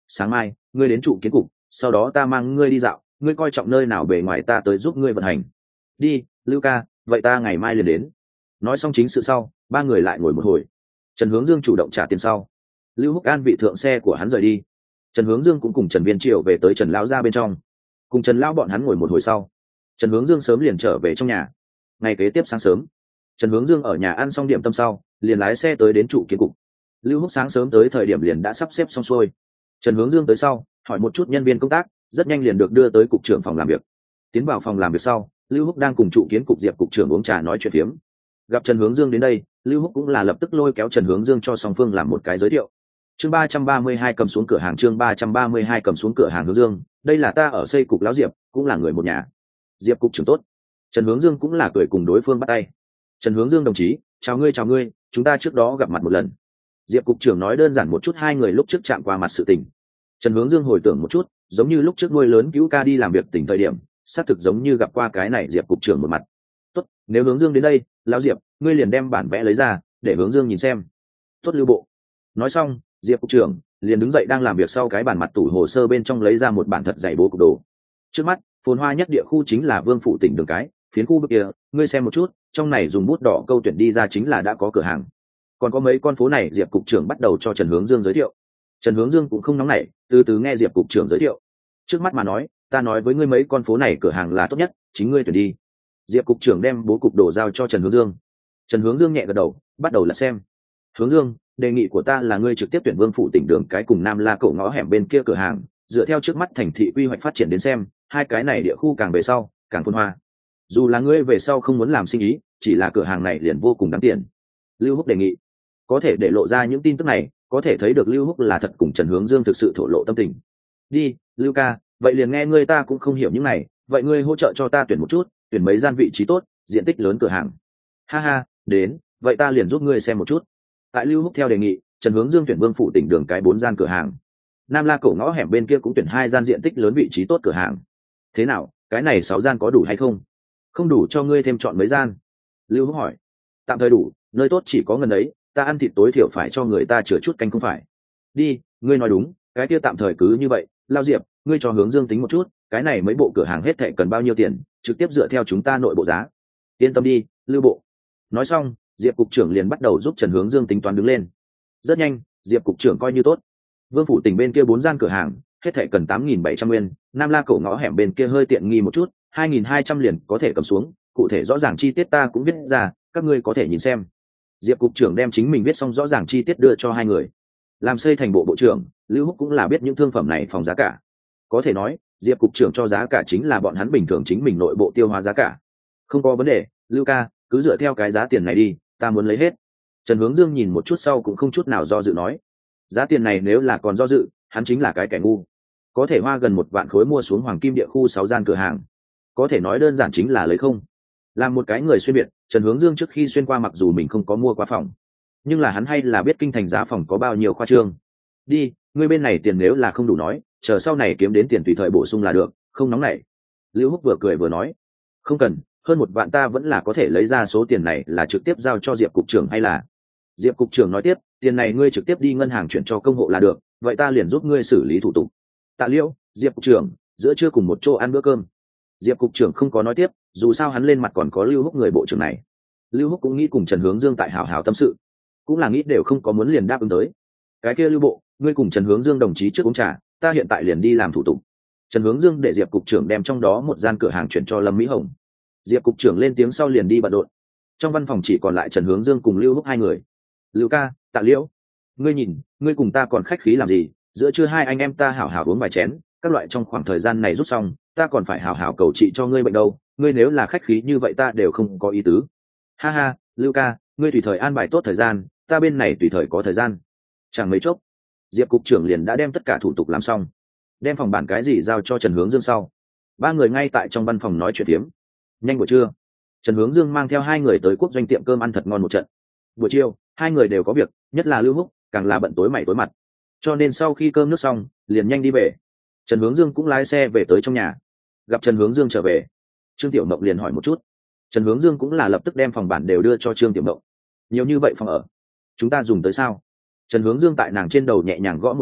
sáng mai ngươi đến trụ kiến cục, sau đó ta mang ngươi đi dạo, ngươi coi trọng nơi nào bề ngoài ta tới giúp ngươi vận hành. Đi, Lưu ca, vậy ta ngày mai liền đến. Nói xong chính sự sau, ba người lại ngồi một hồi. Trần Hướng Dương chủ động trả tiền sau, Lưu Húc An vị thượng xe của hắn rời đi. Trần Hướng Dương cũng cùng Trần Viên Triệu về tới Trần lão gia bên trong. Cùng Trần lão bọn hắn ngồi một hồi sau, Trần Hướng Dương sớm liền trở về trong nhà. Ngày kế tiếp sáng sớm, Trần Hướng Dương ở nhà ăn xong điểm tâm sau, liền lái xe tới đến trụ kiến cục. Lưu Húc sáng sớm tới thời điểm liền đã sắp xếp xong xuôi. Trần Hướng Dương tới sau, hỏi một chút nhân viên công tác, rất nhanh liền được đưa tới cục trưởng phòng làm việc. Tiến vào phòng làm việc sau, Lưu Húc đang cùng trụ kiến cục Diệp cục trưởng uống trà nói chuyện phiếm. Gặp Trần Hướng Dương đến đây, Lưu Húc cũng là lập tức lôi kéo Trần Hướng Dương cho song phương làm một cái giới thiệu. Chương 332 cầm xuống cửa hàng, chương 332 cầm xuống cửa hàng. Hướng Dương, đây là ta ở xây cục lão Diệp, cũng là người một nhà. Diệp cục trưởng tốt. Trần Hướng Dương cũng là cười cùng đối phương bắt tay. Trần Hướng Dương đồng chí, chào ngươi, chúng ta trước đó gặp mặt một lần. Diệp cục trưởng nói đơn giản một chút hai người lúc trước chạm qua mặt sự tình. Trần Hướng Dương hồi tưởng một chút, giống như lúc trước nuôi lớn cứu ca đi làm việc tỉnh thời điểm, xác thực giống như gặp qua cái này Diệp cục trưởng một mặt. Tốt, nếu Hướng Dương đến đây, lão Diệp, ngươi liền đem bản vẽ lấy ra, để Hướng Dương nhìn xem. Tốt Lưu bộ. Nói xong, Diệp cục trưởng liền đứng dậy đang làm việc sau cái bàn mặt tủ hồ sơ bên trong lấy ra một bản thật dày bố cục đồ. Trước mắt, phồn hoa nhất địa khu chính là Vương phủ tỉnh đường cái, phiến khu vực kia, ngươi xem một chút, trong này dùng bút đỏ câu tuyển đi ra chính là đã có cửa hàng. Còn có mấy con phố này Diệp cục trưởng bắt đầu cho Trần Hướng Dương giới thiệu. Trần Hướng Dương cũng không nóng nảy, từ từ nghe Diệp cục trưởng giới thiệu. Trước mắt mà nói, ta nói với ngươi mấy con phố này cửa hàng là tốt nhất, chính ngươi tuyển đi. Diệp cục trưởng đem bố cục đồ giao cho Trần Hướng Dương. Trần Hướng Dương nhẹ gật đầu, bắt đầu là xem. Hướng Dương, đề nghị của ta là ngươi trực tiếp tuyển Vương phủ tỉnh đường cái cùng Nam La cổ ngõ hẻm bên kia cửa hàng, dựa theo trước mắt thành thị quy hoạch phát triển đến xem, hai cái này địa khu càng về sau, càng phồn hoa. Dù là ngươi về sau không muốn làm sinh ý, chỉ là cửa hàng này liền vô cùng đáng tiền. Lưu Húc đề nghị. Có thể để lộ ra những tin tức này, có thể thấy được Lưu Húc là thật cùng Trần Hướng Dương thực sự thổ lộ tâm tình. Đi, Lưu ca, vậy liền nghe ngươi, ta cũng không hiểu những này, vậy ngươi hỗ trợ cho ta tuyển một chút, tuyển mấy gian vị trí tốt, diện tích lớn cửa hàng. Ha ha, đến, vậy ta liền giúp ngươi xem một chút. Tại Lưu Húc theo đề nghị, Trần Hướng Dương tuyển Vương phủ tỉnh đường cái 4 gian cửa hàng. Nam La cổ ngõ hẻm bên kia cũng tuyển 2 gian diện tích lớn vị trí tốt cửa hàng. Thế nào, cái này 6 gian có đủ hay không? Không đủ cho ngươi thêm chọn mấy gian. Lưu Húc hỏi. Tạm thời đủ, nơi tốt chỉ có ngần ấy, ta ăn thịt tối thiểu phải cho người ta chừa chút canh không phải. Đi, ngươi nói đúng, cái kia tạm thời cứ như vậy. Lao Diệp, ngươi cho Hướng Dương tính một chút, cái này mấy bộ cửa hàng hết thảy cần bao nhiêu tiền, trực tiếp dựa theo chúng ta nội bộ giá. Yên tâm đi, Lưu bộ. Nói xong, Diệp cục trưởng liền bắt đầu giúp Trần Hướng Dương tính toán đứng lên. Rất nhanh, Diệp cục trưởng coi như tốt. Vương phủ tỉnh bên kia 4 gian cửa hàng, hết thảy cần 8.700 nguyên, Nam La cổ ngõ hẻm bên kia hơi tiện nghi một chút, 2.200 liền có thể cầm xuống, cụ thể rõ ràng chi tiết ta cũng viết ra, các ngươi có thể nhìn xem. Diệp cục trưởng đem chính mình viết xong rõ ràng chi tiết đưa cho hai người. Làm xây thành bộ bộ trưởng, Lưu Húc cũng là biết những thương phẩm này phòng giá cả. Có thể nói, Diệp cục trưởng cho giá cả chính là bọn hắn bình thường chính mình nội bộ tiêu hóa giá cả. Không có vấn đề, Lưu ca, cứ dựa theo cái giá tiền này đi, ta muốn lấy hết. Trần Hướng Dương nhìn một chút sau cũng không chút nào do dự nói. Giá tiền này nếu là còn do dự, hắn chính là cái kẻ ngu. Có thể hoa gần 1 vạn khối mua xuống Hoàng Kim địa khu 6 gian cửa hàng. Có thể nói đơn giản chính là lấy không. Làm một cái người xuyên biệt, Trần Hướng Dương trước khi xuyên qua mặc dù mình không có mua qua phòng, nhưng là hắn hay là biết kinh thành giá phòng có bao nhiêu khoa trương. Đi, ngươi bên này tiền nếu là không đủ nói, chờ sau này kiếm đến tiền tùy thời bổ sung là được, không nóng nảy. Lưu Húc vừa cười vừa nói. Không cần, hơn 1 vạn ta vẫn là có thể lấy ra, số tiền này là trực tiếp giao cho Diệp cục trưởng hay là? Diệp cục trưởng nói tiếp, tiền này ngươi trực tiếp đi ngân hàng chuyển cho công hộ là được, vậy ta liền giúp ngươi xử lý thủ tục. Tạ Liễu, Diệp cục trưởng, giữa trưa cùng một chỗ ăn bữa cơm. Diệp cục trưởng không có nói tiếp, dù sao hắn lên mặt còn có Lưu Húc người bộ trưởng này. Lưu Húc cũng nghĩ cùng Trần Hướng Dương tại hảo hảo tâm sự, cũng là nghĩ đều không có muốn liền đáp ứng tới. Cái kia Lưu bộ, ngươi cùng Trần Hướng Dương đồng chí trước uống trà, ta hiện tại liền đi làm thủ tục. Trần Hướng Dương để Diệp cục trưởng đem trong đó một gian cửa hàng chuyển cho Lâm Mỹ Hồng. Diệp cục trưởng lên tiếng sau liền đi bận rộn. Trong văn phòng chỉ còn lại Trần Hướng Dương cùng Lưu Húc hai người. Lưu ca, Tạ Liễu, ngươi nhìn, ngươi cùng ta còn khách khí làm gì? Giữa trưa hai anh em ta hảo hảo uống vài chén, các loại trong khoảng thời gian này rút xong, ta còn phải hảo hảo cầu trị cho ngươi bệnh đâu. Ngươi nếu là khách khí như vậy ta đều không có ý tứ. Ha ha, Lưu ca, ngươi tùy thời an bài tốt thời gian, ta bên này tùy thời có thời gian. Chẳng mấy chốc, Diệp cục trưởng liền đã đem tất cả thủ tục làm xong, đem phòng bản cái gì giao cho Trần Hướng Dương sau. Ba người ngay tại trong văn phòng nói chuyện tiếm. Nhanh buổi trưa, Trần Hướng Dương mang theo hai người tới quốc doanh tiệm cơm ăn thật ngon một trận. Buổi chiều, hai người đều có việc, nhất là Lưu Húc, càng là bận tối mày tối mặt. Cho nên sau khi cơm nước xong, liền nhanh đi về. Trần Hướng Dương cũng lái xe về tới trong nhà. Gặp Trần Hướng Dương trở về, Trương Tiểu Mộng liền hỏi một chút. Trần Hướng Dương cũng là lập tức đem phòng bản đều đưa cho Trương Tiểu Mộng. Nhiều như vậy phòng ở, chúng ta dùng tới sao? Trần Hướng Dương tại nàng trên đầu nhẹ nhàng gõ một cái,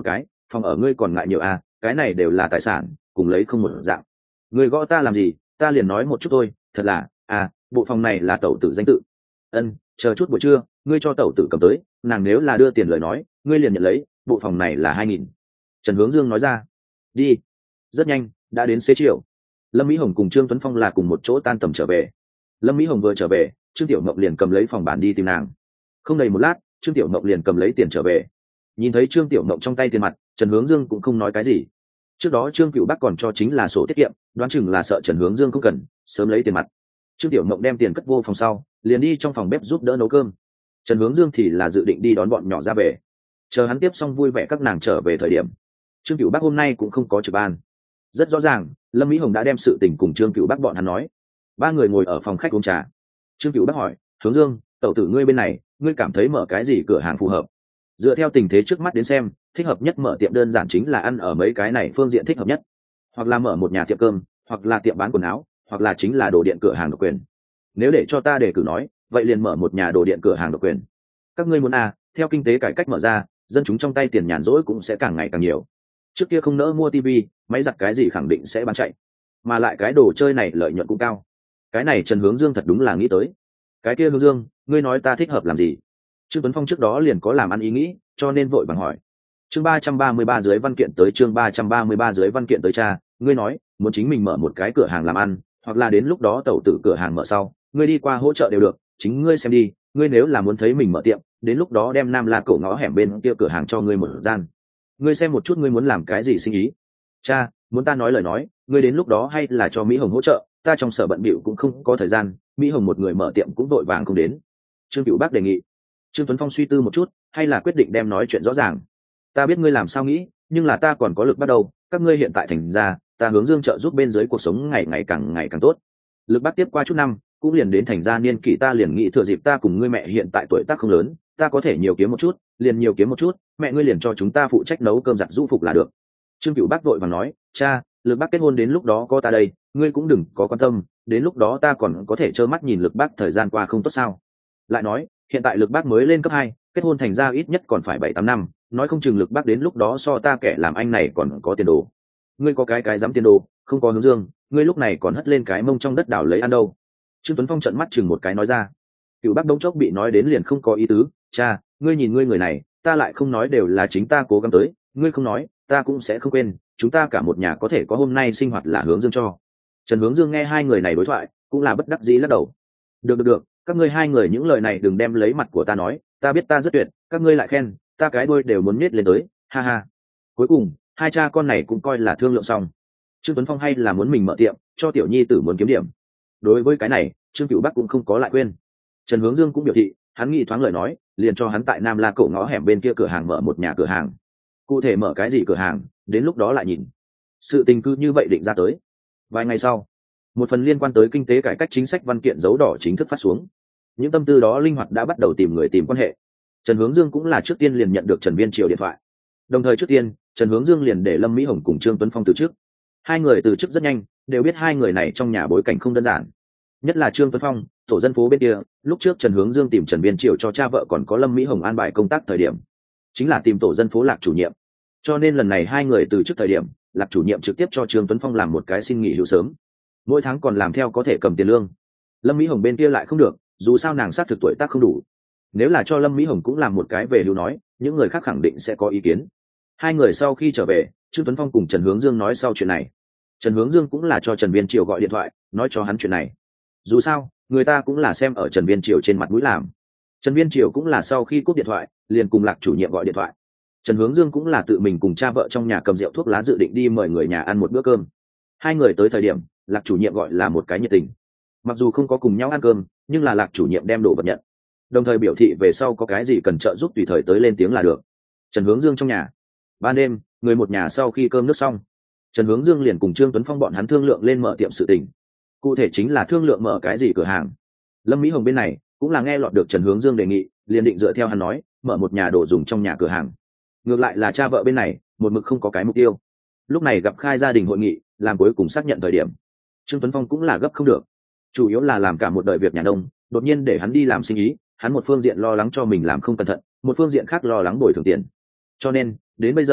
phòng ở ngươi còn ngại nhiều à, cái này đều là tài sản, cùng lấy không một dạng. Ngươi gõ ta làm gì, ta liền nói một chút thôi, thật là, à, bộ phòng này là tẩu tử danh tự. Ân, chờ chút buổi trưa, ngươi cho tẩu tử cầm tới, nàng nếu là đưa tiền lời nói, ngươi liền nhận lấy, bộ phòng này là 2.000. Trần Hướng Dương nói ra. Đi. Rất nhanh, đã đến xế chiều. Lâm Mỹ Hồng cùng Trương Tuấn Phong là cùng một chỗ tan tầm trở về. Lâm Mỹ Hồng vừa trở về, Trương Tiểu Mộng liền cầm lấy phòng bản đi tìm nàng. Không đầy một lát, Trương Tiểu Mộng liền cầm lấy tiền trở về. Nhìn thấy Trương Tiểu Mộng trong tay tiền mặt, Trần Hướng Dương cũng không nói cái gì. Trước đó Trương Cửu Bắc còn cho chính là sổ tiết kiệm, đoán chừng là sợ Trần Hướng Dương không cần, sớm lấy tiền mặt. Trương Tiểu Mộng đem tiền cất vô phòng sau, liền đi trong phòng bếp giúp đỡ nấu cơm. Trần Hướng Dương thì là dự định đi đón bọn nhỏ ra về. Chờ hắn tiếp xong vui vẻ các nàng trở về thời điểm, Trương Cửu Bắc hôm nay cũng không có trực ban. Rất rõ ràng, Lâm Mỹ Hồng đã đem sự tình cùng Trương Cửu Bắc bọn hắn nói. Ba người ngồi ở phòng khách uống trà. Trương Cửu Bắc hỏi, Hướng Dương, tẩu tử ngươi bên này, ngươi cảm thấy mở cái gì cửa hàng phù hợp? Dựa theo tình thế trước mắt đến xem, thích hợp nhất mở tiệm đơn giản chính là ăn ở mấy cái này phương diện thích hợp nhất, hoặc là mở một nhà tiệm cơm, hoặc là tiệm bán quần áo, hoặc là chính là đồ điện cửa hàng độc quyền. Nếu để cho ta đề cử nói, vậy liền mở một nhà đồ điện cửa hàng độc quyền. Các ngươi muốn à, theo kinh tế cải cách mở ra, dân chúng trong tay tiền nhàn rỗi cũng sẽ càng ngày càng nhiều. Trước kia không nỡ mua tivi, máy giặt cái gì khẳng định sẽ bán chạy, mà lại cái đồ chơi này lợi nhuận cũng cao. Cái này Trần Hướng Dương thật đúng là nghĩ tới. Cái kia Hướng Dương, ngươi nói ta thích hợp làm gì? Trương Tuấn Phong trước đó liền có làm ăn ý nghĩ, cho nên vội vàng hỏi. Chương 333 dưới văn kiện tới, chương 333 dưới văn kiện tới cha, ngươi nói, muốn chính mình mở một cái cửa hàng làm ăn, hoặc là đến lúc đó tẩu tử cửa hàng mở sau, ngươi đi qua hỗ trợ đều được, chính ngươi xem đi, ngươi nếu là muốn thấy mình mở tiệm, đến lúc đó đem Nam La cổ ngõ hẻm bên kia cửa hàng cho ngươi một gian. Ngươi xem một chút ngươi muốn làm cái gì sinh ý. Cha, muốn ta nói lời nói, ngươi đến lúc đó hay là cho Mỹ Hồng hỗ trợ, ta trong sở bận bịu cũng không có thời gian, Mỹ Hồng một người mở tiệm cũng vội vàng không đến. Trương Cửu Bắc đề nghị. Trương Tuấn Phong suy tư một chút, hay là quyết định đem nói chuyện rõ ràng. Ta biết ngươi làm sao nghĩ, nhưng là ta còn có lực bắt đầu, các ngươi hiện tại thành ra, ta Hướng Dương trợ giúp bên dưới cuộc sống ngày ngày càng tốt. Lực bắt tiếp qua chút năm, cũng liền đến thành ra niên kỷ, ta liền nghĩ thừa dịp ta cùng ngươi mẹ hiện tại tuổi tác không lớn, ta có thể nhiều kiếm một chút, liền nhiều kiếm một chút, mẹ ngươi liền cho chúng ta phụ trách nấu cơm giặt giũ phục là được. Trương Cửu Bắc vội vàng nói, cha, Lực Bắc kết hôn đến lúc đó có ta đây, ngươi cũng đừng có quan tâm, đến lúc đó ta còn có thể trơ mắt nhìn Lực Bắc thời gian qua không tốt sao? Lại nói, hiện tại Lực Bắc mới lên cấp 2, kết hôn thành ra ít nhất còn phải 7-8 năm, nói không chừng Lực Bắc đến lúc đó so ta kẻ làm anh này còn có tiền đồ. Ngươi có cái dám tiền đồ, không có Hướng Dương, ngươi lúc này còn hất lên cái mông trong đất đảo lấy ăn đâu. Trương Tuấn Phong trợn mắt chừng một cái nói ra. Cửu Bắc đống chốc bị nói đến liền không có ý tứ, cha, ngươi nhìn ngươi người này, ta lại không nói đều là chính ta cố gắng tới, ngươi không nói, ta cũng sẽ không quên, chúng ta cả một nhà có thể có hôm nay sinh hoạt là Hướng Dương cho. Trần Hướng Dương nghe hai người này đối thoại, cũng là bất đắc dĩ lắc đầu. Được, các ngươi hai người những lời này đừng đem lấy mặt của ta nói, ta biết ta rất tuyệt, các ngươi lại khen, ta cái đuôi đều muốn nết lên tới, ha ha. Cuối cùng, hai cha con này cũng coi là thương lượng xong. Trương Tuấn Phong hay là muốn mình mở tiệm, cho tiểu nhi tử muốn kiếm điểm. Đối với cái này, Trương Cửu Bắc cũng không có lại quên. Trần Hướng Dương cũng biểu thị, hắn nghĩ thoáng lời nói, liền cho hắn tại Nam La cổ ngõ hẻm bên kia cửa hàng mở một nhà cửa hàng. Cụ thể mở cái gì cửa hàng, đến lúc đó lại nhìn. Sự tình cứ như vậy định ra tới. Vài ngày sau, một phần liên quan tới kinh tế cải cách chính sách văn kiện dấu đỏ chính thức phát xuống. Những tâm tư đó linh hoạt đã bắt đầu tìm người tìm quan hệ. Trần Hướng Dương cũng là trước tiên liền nhận được Trần Viên Triều điện thoại. Đồng thời trước tiên, Trần Hướng Dương liền để Lâm Mỹ Hồng cùng Trương Tuấn Phong từ chức. Hai người từ chức rất nhanh, đều biết hai người này trong nhà bối cảnh không đơn giản. Nhất là Trương Tuấn Phong, tổ dân phố bên kia, lúc trước Trần Hướng Dương tìm Trần Viên Triều cho cha vợ còn có Lâm Mỹ Hồng an bài công tác thời điểm, chính là tìm tổ dân phố Lạc chủ nhiệm. Cho nên lần này hai người từ chức thời điểm, Lạc chủ nhiệm trực tiếp cho Trương Tuấn Phong làm một cái xin nghỉ hưu sớm, mỗi tháng còn làm theo có thể cầm tiền lương. Lâm Mỹ Hồng bên kia lại không được, dù sao nàng xác thực tuổi tác không đủ. Nếu là cho Lâm Mỹ Hồng cũng làm một cái về hưu nói, những người khác khẳng định sẽ có ý kiến. Hai người sau khi trở về, Trương Tuấn Phong cùng Trần Hướng Dương nói sau chuyện này. Trần Hướng Dương cũng là cho Trần Viên Triều gọi điện thoại, nói cho hắn chuyện này. Dù sao, người ta cũng là xem ở Trần Viên Triều trên mặt mũi làm. Trần Viên Triều cũng là sau khi cúp điện thoại, liền cùng Lạc chủ nhiệm gọi điện thoại. Trần Hướng Dương cũng là tự mình cùng cha vợ trong nhà cầm rượu thuốc lá dự định đi mời người nhà ăn một bữa cơm. Hai người tới thời điểm, Lạc chủ nhiệm gọi là một cái nhiệt tình. Mặc dù không có cùng nhau ăn cơm, nhưng là Lạc chủ nhiệm đem đồ vật nhận, đồng thời biểu thị về sau có cái gì cần trợ giúp tùy thời tới lên tiếng là được. Trần Hướng Dương trong nhà. Ban đêm, người một nhà sau khi cơm nước xong, Trần Hướng Dương liền cùng Trương Tuấn Phong bọn hắn thương lượng lên mở tiệm sự tình. Cụ thể chính là thương lượng mở cái gì cửa hàng. Lâm Mỹ Hồng bên này cũng là nghe lọt được Trần Hướng Dương đề nghị, liền định dựa theo hắn nói, mở một nhà đồ dùng trong nhà cửa hàng. Ngược lại là cha vợ bên này, một mực không có cái mục tiêu. Lúc này gặp khai gia đình hội nghị, làm cuối cùng xác nhận thời điểm. Trương Tuấn Phong cũng là gấp không được. Chủ yếu là làm cả một đời việc nhà nông, đột nhiên để hắn đi làm sinh ý, hắn một phương diện lo lắng cho mình làm không cẩn thận, một phương diện khác lo lắng bồi thường tiền. Cho nên, đến bây giờ,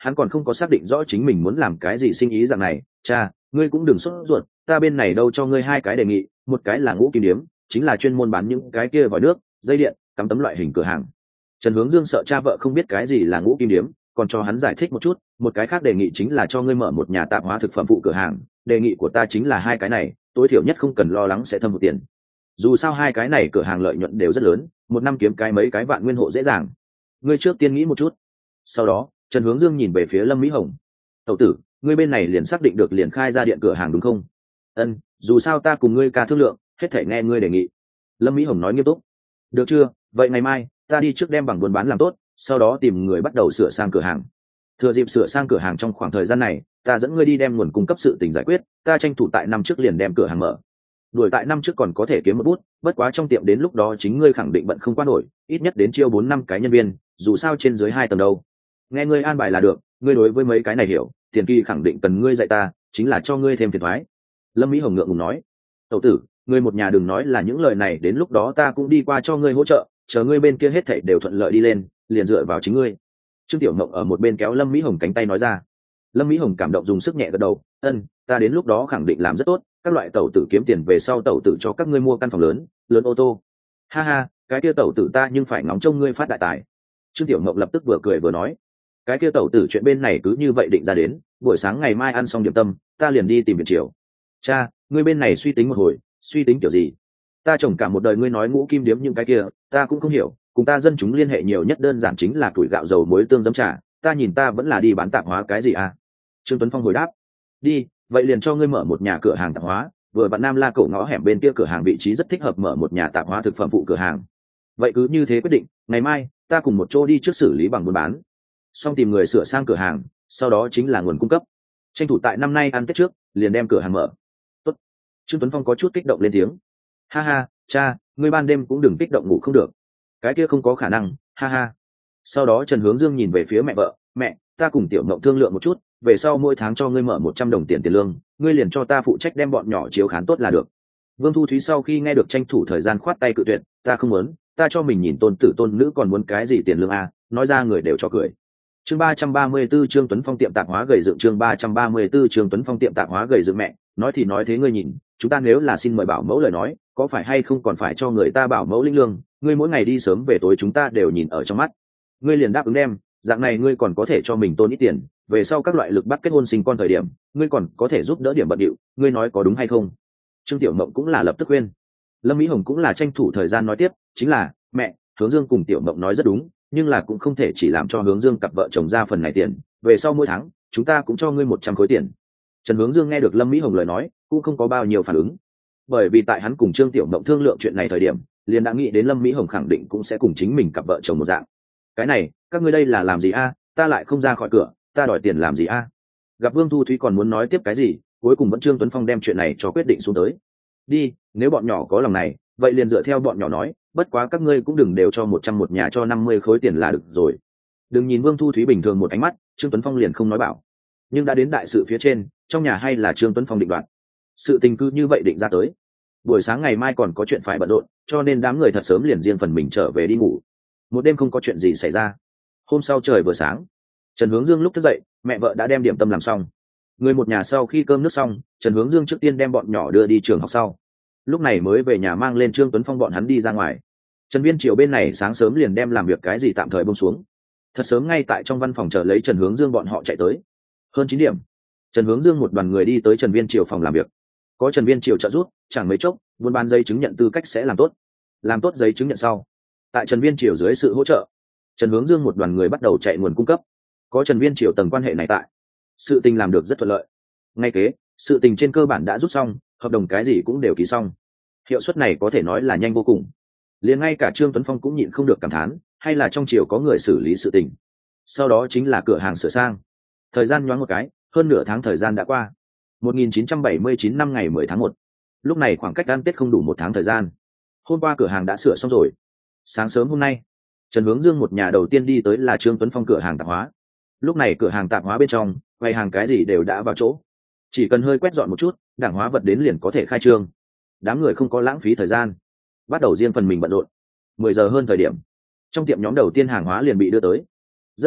hắn còn không có xác định rõ chính mình muốn làm cái gì sinh ý dạng này. Cha, ngươi cũng đừng sốt ruột, ta bên này đâu cho ngươi hai cái đề nghị, một cái là Ngũ Kim Điếm, chính là chuyên môn bán những cái kia vòi nước, dây điện, cắm tấm loại hình cửa hàng. Trần Hướng Dương sợ cha vợ không biết cái gì là Ngũ Kim Điếm, còn cho hắn giải thích một chút. Một cái khác đề nghị chính là cho ngươi mở một nhà tạp hóa thực phẩm phụ cửa hàng. Đề nghị của ta chính là hai cái này, tối thiểu nhất không cần lo lắng sẽ thâm hụt tiền. Dù sao hai cái này cửa hàng lợi nhuận đều rất lớn, một năm kiếm cái mấy cái vạn nguyên hộ dễ dàng. Ngươi trước tiên nghĩ một chút. Sau đó Trần Hướng Dương nhìn về phía Lâm Mỹ Hồng. Tẩu tử, ngươi bên này liền xác định được liền khai ra điện cửa hàng đúng không? Ân, dù sao ta cùng ngươi ca thương lượng, hết thảy nghe ngươi đề nghị. Lâm Mỹ Hồng nói nghiêm túc. Được chưa, vậy ngày mai ta đi trước đem bằng buôn bán làm tốt, sau đó tìm người bắt đầu sửa sang cửa hàng. Thừa dịp sửa sang cửa hàng trong khoảng thời gian này, ta dẫn ngươi đi đem nguồn cung cấp sự tình giải quyết, ta tranh thủ tại năm trước liền đem cửa hàng mở. Đuổi tại năm trước còn có thể kiếm một bút, bất quá trong tiệm đến lúc đó chính ngươi khẳng định bận không qua nổi, ít nhất đến chiêu 4-5 cái nhân viên, dù sao trên dưới 2 tầng đâu. Nghe ngươi an bài là được, ngươi đối với mấy cái này hiểu, tiền kỳ khẳng định cần ngươi dạy ta, chính là cho ngươi thêm phiền toái. Lâm Mỹ Hồng ngượng ngùng nói. Tẩu tử, ngươi một nhà đừng nói là những lời này, đến lúc đó ta cũng đi qua cho ngươi hỗ trợ, chờ ngươi bên kia hết thảy đều thuận lợi đi lên, liền dựa vào chính ngươi. Trương Tiểu Mộng ở một bên kéo Lâm Mỹ Hồng cánh tay nói ra. Lâm Mỹ Hồng cảm động dùng sức nhẹ gật đầu, ân, ta đến lúc đó khẳng định làm rất tốt, các loại tẩu tử kiếm tiền về sau tẩu tử cho các ngươi mua căn phòng lớn, lớn ô tô. Ha ha, cái kia tẩu tử ta nhưng phải ngóng trông ngươi phát đại tài. Trương Tiểu Mộng lập tức vừa cười vừa nói, cái kia tẩu tử chuyện bên này cứ như vậy định ra đến, buổi sáng ngày mai ăn xong điểm tâm, ta liền đi tìm Việt Triều. Cha, ngươi bên này suy tính một hồi, suy tính kiểu gì? Ta trồng cả một đời ngươi nói Ngũ Kim Điếm những cái kia, ta cũng không hiểu, cùng ta dân chúng liên hệ nhiều nhất đơn giản chính là tuổi gạo dầu muối tương giấm trà, ta nhìn ta vẫn là đi bán tạp hóa cái gì à? Trương Tuấn Phong hồi đáp, đi, vậy liền cho ngươi mở một nhà cửa hàng tạp hóa, vừa vặn Nam La cổ ngõ hẻm bên kia cửa hàng vị trí rất thích hợp mở một nhà tạp hóa thực phẩm phụ cửa hàng. Vậy cứ như thế quyết định, ngày mai ta cùng một chỗ đi trước xử lý bằng buôn bán, xong tìm người sửa sang cửa hàng, sau đó chính là nguồn cung cấp, tranh thủ tại năm nay ăn Tết trước liền đem cửa hàng mở. Tốt. Trương Tuấn Phong có chút kích động lên tiếng. Ha ha, cha, ngươi ban đêm cũng đừng kích động ngủ không được. Cái kia không có khả năng, ha ha. Sau đó Trần Hướng Dương nhìn về phía mẹ vợ, mẹ, ta cùng Tiểu Mộng thương lượng một chút, về sau mỗi tháng cho ngươi mở 100 đồng tiền lương, ngươi liền cho ta phụ trách đem bọn nhỏ chiếu khán tốt là được. Vương Thu Thúy sau khi nghe được tranh thủ thời gian khoát tay cự tuyệt, ta không muốn, ta cho mình nhìn tôn tử tôn nữ còn muốn cái gì tiền lương à, nói ra người đều cho cười. Chương 334 Trương Tuấn Phong tiệm tạp hóa gầy dựng, chương 334 Trương Tuấn Phong tiệm tạp hóa gầy dựng. Mẹ, nói thì nói thế ngươi nhìn, chúng ta nếu là xin mời bảo mẫu lời nói, có phải hay không còn phải cho người ta bảo mẫu lĩnh lương, ngươi mỗi ngày đi sớm về tối chúng ta đều nhìn ở trong mắt. Ngươi liền đáp ứng đem, dạng này ngươi còn có thể cho mình tôn ít tiền, về sau các loại lực bắt kết hôn sinh con thời điểm, ngươi còn có thể giúp đỡ điểm bận điệu, ngươi nói có đúng hay không? Trương Tiểu Mộng cũng là lập tức khuyên. Lâm Mỹ Hồng cũng là tranh thủ thời gian nói tiếp, chính là, mẹ, Hướng Dương cùng Tiểu Mộng nói rất đúng, nhưng là cũng không thể chỉ làm cho Hướng Dương cặp vợ chồng ra phần này tiền, về sau mỗi tháng chúng ta cũng cho ngươi 100 khối tiền. Trần Hướng Dương nghe được Lâm Mỹ Hồng lời nói, cũng không có bao nhiêu phản ứng, bởi vì tại hắn cùng Trương Tiểu Mộng thương lượng chuyện này thời điểm, liền đã nghĩ đến Lâm Mỹ Hồng khẳng định cũng sẽ cùng chính mình cặp vợ chồng một dạng. Cái này, các ngươi đây là làm gì a? Ta lại không ra khỏi cửa, ta đòi tiền làm gì a? Gặp Vương Thu Thúy còn muốn nói tiếp cái gì, cuối cùng vẫn Trương Tuấn Phong đem chuyện này cho quyết định xuống tới. Đi, nếu bọn nhỏ có lòng này, vậy liền dựa theo bọn nhỏ nói, bất quá các ngươi cũng đừng đều cho 100 một nhà cho 50 khối tiền là được rồi. Đừng nhìn Vương Thu Thúy bình thường một ánh mắt, Trương Tuấn Phong liền không nói bảo. Nhưng đã đến đại sự phía trên, trong nhà hay là Trương Tuấn Phong định đoạt. Sự tình cứ như vậy định ra tới. Buổi sáng ngày mai còn có chuyện phải bận rộn, cho nên đám người thật sớm liền riêng phần mình trở về đi ngủ. Một đêm không có chuyện gì xảy ra. Hôm sau trời vừa sáng, Trần Hướng Dương lúc thức dậy, mẹ vợ đã đem điểm tâm làm xong. Người một nhà sau khi cơm nước xong, Trần Hướng Dương trước tiên đem bọn nhỏ đưa đi trường học sau. Lúc này mới về nhà mang lên Trương Tuấn Phong bọn hắn đi ra ngoài. Trần Viên Triều bên này sáng sớm liền đem làm việc cái gì tạm thời buông xuống. Thật sớm ngay tại trong văn phòng chờ lấy Trần Hướng Dương bọn họ chạy tới. Hơn 9 điểm, Trần Hướng Dương một đoàn người đi tới Trần Viên Triều phòng làm việc. Có Trần Viên Triều trợ giúp, chẳng mấy chốc, buôn bán giấy chứng nhận tư cách sẽ làm tốt. Làm tốt giấy chứng nhận sau, tại Trần Viên Triều dưới sự hỗ trợ, Trần Hướng Dương một đoàn người bắt đầu chạy nguồn cung cấp. Có Trần Viên Triều tầng quan hệ này tại, sự tình làm được rất thuận lợi. Ngay kế, sự tình trên cơ bản đã rút xong, hợp đồng cái gì cũng đều ký xong. Hiệu suất này có thể nói là nhanh vô cùng. Liền ngay cả Trương Tuấn Phong cũng nhịn không được cảm thán, hay là trong triều có người xử lý sự tình. Sau đó chính là cửa hàng sửa sang. Thời gian nhoáng một cái, hơn nửa tháng thời gian đã qua. 1979 năm ngày 10 tháng 1. Lúc này khoảng cách ăn Tết không đủ 1 tháng thời gian. Hôm qua cửa hàng đã sửa xong rồi. Sáng sớm hôm nay, Trần Hướng Dương một nhà đầu tiên đi tới là Trương Tuấn Phong cửa hàng tạp hóa. Lúc này cửa hàng tạp hóa bên trong, quầy hàng cái gì đều đã vào chỗ. Chỉ cần hơi quét dọn một chút, đảng hóa vật đến liền có thể khai trương. Đám người không có lãng phí thời gian, bắt đầu riêng phần mình bận rộn. 10 giờ hơn thời điểm, trong tiệm nhóm đầu tiên hàng hóa liền bị đưa tới. Rất nhanh,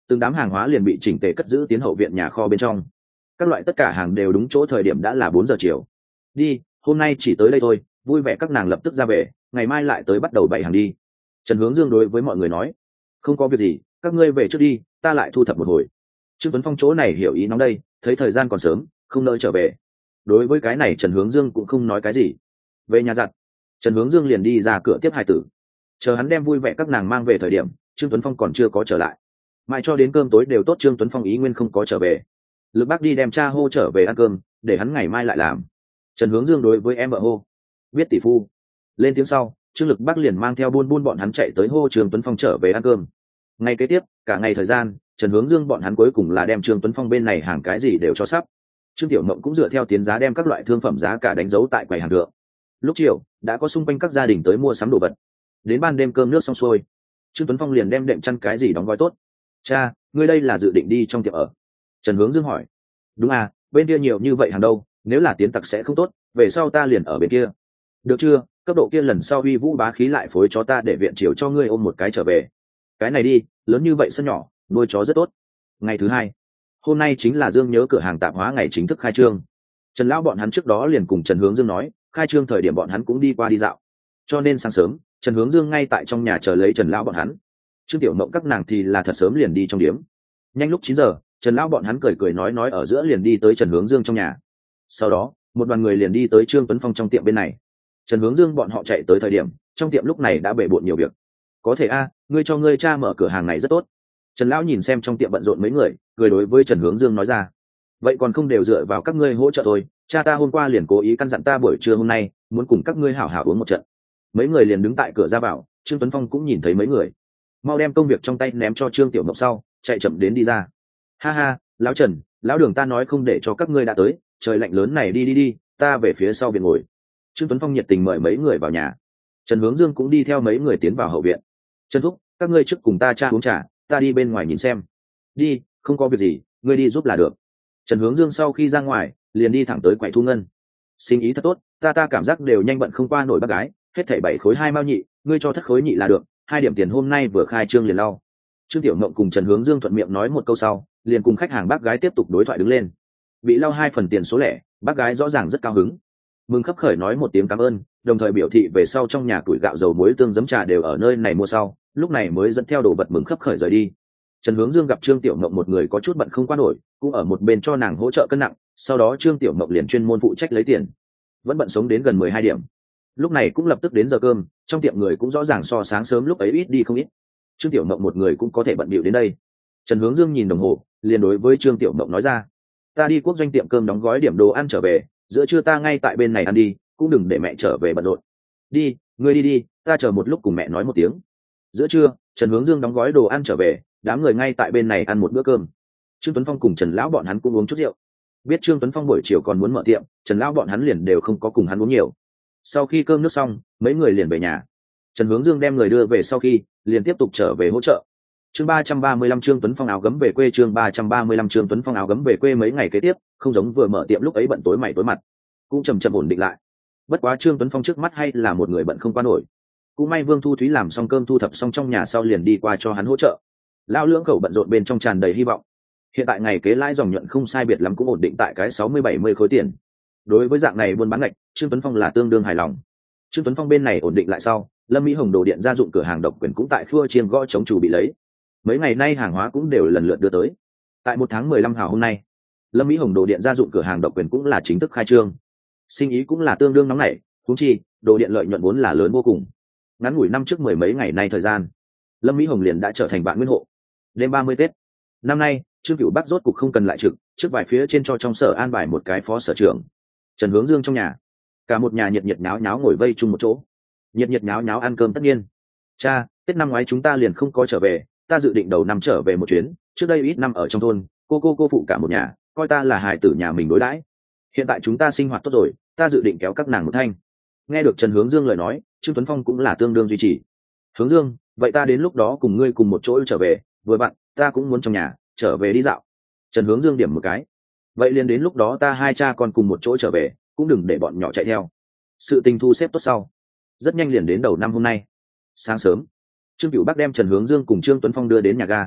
từng đám hàng hóa liền bị chỉnh tề cất giữ tiến hậu viện nhà kho bên trong. Các loại tất cả hàng đều đúng chỗ, thời điểm đã là 4 giờ chiều. Đi, hôm nay chỉ tới đây thôi, vui vẻ các nàng lập tức ra về, ngày mai lại tới bắt đầu bày hàng đi. Trần Hướng Dương đối với mọi người nói. Không có việc gì, các ngươi về trước đi, ta lại thu thập một hồi. Trương Tuấn Phong chỗ này hiểu ý nóng đây, thấy thời gian còn sớm, không nỡ trở về. Đối với cái này Trần Hướng Dương cũng không nói cái gì. Về nhà giặt, Trần Hướng Dương liền đi ra cửa tiếp hài tử. Chờ hắn đem vui vẻ các nàng mang về thời điểm, Trương Tuấn Phong còn chưa có trở lại. Mãi cho đến cơm tối đều tốt, Trương Tuấn Phong ý nguyên không có trở về. Lực Bác đi đem cha hô trở về ăn cơm, để hắn ngày mai lại làm. Trần Hướng Dương đối với em vợ hô. Biết tỷ phu. Lên tiếng sau, Trương Lực Bác liền mang theo buôn buôn bọn hắn chạy tới hô Trương Tuấn Phong trở về ăn cơm. Ngày kế tiếp, cả ngày thời gian, Trần Hướng Dương bọn hắn cuối cùng là đem Trương Tuấn Phong bên này hàng cái gì đều cho sắp. Trương Tiểu Mộng cũng dựa theo tiến giá đem các loại thương phẩm giá cả đánh dấu tại quầy hàng thượng. Lúc chiều, đã có xung quanh các gia đình tới mua sắm đồ vật. Đến ban đêm cơm nước xong xuôi, Trương Tuấn Phong liền đem đệm chăn cái gì đóng gói tốt. Cha, ngươi đây là dự định đi trong tiệm ở? Trần Hướng Dương hỏi. Đúng à, bên kia nhiều như vậy hàng đâu, nếu là tiến tặc sẽ không tốt, về sau ta liền ở bên kia. Được chưa, cấp độ kia lần sau uy vũ bá khí lại phối cho ta để viện chiều cho ngươi ôm một cái trở về. Cái này đi, lớn như vậy sân nhỏ, nuôi chó rất tốt. Ngày thứ hai, hôm nay chính là Dương Nhớ cửa hàng tạp hóa ngày chính thức khai trương. Trần lão bọn hắn trước đó liền cùng Trần Hướng Dương nói, khai trương thời điểm bọn hắn cũng đi qua đi dạo, cho nên sáng sớm Trần Hướng Dương ngay tại trong nhà chờ lấy Trần lão bọn hắn. Trương Tiểu Mộng các nàng thì là thật sớm liền đi trong điếm. Nhanh lúc 9 giờ, Trần lão bọn hắn cười nói ở giữa liền đi tới Trần Hướng Dương trong nhà. Sau đó một đoàn người liền đi tới Trương Tuấn Phong trong tiệm bên này. Trần Hướng Dương bọn họ chạy tới thời điểm trong tiệm lúc này đã bể bộn nhiều việc. Có thể a, ngươi cho ngươi cha mở cửa hàng này rất tốt. Trần lão nhìn xem trong tiệm bận rộn mấy người, cười đối với Trần Hướng Dương nói ra. Vậy còn không đều dựa vào các ngươi hỗ trợ thôi, cha ta hôm qua liền cố ý căn dặn ta buổi trưa hôm nay muốn cùng các ngươi hảo hảo uống một trận. Mấy người liền đứng tại cửa ra vào, Trương Tuấn Phong cũng nhìn thấy mấy người. Mau đem công việc trong tay ném cho Trương Tiểu Mộng sau, chạy chậm đến đi ra. Ha ha, lão Trần, lão Đường ta nói không để cho các ngươi đã tới, trời lạnh lớn này đi, ta về phía sau viện ngồi. Trương Tuấn Phong nhiệt tình mời mấy người vào nhà. Trần Hướng Dương cũng đi theo mấy người tiến vào hậu viện. Trần thúc, các ngươi trước cùng ta cha uống trà, ta đi bên ngoài nhìn xem. Đi, không có việc gì, ngươi đi giúp là được. Trần Hướng Dương sau khi ra ngoài liền đi thẳng tới quầy thu ngân. Sinh ý thật tốt, ta cảm giác đều nhanh bận không qua nổi bác gái, hết thảy 7 khối 2 mao nhị, ngươi cho thất khối nhị là được, 2 điểm tiền hôm nay vừa khai trương liền lau. Trương Tiểu Mộng cùng Trần Hướng Dương thuận miệng nói một câu sau, liền cùng khách hàng bác gái tiếp tục đối thoại đứng lên. Bị lau 2 phần tiền số lẻ, bác gái rõ ràng rất cao hứng. Mừng khấp khởi nói một tiếng cảm ơn, đồng thời biểu thị về sau trong nhà tuổi gạo dầu muối tương giấm trà đều ở nơi này mua sau, lúc này mới dẫn theo đồ vật mừng khấp khởi rời đi. Trần Hướng Dương gặp Trương Tiểu Mộng một người có chút bận không qua nổi, cũng ở một bên cho nàng hỗ trợ cân nặng, sau đó Trương Tiểu Mộng liền chuyên môn phụ trách lấy tiền. Vẫn bận sống đến gần 12 điểm. Lúc này cũng lập tức đến giờ cơm, trong tiệm người cũng rõ ràng so sáng sớm lúc ấy ít đi không ít. Trương Tiểu Mộng một người cũng có thể bận bịu đến đây. Trần Hướng Dương nhìn đồng hồ, liền đối với Trương Tiểu Mộng nói ra: "Ta đi quốc doanh tiệm cơm đóng gói điểm đồ ăn trở về, giữa trưa ta ngay tại bên này ăn đi, cũng đừng để mẹ trở về bận rộn." "Đi, ngươi đi, ta chờ một lúc cùng mẹ nói một tiếng." Giữa trưa, Trần Hướng Dương đóng gói đồ ăn trở về, đám người ngay tại bên này ăn một bữa cơm. Trương Tuấn Phong cùng Trần lão bọn hắn cũng uống chút rượu. Biết Trương Tuấn Phong buổi chiều còn muốn mở tiệm, Trần lão bọn hắn liền đều không có cùng hắn uống nhiều. Sau khi cơm nước xong, mấy người liền về nhà. Trần Hướng Dương đem người đưa về sau khi, liền tiếp tục trở về hỗ trợ. Chương 335 Trương Tuấn Phong áo gấm về quê. Chương 335 Trương Tuấn Phong áo gấm về quê. Mấy ngày kế tiếp, không giống vừa mở tiệm lúc ấy bận tối mày tối mặt, cũng chậm chậm ổn định lại. Bất quá Trương Tuấn Phong trước mắt hay là một người bận không qua nổi. Cũng may Vương Thu Thúy làm xong cơm thu thập xong trong nhà sau liền đi qua cho hắn hỗ trợ. Lão lưỡng khẩu bận rộn bên trong tràn đầy hy vọng. Hiện tại ngày kế lãi dòng nhuận không sai biệt lắm cũng ổn định tại cái 60-70 khối tiền. Đối với dạng này buôn bán ngạch, Trương Tuấn Phong là tương đương hài lòng. Trương Tuấn Phong bên này ổn định lại sau, Lâm Mỹ Hồng đồ điện gia dụng cửa hàng độc quyền cũng tại khua chiên gõ chống chủ bị lấy. Mấy ngày nay hàng hóa cũng đều lần lượt đưa tới. Tại 1 tháng 15 hào hôm nay, Lâm Mỹ Hồng đồ điện gia dụng cửa hàng độc quyền cũng là chính thức khai trương. Sinh ý cũng là tương đương nóng nảy, huống chi, đồ điện lợi nhuận vốn là lớn vô cùng. Ngắn ngủi năm trước 10 mấy ngày nay thời gian, Lâm Mỹ Hồng liền đã trở thành bạn nguyên hộ. Đêm 30 Tết năm nay, Trương Cửu Bắc rốt cục không cần lại trực, trước vài phía trên cho trong sở an bài một cái phó sở trưởng. Trần Hướng Dương trong nhà, cả một nhà nhiệt nhiệt nháo nháo ngồi vây chung một chỗ, nhiệt nhiệt nháo nháo ăn cơm tất nhiên. Cha, Tết năm ngoái chúng ta liền không có trở về, ta dự định đầu năm trở về một chuyến, trước đây ít năm ở trong thôn, cô phụ cả một nhà, coi ta là hài tử nhà mình đối đãi. Hiện tại chúng ta sinh hoạt tốt rồi, ta dự định kéo các nàng một thanh. Nghe được Trần Hướng Dương lời nói, Trương Tuấn Phong cũng là tương đương duy trì. Hướng Dương, vậy ta đến lúc đó cùng ngươi cùng một chỗ trở về, vừa bạn, ta cũng muốn trong nhà, trở về đi dạo. Trần Hướng Dương điểm một cái. Vậy liền đến lúc đó ta hai cha con cùng một chỗ trở về, cũng đừng để bọn nhỏ chạy theo. Sự tình thu xếp tốt sau. Rất nhanh liền đến đầu năm hôm nay. Sáng sớm, Trương Cửu Bắc đem Trần Hướng Dương cùng Trương Tuấn Phong đưa đến nhà ga.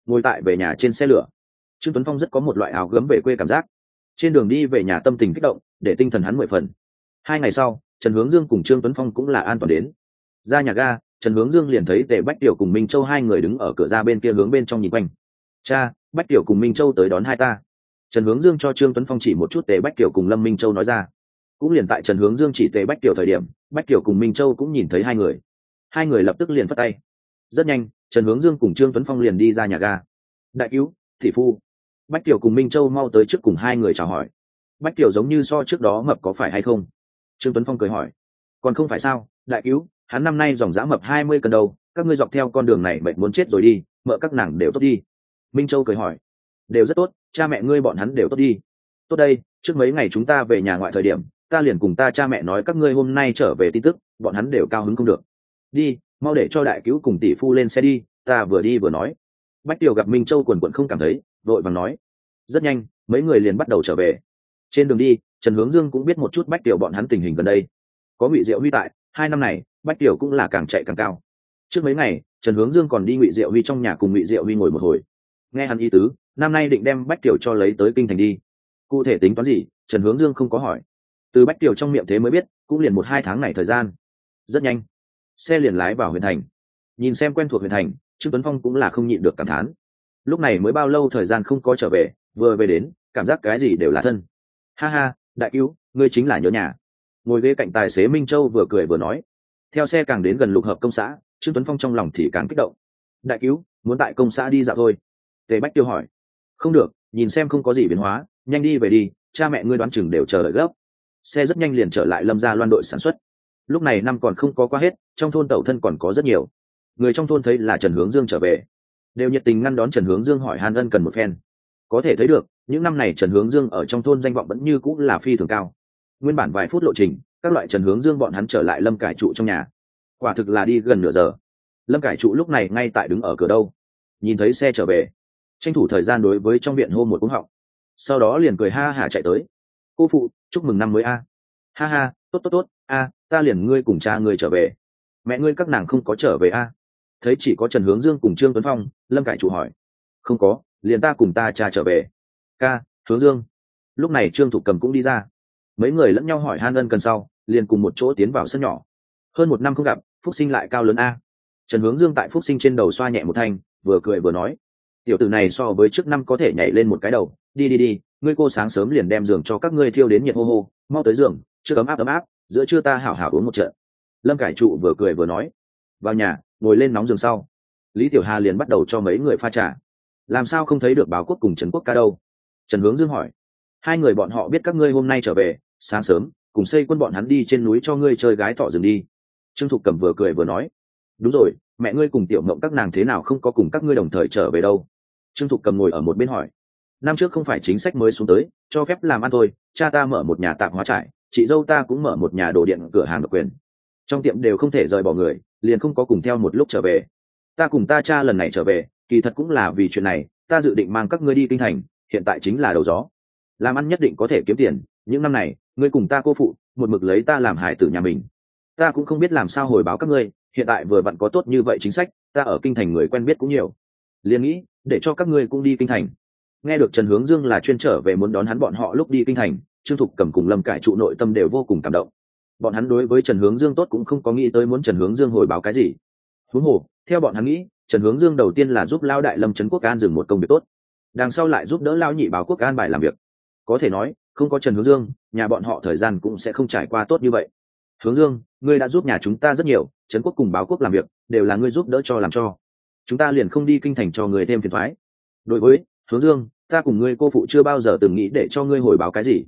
ngồi tại về nhà trên xe lửa, Trương Tuấn Phong rất có một loại áo gấm về quê cảm giác. Trên đường đi về nhà tâm tình kích động, để tinh thần hắn 10 phần. 2 ngày sau, Trần Hướng Dương cùng Trương Tuấn Phong cũng là an toàn đến. Ra nhà ga, Trần Hướng Dương liền thấy Tề Bách Tiểu cùng Minh Châu hai người đứng ở cửa ra bên kia hướng bên trong nhìn quanh. Cha, Bách Tiểu cùng Minh Châu tới đón hai ta. Trần Hướng Dương cho Trương Tuấn Phong chỉ một chút Tề Bách Tiểu cùng Lâm Minh Châu nói ra. Cũng liền tại Trần Hướng Dương chỉ Tề Bách Tiểu thời điểm, Bách Tiểu cùng Minh Châu cũng nhìn thấy hai người. Hai người lập tức liền phất tay. Rất nhanh, Trần Hướng Dương cùng Trương Tuấn Phong liền đi ra nhà ga. Đại cứu, thị phu. Bách Tiểu cùng Minh Châu mau tới trước cùng hai người chào hỏi. Bách Tiểu giống như so trước đó mập có phải hay không? Trương Tuấn Phong cười hỏi. Còn không phải sao, đại cứu, hắn năm nay dòng dã mập 20 cân đâu, các ngươi dọc theo con đường này mệt muốn chết rồi đi, mợ các nàng đều tốt đi. Minh Châu cười hỏi. Đều rất tốt, cha mẹ ngươi bọn hắn đều tốt đi. Tốt đây, trước mấy ngày chúng ta về nhà ngoại thời điểm, ta liền cùng ta cha mẹ nói các ngươi hôm nay trở về tin tức, bọn hắn đều cao hứng không được. Đi, mau để cho đại cứu cùng tỷ phu lên xe đi, ta vừa đi vừa nói. Bách Tiểu gặp Minh Châu quần quần không cảm thấy, vội vàng nói. Rất nhanh, mấy người liền bắt đầu trở về. Trên đường đi, Trần Hướng Dương cũng biết một chút Bách Tiểu bọn hắn tình hình gần đây. Có Ngụy Diệu Huy tại, 2 năm này, Bách Tiểu cũng là càng chạy càng cao. Trước mấy ngày, Trần Hướng Dương còn đi Ngụy Diệu Huy trong nhà cùng Ngụy Diệu Huy ngồi một hồi. Nghe hắn ý tứ, năm nay định đem Bách Tiểu cho lấy tới kinh thành đi. Cụ thể tính toán gì, Trần Hướng Dương không có hỏi. Từ Bách Tiểu trong miệng thế mới biết, cũng liền 1-2 tháng này thời gian. Rất nhanh, xe liền lái vào huyện thành. Nhìn xem quen thuộc huyện thành, Trương Tuấn Phong cũng là không nhịn được cảm thán. Lúc này mới bao lâu thời gian không có trở về, vừa về đến, cảm giác cái gì đều là thân. Ha ha, đại cứu, ngươi chính là nhớ nhà. Ngồi ghế cạnh tài xế Minh Châu vừa cười vừa nói. Theo xe càng đến gần Lục Hợp công xã, Trương Tuấn Phong trong lòng thì càng kích động. Đại cứu, muốn tại công xã đi dạo thôi. Tề Bách Tiêu hỏi. Không được, nhìn xem không có gì biến hóa, nhanh đi về đi, cha mẹ ngươi đoán chừng đều chờ đợi gấp. Xe rất nhanh liền trở lại Lâm gia Loan đội sản xuất. Lúc này năm còn không có qua hết, trong thôn tẩu thân còn có rất nhiều. Người trong thôn thấy là Trần Hướng Dương trở về, đều nhiệt tình ngăn đón Trần Hướng Dương hỏi han ân cần một phen. Có thể thấy được, những năm này Trần Hướng Dương ở trong thôn danh vọng vẫn như cũng là phi thường cao. Nguyên bản vài phút lộ trình, các loại Trần Hướng Dương bọn hắn trở lại Lâm Cải Trụ trong nhà. Quả thực là đi gần nửa giờ. Lâm Cải Trụ lúc này ngay tại đứng ở cửa đâu, nhìn thấy xe trở về, tranh thủ thời gian đối với trong viện hô một cú họng, sau đó liền cười ha hả chạy tới. Cô phụ, chúc mừng năm mới a. Ha ha, tốt tốt tốt, a, ta liền ngươi cùng cha ngươi trở về. Mẹ ngươi các nàng không có trở về a? Thấy chỉ có Trần Hướng Dương cùng Trương Tuấn Phong, Lâm Cải Trụ hỏi. Không có, liền ta cùng ta cha trở về. Ca, Hướng Dương. Lúc này Trương Thục Cầm cũng đi ra. Mấy người lẫn nhau hỏi han ân cần sau, liền cùng một chỗ tiến vào sân nhỏ. Hơn 1 năm không gặp, Phúc Sinh lại cao lớn a. Trần Hướng Dương tại Phúc Sinh trên đầu xoa nhẹ một thanh, vừa cười vừa nói. Tiểu tử này so với trước năm có thể nhảy lên một cái đầu. Đi đi đi, ngươi cô sáng sớm liền đem giường cho các ngươi thiêu đến nhiệt hô hô, mau tới giường, chưa ấm áp, giữa trưa ta hảo hảo uống một trận. Lâm Cải Trụ vừa cười vừa nói. Vào nhà, ngồi lên nóng giường sau, Lý Tiểu Hà liền bắt đầu cho mấy người pha trà. Làm sao không thấy được Báo Quốc cùng Trần Quốc ca đâu? Trần Hướng Dương hỏi. Hai người bọn họ biết các ngươi hôm nay trở về, sáng sớm cùng xây quân bọn hắn đi trên núi cho ngươi chơi gái thỏ rừng đi. Trương Thục Cầm vừa cười vừa nói. Đúng rồi, mẹ ngươi cùng Tiểu Mộng các nàng thế nào không có cùng các ngươi đồng thời trở về đâu? Trương Thục Cầm ngồi ở một bên hỏi. Năm trước không phải chính sách mới xuống tới, cho phép làm ăn thôi, cha ta mở một nhà tạp hóa trại, chị dâu ta cũng mở một nhà đồ điện cửa hàng độc quyền. Trong tiệm đều không thể rời bỏ người, liền không có cùng theo một lúc trở về. Ta cùng ta cha lần này trở về, kỳ thật cũng là vì chuyện này, ta dự định mang các ngươi đi kinh thành, hiện tại chính là đầu gió. Làm ăn nhất định có thể kiếm tiền, những năm này, ngươi cùng ta cô phụ, một mực lấy ta làm hải tử nhà mình. Ta cũng không biết làm sao hồi báo các ngươi, hiện tại vừa vặn có tốt như vậy chính sách, ta ở kinh thành người quen biết cũng nhiều. Liền nghĩ, để cho các ngươi cũng đi kinh thành. Nghe được Trần Hướng Dương là chuyên trở về muốn đón hắn bọn họ lúc đi kinh thành, Trương Thục Cầm cùng Lâm Cải Trụ nội tâm đều vô cùng cảm động. Bọn hắn đối với Trần Hướng Dương tốt cũng không có nghĩ tới muốn Trần Hướng Dương hồi báo cái gì. Huống hồ, theo bọn hắn nghĩ, Trần Hướng Dương đầu tiên là giúp Lao Đại Lâm Trấn Quốc An dừng một công việc tốt, đằng sau lại giúp đỡ Lao Nhị Báo Quốc An bài làm việc. Có thể nói, không có Trần Hướng Dương, nhà bọn họ thời gian cũng sẽ không trải qua tốt như vậy. Hướng Dương, ngươi đã giúp nhà chúng ta rất nhiều, Trấn Quốc cùng Báo Quốc làm việc, đều là ngươi giúp đỡ cho làm cho. Chúng ta liền không đi kinh thành cho người thêm phiền toái. Đối với Hướng Dương, ta cùng ngươi cô phụ chưa bao giờ từng nghĩ để cho ngươi hồi báo cái gì.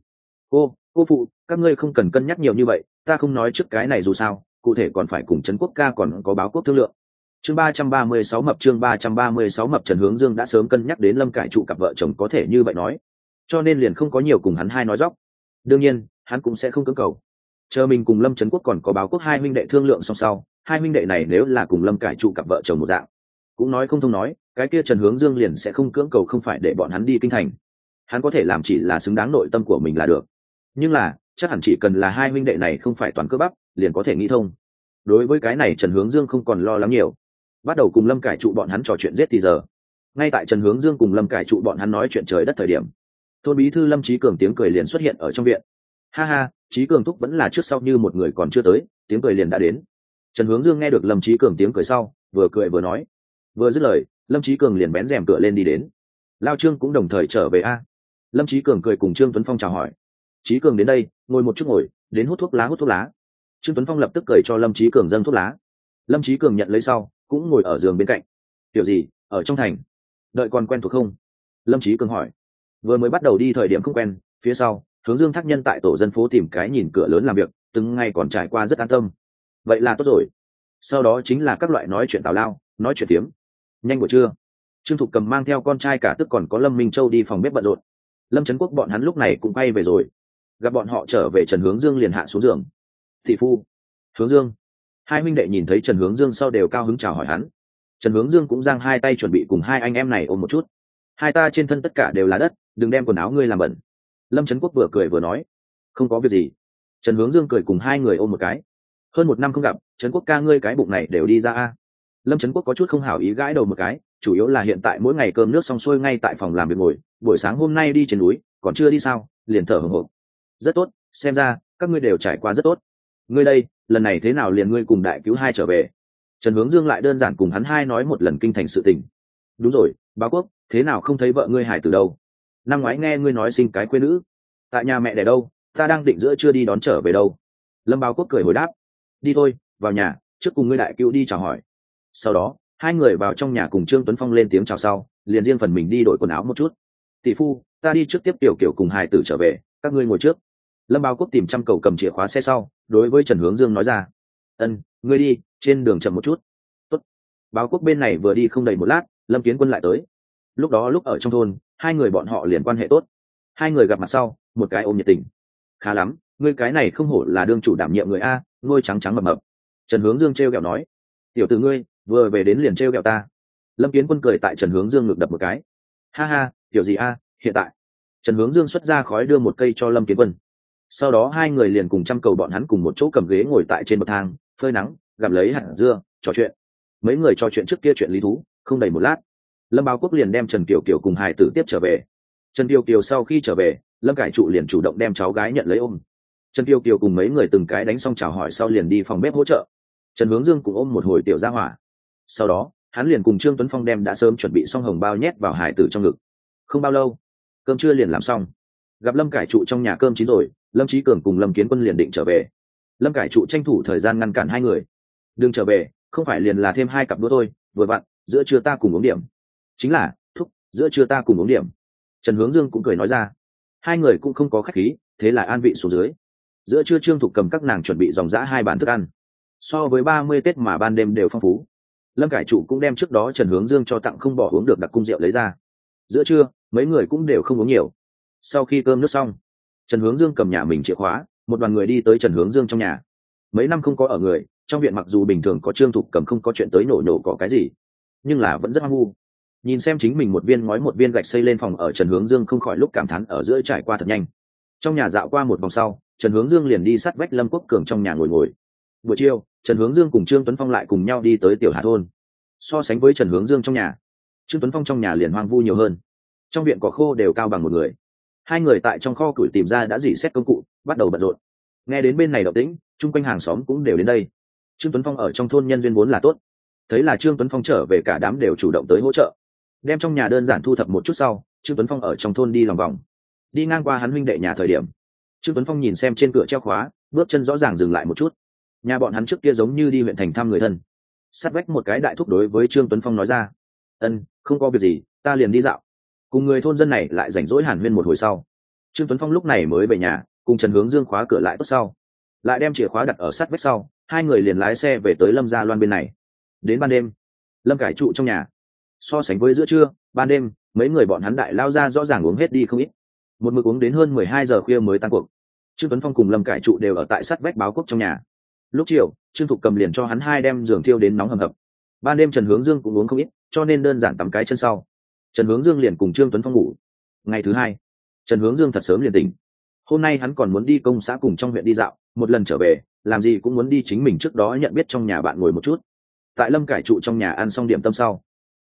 Cô phụ, các ngươi không cần cân nhắc nhiều như vậy, ta không nói trước cái này dù sao, cụ thể còn phải cùng Trấn Quốc ca còn có Báo Quốc thương lượng. Chương 336 mập chương 336 mập Trần Hướng Dương đã sớm cân nhắc đến Lâm Cải Trụ cặp vợ chồng có thể như vậy nói, cho nên liền không có nhiều cùng hắn hai nói dóc. Đương nhiên, hắn cũng sẽ không cưỡng cầu. Chờ mình cùng Lâm Trấn Quốc còn có Báo Quốc hai huynh đệ thương lượng xong sau, hai huynh đệ này nếu là cùng Lâm Cải Trụ cặp vợ chồng một dạng, cũng nói không thông nói, cái kia Trần Hướng Dương liền sẽ không cưỡng cầu không phải để bọn hắn đi kinh thành. Hắn có thể làm chỉ là xứng đáng nội tâm của mình là được. Nhưng là, chắc hẳn chỉ cần là hai huynh đệ này không phải toàn cơ bắp, liền có thể nghĩ thông. Đối với cái này Trần Hướng Dương không còn lo lắng nhiều. Bắt đầu cùng Lâm Cải Trụ bọn hắn trò chuyện giết thì giờ. Ngay tại Trần Hướng Dương cùng Lâm Cải Trụ bọn hắn nói chuyện trời đất thời điểm, thôn bí thư Lâm Chí Cường tiếng cười liền xuất hiện ở trong viện. Ha ha, Chí Cường thúc vẫn là trước sau như một người còn chưa tới, tiếng cười liền đã đến. Trần Hướng Dương nghe được Lâm Chí Cường tiếng cười sau, vừa cười vừa nói. Vừa dứt lời, Lâm Chí Cường liền bén rèm cửa lên đi đến. Lao Trương cũng đồng thời trở về a. Lâm Chí Cường cười cùng Trương Tuấn Phong chào hỏi. Chí Cường đến đây, ngồi một chút ngồi, đến hút thuốc lá. Trương Tuấn Phong lập tức cười cho Lâm Chí Cường dâng thuốc lá. Lâm Chí Cường nhận lấy sau, cũng ngồi ở giường bên cạnh. Tiểu gì, ở trong thành, đợi còn quen thuộc không? Lâm Chí Cường hỏi. Vừa mới bắt đầu đi thời điểm không quen, phía sau, Hướng Dương Thác Nhân tại tổ dân phố tìm cái nhìn cửa lớn làm việc, từng ngày còn trải qua rất an tâm. Vậy là tốt rồi. Sau đó chính là các loại nói chuyện tào lao, nói chuyện tiếm. Nhanh buổi trưa, Trương Thục Cầm mang theo con trai cả tức còn có Lâm Minh Châu đi phòng bếp bận rộn. Lâm Trấn Quốc bọn hắn lúc này cũng quay về rồi. Gặp bọn họ trở về, Trần Hướng Dương liền hạ xuống giường. Thị phu, Hướng Dương. Hai huynh đệ nhìn thấy Trần Hướng Dương sau đều cao hứng chào hỏi hắn. Trần Hướng Dương cũng giang hai tay chuẩn bị cùng hai anh em này ôm một chút. Hai ta trên thân tất cả đều là đất, đừng đem quần áo ngươi làm bẩn. Lâm Trấn Quốc vừa cười vừa nói. Không có việc gì. Trần Hướng Dương cười cùng hai người ôm một cái. Hơn một năm không gặp, Trấn Quốc ca ngươi cái bụng này đều đi ra a. Lâm Trấn Quốc có chút không hảo ý gãi đầu một cái, chủ yếu là hiện tại mỗi ngày cơm nước xong xuôi ngay tại phòng làm việc ngồi, buổi sáng hôm nay đi trên núi, còn chưa đi sao, liền thở hổn hển. Rất tốt, xem ra các ngươi đều trải qua rất tốt. Ngươi đây, lần này thế nào liền ngươi cùng đại cứu hai trở về? Trần Hướng Dương lại đơn giản cùng hắn hai nói một lần kinh thành sự tình. Đúng rồi, Báo Quốc, thế nào không thấy vợ ngươi hải từ đâu? Năm ngoái nghe ngươi nói sinh cái khuê nữ, tại nhà mẹ đẻ đâu, ta đang định giữa trưa đi đón trở về đâu. Lâm Báo Quốc cười hồi đáp. Đi thôi, vào nhà, trước cùng ngươi đại cứu đi chào hỏi. Sau đó hai người vào trong nhà cùng Trương Tuấn Phong lên tiếng chào sau, liền riêng phần mình đi đổi quần áo một chút. Tỷ phu, ta đi trước tiếp Tiểu Kiểu cùng hải tử trở về, các ngươi ngồi trước. Lâm Báo Quốc tìm trăm cầu cầm chìa khóa xe sau, đối với Trần Hướng Dương nói ra. Ân, ngươi đi, trên đường chậm một chút. Tốt. Báo Quốc bên này vừa đi không đầy một lát, Lâm Kiến Quân lại tới. Lúc đó lúc ở trong thôn, hai người bọn họ liền quan hệ tốt. Hai người gặp mặt sau, một cái ôm nhiệt tình. Khá lắm, ngươi cái này không hổ là đương chủ đảm nhiệm người a, ngôi trắng trắng mập mập. Trần Hướng Dương trêu ghẹo nói. Tiểu tử ngươi, vừa về đến liền trêu ghẹo ta. Lâm Kiến Quân cười tại Trần Hướng Dương ngực đập một cái. Ha ha, tiểu gì a, hiện tại. Trần Hướng Dương xuất ra khói đưa một cây cho Lâm Kiến Quân. Sau đó hai người liền cùng trăm cầu bọn hắn cùng một chỗ cầm ghế ngồi tại trên bậc thang, phơi nắng, gặm lấy hạt dưa, trò chuyện. Mấy người trò chuyện trước kia chuyện lý thú, không đầy một lát, Lâm Báo Quốc liền đem Trần Kiều Kiều cùng hải tử tiếp trở về. Trần Kiều Kiều sau khi trở về, Lâm Cải Trụ liền chủ động đem cháu gái nhận lấy ôm. Trần Kiều Kiều cùng mấy người từng cái đánh xong chào hỏi sau liền đi phòng bếp hỗ trợ. Trần Hướng Dương cũng ôm một hồi tiểu gia hỏa. Sau đó hắn liền cùng Trương Tuấn Phong đem đã sớm chuẩn bị xong hồng bao nhét vào hải tử trong ngực. Không bao lâu, cơm trưa liền làm xong. Gặp Lâm Cải Trụ trong nhà cơm chín rồi, Lâm Chí Cường cùng Lâm Kiến Quân liền định trở về. Lâm Cải Trụ tranh thủ thời gian ngăn cản hai người. Đừng trở về, không phải liền là thêm hai cặp đũa thôi, vừa vặn, giữa trưa ta cùng uống điểm. Chính là, thúc, giữa trưa ta cùng uống điểm. Trần Hướng Dương cũng cười nói ra. Hai người cũng không có khách khí, thế là an vị xuống dưới. Giữa trưa Trương Thục cầm các nàng chuẩn bị dòng dã hai bàn thức ăn. So với 30 Tết mà ban đêm đều phong phú. Lâm Cải Trụ cũng đem trước đó Trần Hướng Dương cho tặng không bỏ uống được đặc cung rượu lấy ra. Giữa trưa, mấy người cũng đều không uống nhiều. Sau khi cơm nước xong, Trần Hướng Dương cầm nhà mình chìa khóa, một đoàn người đi tới Trần Hướng Dương trong nhà. Mấy năm không có ở người, trong viện mặc dù bình thường có Trương Thục cầm không có chuyện tới nổ nổ có cái gì, nhưng là vẫn rất hoang vu. Nhìn xem chính mình một viên ngói một viên gạch xây lên phòng ở, Trần Hướng Dương không khỏi lúc cảm thán ở giữa trải qua thật nhanh. Trong nhà dạo qua một vòng sau, Trần Hướng Dương liền đi sát vách Lâm Quốc Cường trong nhà ngồi. Buổi chiều, Trần Hướng Dương cùng Trương Tuấn Phong lại cùng nhau đi tới Tiểu Hà thôn. So sánh với Trần Hướng Dương trong nhà, Trương Tuấn Phong trong nhà liền hoang vu nhiều hơn. Trong viện cỏ khô đều cao bằng một người. Hai người tại trong kho củi tìm ra đã dỉ xét công cụ, bắt đầu bận rộn. Nghe đến bên này động tĩnh, chung quanh hàng xóm cũng đều đến đây. Trương Tuấn Phong ở trong thôn nhân duyên vốn là tốt, thấy là Trương Tuấn Phong trở về, cả đám đều chủ động tới hỗ trợ. Đem trong nhà đơn giản thu thập một chút sau, Trương Tuấn Phong ở trong thôn đi lòng vòng. Đi ngang qua hắn huynh đệ nhà thời điểm, Trương Tuấn Phong nhìn xem trên cửa treo khóa, bước chân rõ ràng dừng lại một chút. Nhà bọn hắn trước kia giống như đi huyện thành thăm người thân. Sát vách một cái đại thúc đối với Trương Tuấn Phong nói ra. Ân, không có việc gì, ta liền đi dạo. Cùng người thôn dân này lại rảnh rỗi hàn huyên một hồi sau, Trương Tuấn Phong lúc này mới về nhà, cùng Trần Hướng Dương khóa cửa lại tốt sau, lại đem chìa khóa đặt ở sát vách sau, hai người liền lái xe về tới Lâm Gia Loan bên này. Đến ban đêm, Lâm Cải Trụ trong nhà. So sánh với giữa trưa, ban đêm, mấy người bọn hắn đại lao ra rõ ràng uống hết đi không ít. Một mực uống đến hơn 12 giờ khuya mới tan cuộc. Trương Tuấn Phong cùng Lâm Cải Trụ đều ở tại sát vách Báo Quốc trong nhà. Lúc chiều, Trương Thục cầm liền cho hắn hai đem giường thiêu đến nóng hầm hập. Ban đêm Trần Hướng Dương cũng uống không ít, cho nên đơn giản tắm cái chân sau, Trần Hướng Dương liền cùng Trương Tuấn Phong ngủ. Ngày thứ hai, Trần Hướng Dương thật sớm liền tỉnh. Hôm nay hắn còn muốn đi công xã cùng trong huyện đi dạo, một lần trở về, làm gì cũng muốn đi chính mình trước đó nhận biết trong nhà bạn ngồi một chút. Tại Lâm Cải Trụ trong nhà ăn xong điểm tâm sau,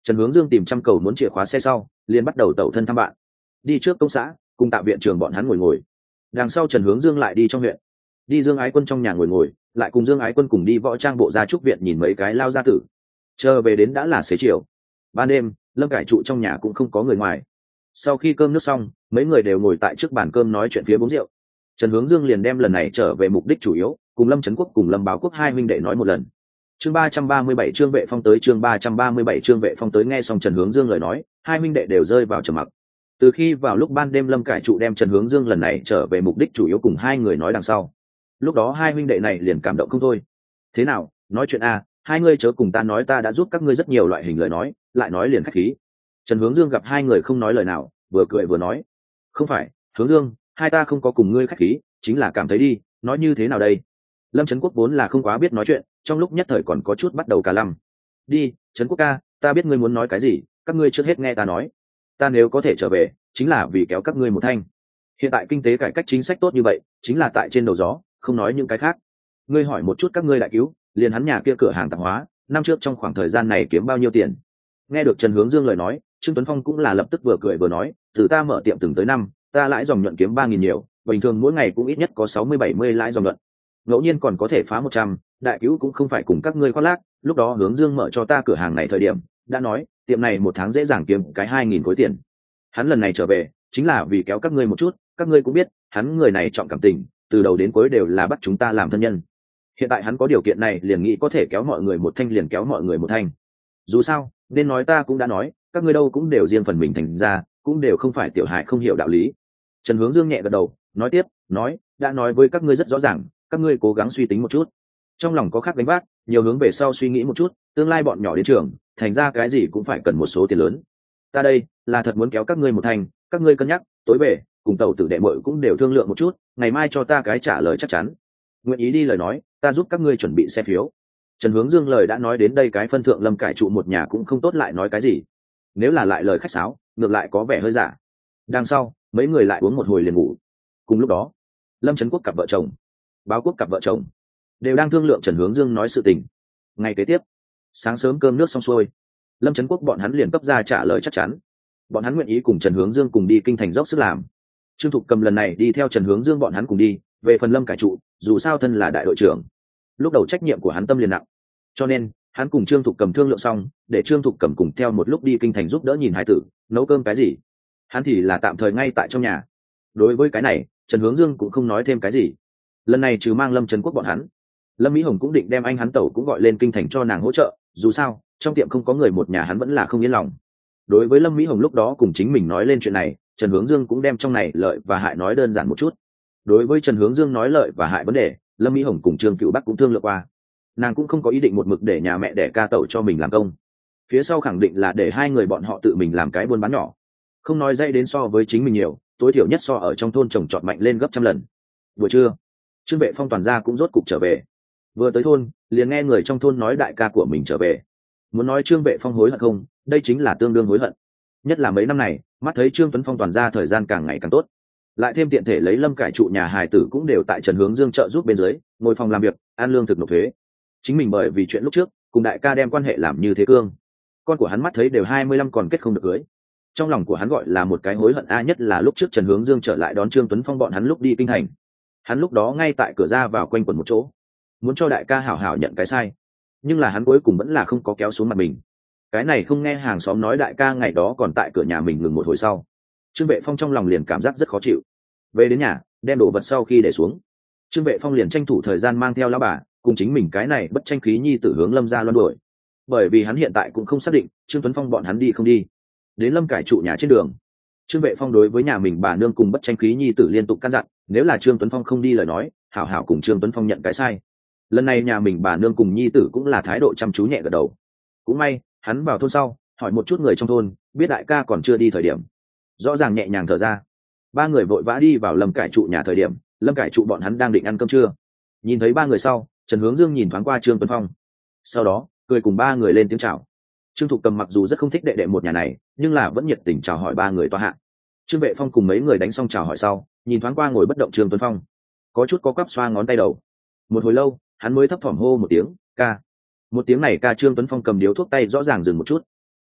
Trần Hướng Dương tìm trăm cầu muốn chìa khóa xe sau, liền bắt đầu tẩu thân thăm bạn. Đi trước công xã, cùng Tạ viện trưởng bọn hắn ngồi. Đằng sau Trần Hướng Dương lại đi trong huyện. Đi Dương Ái Quân trong nhà ngồi, lại cùng Dương Ái Quân cùng đi võ trang bộ gia trúc viện nhìn mấy cái lao gia tử. Chờ về đến đã là xế chiều. Ban đêm, Lâm Cải Trụ trong nhà cũng không có người ngoài. Sau khi cơm nước xong, mấy người đều ngồi tại trước bàn cơm nói chuyện phía uống rượu. Trần Hướng Dương liền đem lần này trở về mục đích chủ yếu, cùng Lâm Trấn Quốc cùng Lâm Báo Quốc hai huynh đệ nói một lần. Chương 337 Trương Vệ Phong tới, chương 337 Trương Vệ Phong tới. Nghe xong Trần Hướng Dương lời nói, hai huynh đệ đều rơi vào trầm mặc. Từ khi vào lúc ban đêm Lâm Cải Trụ đem Trần Hướng Dương lần này trở về mục đích chủ yếu cùng hai người nói đằng sau, lúc đó hai huynh đệ này liền cảm động không thôi. Thế nào, nói chuyện a, hai ngươi chớ cùng ta nói, ta đã giúp các ngươi rất nhiều loại hình lời nói, lại nói liền khách khí. Trần Hướng Dương gặp hai người không nói lời nào, vừa cười vừa nói, không phải, Hướng Dương, hai ta không có cùng ngươi khách khí, chính là cảm thấy đi, nói như thế nào đây. Lâm Trấn Quốc vốn là không quá biết nói chuyện, trong lúc nhất thời còn có chút bắt đầu cả lăm. Đi, Trấn Quốc ca, ta biết ngươi muốn nói cái gì, các ngươi trước hết nghe ta nói. Ta nếu có thể trở về, chính là vì kéo các ngươi một thanh. Hiện tại kinh tế cải cách chính sách tốt như vậy, chính là tại trên đầu gió, không nói những cái khác. Ngươi hỏi một chút các ngươi đại cứu, liền hắn nhà kia cửa hàng tạp hóa, năm trước trong khoảng thời gian này kiếm bao nhiêu tiền. Nghe được Trần Hướng Dương lời nói, Trương Tuấn Phong cũng là lập tức vừa cười vừa nói, từ ta mở tiệm từng tới năm, ta lãi dòng nhuận kiếm 3.000 nhiều, bình thường mỗi ngày cũng ít nhất có 60-70 lãi dòng nhuận, ngẫu nhiên còn có thể phá 100. Đại cứu cũng không phải cùng các ngươi khoác lác, lúc đó Hướng Dương mở cho ta cửa hàng này thời điểm đã nói tiệm này một tháng dễ dàng kiếm cái 2.000 khối tiền. Hắn lần này trở về chính là vì kéo các ngươi một chút, các ngươi cũng biết hắn người này trọng cảm tình, từ đầu đến cuối đều là bắt chúng ta làm thân nhân. Hiện tại hắn có điều kiện này liền nghĩ có thể kéo mọi người một thanh liền kéo mọi người một thanh. Dù sao nên nói ta cũng đã nói, các ngươi đâu cũng đều riêng phần mình thành ra, cũng đều không phải tiểu hài không hiểu đạo lý. Trần Hướng Dương nhẹ gật đầu, nói tiếp, nói, đã nói với các ngươi rất rõ ràng, các ngươi cố gắng suy tính một chút, trong lòng có khác gánh vác, nhiều hướng về sau suy nghĩ một chút, tương lai bọn nhỏ đến trường, thành ra cái gì cũng phải cần một số tiền lớn. Ta đây là thật muốn kéo các ngươi một thành, các ngươi cân nhắc, tối về cùng tàu tử đệ muội cũng đều thương lượng một chút, ngày mai cho ta cái trả lời chắc chắn. Nguyện ý đi lời nói, ta giúp các ngươi chuẩn bị xe phiếu. Trần Hướng Dương lời đã nói đến đây cái phân thượng, Lâm Cải Trụ một nhà cũng không tốt lại nói cái gì. Nếu là lại lời khách sáo, ngược lại có vẻ hơi giả. Đằng sau, mấy người lại uống một hồi liền ngủ. Cùng lúc đó, Lâm Trấn Quốc cặp vợ chồng, Báo Quốc cặp vợ chồng đều đang thương lượng Trần Hướng Dương nói sự tình. Ngày kế tiếp, sáng sớm cơm nước xong xuôi, Lâm Trấn Quốc bọn hắn liền cấp ra trả lời chắc chắn. Bọn hắn nguyện ý cùng Trần Hướng Dương cùng đi kinh thành dốc sức làm. Trương Thục Cầm lần này đi theo Trần Hướng Dương bọn hắn cùng đi. Về phần Lâm Cải Trụ, dù sao thân là đại đội trưởng, lúc đầu trách nhiệm của hắn tâm liền nặng, cho nên hắn cùng Trương Thục Cầm thương lượng xong, để Trương Thục Cầm cùng theo một lúc đi kinh thành giúp đỡ nhìn hải tử nấu cơm cái gì. Hắn thì là tạm thời ngay tại trong nhà. Đối với cái này, Trần Hướng Dương cũng không nói thêm cái gì. Lần này trừ mang Lâm Trấn Quốc bọn hắn, Lâm Mỹ Hồng cũng định đem anh hắn tẩu cũng gọi lên kinh thành cho nàng hỗ trợ, dù sao trong tiệm không có người một nhà hắn vẫn là không yên lòng. Đối với Lâm Mỹ Hồng lúc đó cùng chính mình nói lên chuyện này, Trần Hướng Dương cũng đem trong này lợi và hại nói đơn giản một chút. Đối với Trần Hướng Dương nói lợi và hại vấn đề, Lâm Mỹ Hồng cùng Trương Cựu Bắc cũng thương lượng qua. Nàng cũng không có ý định một mực để nhà mẹ đẻ ca tẩu cho mình làm công, phía sau khẳng định là để hai người bọn họ tự mình làm cái buôn bán nhỏ, không nói dây đến so với chính mình nhiều, tối thiểu nhất so ở trong thôn trồng trọt mạnh lên gấp trăm lần. Buổi trưa, Trương Vệ Phong toàn gia cũng rốt cục trở về. Vừa tới thôn, liền nghe người trong thôn nói đại ca của mình trở về. Muốn nói Trương Vệ Phong hối hận không, đây chính là tương đương hối hận. Nhất là mấy năm này, mắt thấy Trương Tuấn Phong toàn gia thời gian càng ngày càng tốt, lại thêm tiện thể lấy Lâm Cải Trụ nhà hài tử cũng đều tại Trần Hướng Dương trợ giúp bên dưới, ngồi phòng làm việc, ăn lương thực nộp thuế. Chính mình bởi vì chuyện lúc trước, cùng đại ca đem quan hệ làm như thế cương. Con của hắn mắt thấy đều 25 còn kết không được cưới. Trong lòng của hắn gọi là một cái hối hận a, nhất là lúc trước Trần Hướng Dương trở lại đón Trương Tuấn Phong bọn hắn lúc đi kinh thành. Hắn lúc đó ngay tại cửa ra vào quanh quẩn một chỗ, muốn cho đại ca hảo hảo nhận cái sai, nhưng là hắn cuối cùng vẫn là không có kéo xuống mặt mình. Cái này không nghe hàng xóm nói đại ca ngày đó còn tại cửa nhà mình ngừng một hồi sau, Trương Vệ Phong trong lòng liền cảm giác rất khó chịu. Về đến nhà, đem đồ vật sau khi để xuống, Trương Vệ Phong liền tranh thủ thời gian mang theo lão bà cùng chính mình cái này bất tranh khí nhi tử hướng Lâm gia loan đuổi. Bởi vì hắn hiện tại cũng không xác định Trương Tuấn Phong bọn hắn đi không đi. Đến Lâm Cải Trụ nhà trên đường, Trương Vệ Phong đối với nhà mình bà nương cùng bất tranh khí nhi tử liên tục căn dặn, nếu là Trương Tuấn Phong không đi lời nói, hảo hảo cùng Trương Tuấn Phong nhận cái sai. Lần này nhà mình bà nương cùng nhi tử cũng là thái độ chăm chú nhẹ gật đầu. Cũng may hắn vào thôn sau hỏi một chút người trong thôn, biết đại ca còn chưa đi thời điểm, rõ ràng nhẹ nhàng thở ra. Ba người vội vã đi vào Lâm Cải Trụ nhà thời điểm, Lâm Cải Trụ bọn hắn đang định ăn cơm trưa. Nhìn thấy ba người sau, Trần Hướng Dương nhìn thoáng qua Trương Tuấn Phong, sau đó cười cùng ba người lên tiếng chào. Trương Thục Cầm mặc dù rất không thích đệ đệ một nhà này, nhưng là vẫn nhiệt tình chào hỏi ba người tọa hạ. Trương Vệ Phong cùng mấy người đánh xong chào hỏi sau, nhìn thoáng qua ngồi bất động Trương Tuấn Phong, có chút có quắp xoa ngón tay đầu. Một hồi lâu, hắn mới thấp thỏm hô một tiếng ca. Một tiếng này ca, Trương Tuấn Phong cầm điếu thuốc tay rõ ràng dừng một chút.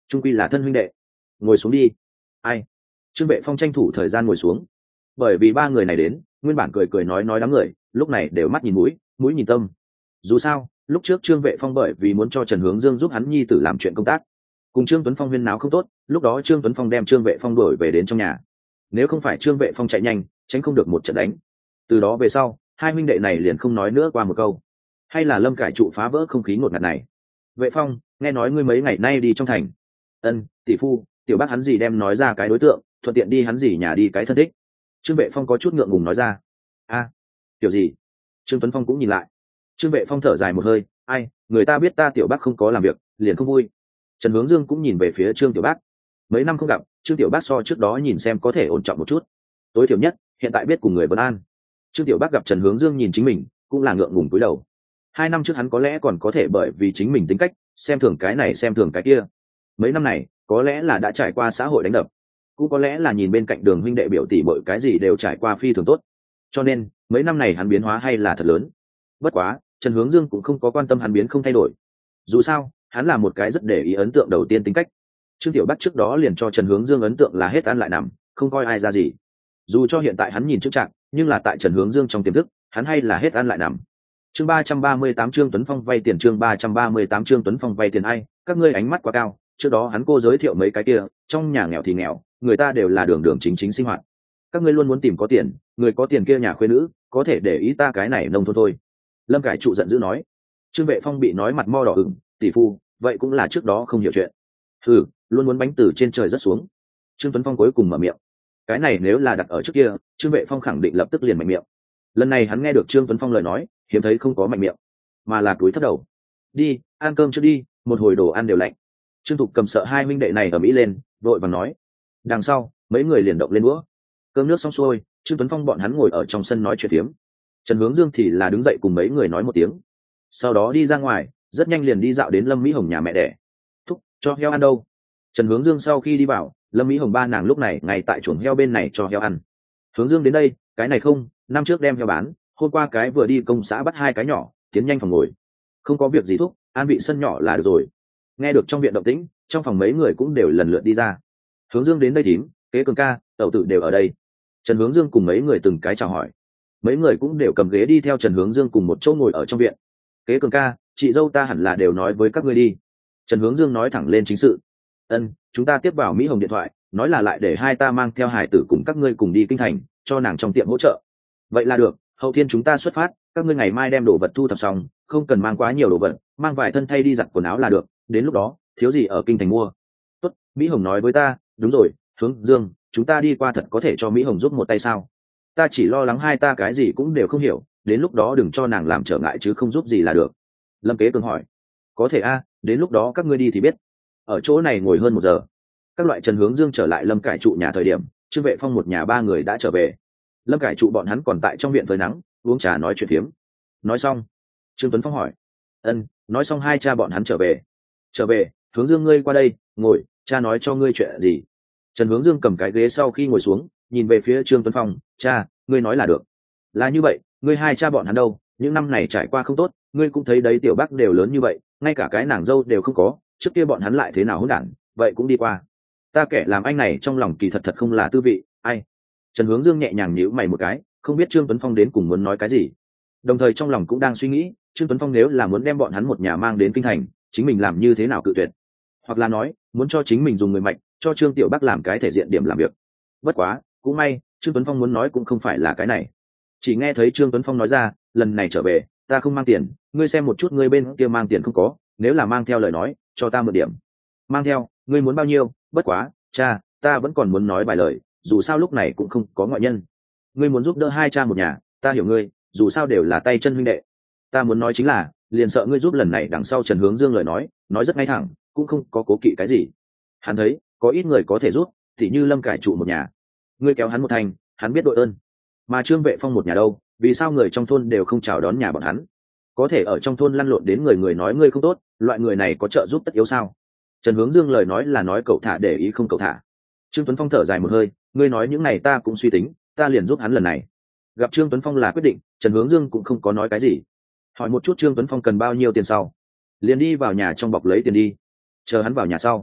trung quy là thân huynh đệ. Ngồi xuống đi. Ai? Trương Vệ Phong tranh thủ thời gian ngồi xuống. Bởi vì ba người này đến, nguyên bản cười cười nói đám người lúc này đều mắt nhìn mũi, mũi nhìn tâm. Dù sao lúc trước Trương Vệ Phong bởi vì muốn cho Trần Hướng Dương giúp hắn nhi tử làm chuyện công tác, cùng Trương Tuấn Phong huyên náo không tốt, lúc đó Trương Tuấn Phong đem Trương Vệ Phong đuổi về đến trong nhà. Nếu không phải Trương Vệ Phong chạy nhanh, tránh không được một trận đánh. Từ đó về sau, hai huynh đệ này liền không nói nữa qua một câu. Hay là Lâm Cải Trụ phá vỡ không khí ngột ngạt này. Vệ Phong, nghe nói ngươi mấy ngày nay đi trong thành. Ân, tỷ phu, tiểu bác hắn gì đem nói ra cái đối tượng, thuận tiện đi hắn gì nhà đi cái thân thích. Trương Vệ Phong có chút ngượng ngùng nói ra. A, kiểu gì? Trương Tuấn Phong cũng nhìn lại. Trương Vệ Phong thở dài một hơi, ai, người ta biết ta tiểu bác không có làm việc, liền không vui. Trần Hướng Dương cũng nhìn về phía Trương tiểu bác. Mấy năm không gặp, Trương tiểu bác so trước đó nhìn xem có thể ổn trọng một chút. Tối thiểu nhất, hiện tại biết cùng người vấn an. Trương tiểu bác gặp Trần Hướng Dương nhìn chính mình, cũng là ngượng ngùng cúi đầu. 2 năm trước hắn có lẽ còn có thể bởi vì chính mình tính cách, xem thường cái này xem thường cái kia. Mấy năm này, có lẽ là đã trải qua xã hội đánh đập, cũng có lẽ là nhìn bên cạnh Đường huynh đệ biểu tỷ bội cái gì đều trải qua phi thường tốt. Cho nên, mấy năm này hắn biến hóa hay là thật lớn. Bất quá, Trần Hướng Dương cũng không có quan tâm hắn biến không thay đổi. Dù sao, hắn là một cái rất để ý ấn tượng đầu tiên tính cách. Trương tiểu bắc trước đó liền cho Trần Hướng Dương ấn tượng là hết ăn lại nằm, không coi ai ra gì. Dù cho hiện tại hắn nhìn trước trạng, nhưng là tại Trần Hướng Dương trong tiềm thức, hắn hay là hết ăn lại nằm. Chương 338 Trương Tuấn Phong vay tiền. Chương 338 Trương Tuấn Phong vay tiền. Ai, các ngươi ánh mắt quá cao. Trước đó hắn cô giới thiệu mấy cái kia, trong nhà nghèo thì nghèo, người ta đều là đường đường chính chính sinh hoạt. Các ngươi luôn muốn tìm có tiền, người có tiền kia nhà khuê nữ, có thể để ý ta cái này nông thôn thôi. Lâm Cải Trụ giận dữ nói. Trương Vệ Phong bị nói mặt mo đỏ ửng, tỷ phu, vậy cũng là trước đó không hiểu chuyện. Ừ, luôn muốn bánh từ trên trời rất xuống. Trương Tuấn Phong cuối cùng mở miệng. Cái này nếu là đặt ở trước kia, Trương Vệ Phong khẳng định lập tức liền mạnh miệng. Lần này hắn nghe được Trương Tuấn Phong lời nói, hiếm thấy không có mạnh miệng, mà là cúi thấp đầu. Đi, ăn cơm trước đi, một hồi đồ ăn đều lạnh. Trương Thục cầm sợ hai huynh đệ này ở mỹ lên, vội vàng nói. Đằng sau, mấy người liền động lên đũa. Cơm nước xong xuôi, Trương Tuấn Phong bọn hắn ngồi ở trong sân nói chuyện phiếm. Trần Hướng Dương thì là đứng dậy cùng mấy người nói một tiếng, sau đó đi ra ngoài, rất nhanh liền đi dạo đến Lâm Mỹ Hồng nhà mẹ đẻ. Thúc, cho heo ăn đâu? Trần Hướng Dương sau khi đi vào, Lâm Mỹ Hồng ba nàng lúc này ngay tại chuồng heo bên này cho heo ăn. Hướng Dương đến đây, cái này không, năm trước đem heo bán, hôm qua cái vừa đi công xã bắt 2 cái nhỏ, tiến nhanh phòng ngồi. Không có việc gì thúc, an vị sân nhỏ là được rồi. Nghe được trong viện động tĩnh, trong phòng mấy người cũng đều lần lượt đi ra. Hướng Dương đến đây tím, Kế Cường ca, Tẩu Tử đều ở đây. Trần Hướng Dương cùng mấy người từng cái chào hỏi. Mấy người cũng đều cầm ghế đi theo Trần Hướng Dương cùng một chỗ ngồi ở trong viện. Kế Cường ca, chị dâu ta hẳn là đều nói với các ngươi đi. Trần Hướng Dương nói thẳng lên chính sự. Ân, chúng ta tiếp vào Mỹ Hồng điện thoại, nói là lại để hai ta mang theo hải tử cùng các ngươi cùng đi kinh thành, cho nàng trong tiệm hỗ trợ. Vậy là được, hậu thiên chúng ta xuất phát, các ngươi ngày mai đem đồ vật thu thập xong, không cần mang quá nhiều đồ vật, mang vài thân thay đi giặt quần áo là được, đến lúc đó, thiếu gì ở kinh thành mua. Tốt, Mỹ Hồng nói với ta, đúng rồi, Hướng Dương, chúng ta đi qua thật có thể cho Mỹ Hồng giúp một tay sao? Ta chỉ lo lắng hai ta cái gì cũng đều không hiểu, đến lúc đó đừng cho nàng làm trở ngại chứ không giúp gì là được. Lâm Kế Cường hỏi. Có thể a, đến lúc đó các ngươi đi thì biết. Ở chỗ này ngồi hơn 1 giờ. Các loại Trần Hướng Dương trở lại Lâm Cải Trụ nhà thời điểm, Trương Vệ Phong một nhà 3 người đã trở về. Lâm Cải Trụ bọn hắn còn tại trong viện phơi nắng, uống trà nói chuyện phiếm. Nói xong, Trương Tuấn Phong hỏi. Ân, nói xong hai cha bọn hắn trở về. Trở về, Hướng Dương ngươi qua đây, ngồi, cha nói cho ngươi chuyện gì. Trần Hướng Dương cầm cái ghế sau khi ngồi xuống, nhìn về phía Trương Tuấn Phong, cha, ngươi nói là được. Là như vậy, ngươi hai cha bọn hắn đâu, những năm này trải qua không tốt, ngươi cũng thấy đấy, tiểu bác đều lớn như vậy, ngay cả cái nàng dâu đều không có, trước kia bọn hắn lại thế nào hỗn đản, vậy cũng đi qua. Ta kẻ làm anh này trong lòng kỳ thật thật không là tư vị, ai. Trần Hướng Dương nhẹ nhàng nhíu mày một cái, không biết Trương Tuấn Phong đến cùng muốn nói cái gì. Đồng thời trong lòng cũng đang suy nghĩ, Trương Tuấn Phong nếu là muốn đem bọn hắn một nhà mang đến kinh thành, chính mình làm như thế nào cự tuyệt. Hoặc là nói, muốn cho chính mình dùng người mạnh, cho Trương Tiểu Bắc làm cái thể diện điểm làm việc. Bất quá, cũng may, Trương Tuấn Phong muốn nói cũng không phải là cái này. Chỉ nghe thấy Trương Tuấn Phong nói ra, lần này trở về, ta không mang tiền, ngươi xem một chút ngươi bên kia mang tiền không có, nếu là mang theo lời nói, cho ta 10 điểm. Mang theo, ngươi muốn bao nhiêu? Bất quá, cha, ta vẫn còn muốn nói vài lời, dù sao lúc này cũng không có ngoại nhân. Ngươi muốn giúp đỡ hai cha một nhà, ta hiểu ngươi, dù sao đều là tay chân huynh đệ. Ta muốn nói chính là, liền sợ ngươi giúp lần này đằng sau. Trần Hướng Dương lời nói rất ngay thẳng, cũng không có cố kỵ cái gì. Hắn thấy, có ít người có thể giúp, thì như Lâm Cải Trụ một nhà. Ngươi kéo hắn một thành, hắn biết đội ơn. Mà Trương Vệ Phong một nhà đâu, vì sao người trong thôn đều không chào đón nhà bọn hắn? Có thể ở trong thôn lăn lộn đến người nói ngươi không tốt, loại người này có trợ giúp tất yếu sao? Trần Hướng Dương lời nói là nói cậu thả để ý không cậu thả. Trương Tuấn Phong thở dài một hơi, ngươi nói những này ta cũng suy tính, ta liền giúp hắn lần này. Gặp Trương Tuấn Phong là quyết định, Trần Hướng Dương cũng không có nói cái gì. Hỏi một chút Trương Tuấn Phong cần bao nhiêu tiền sau, liền đi vào nhà trong bọc lấy tiền đi. Chờ hắn vào nhà sau,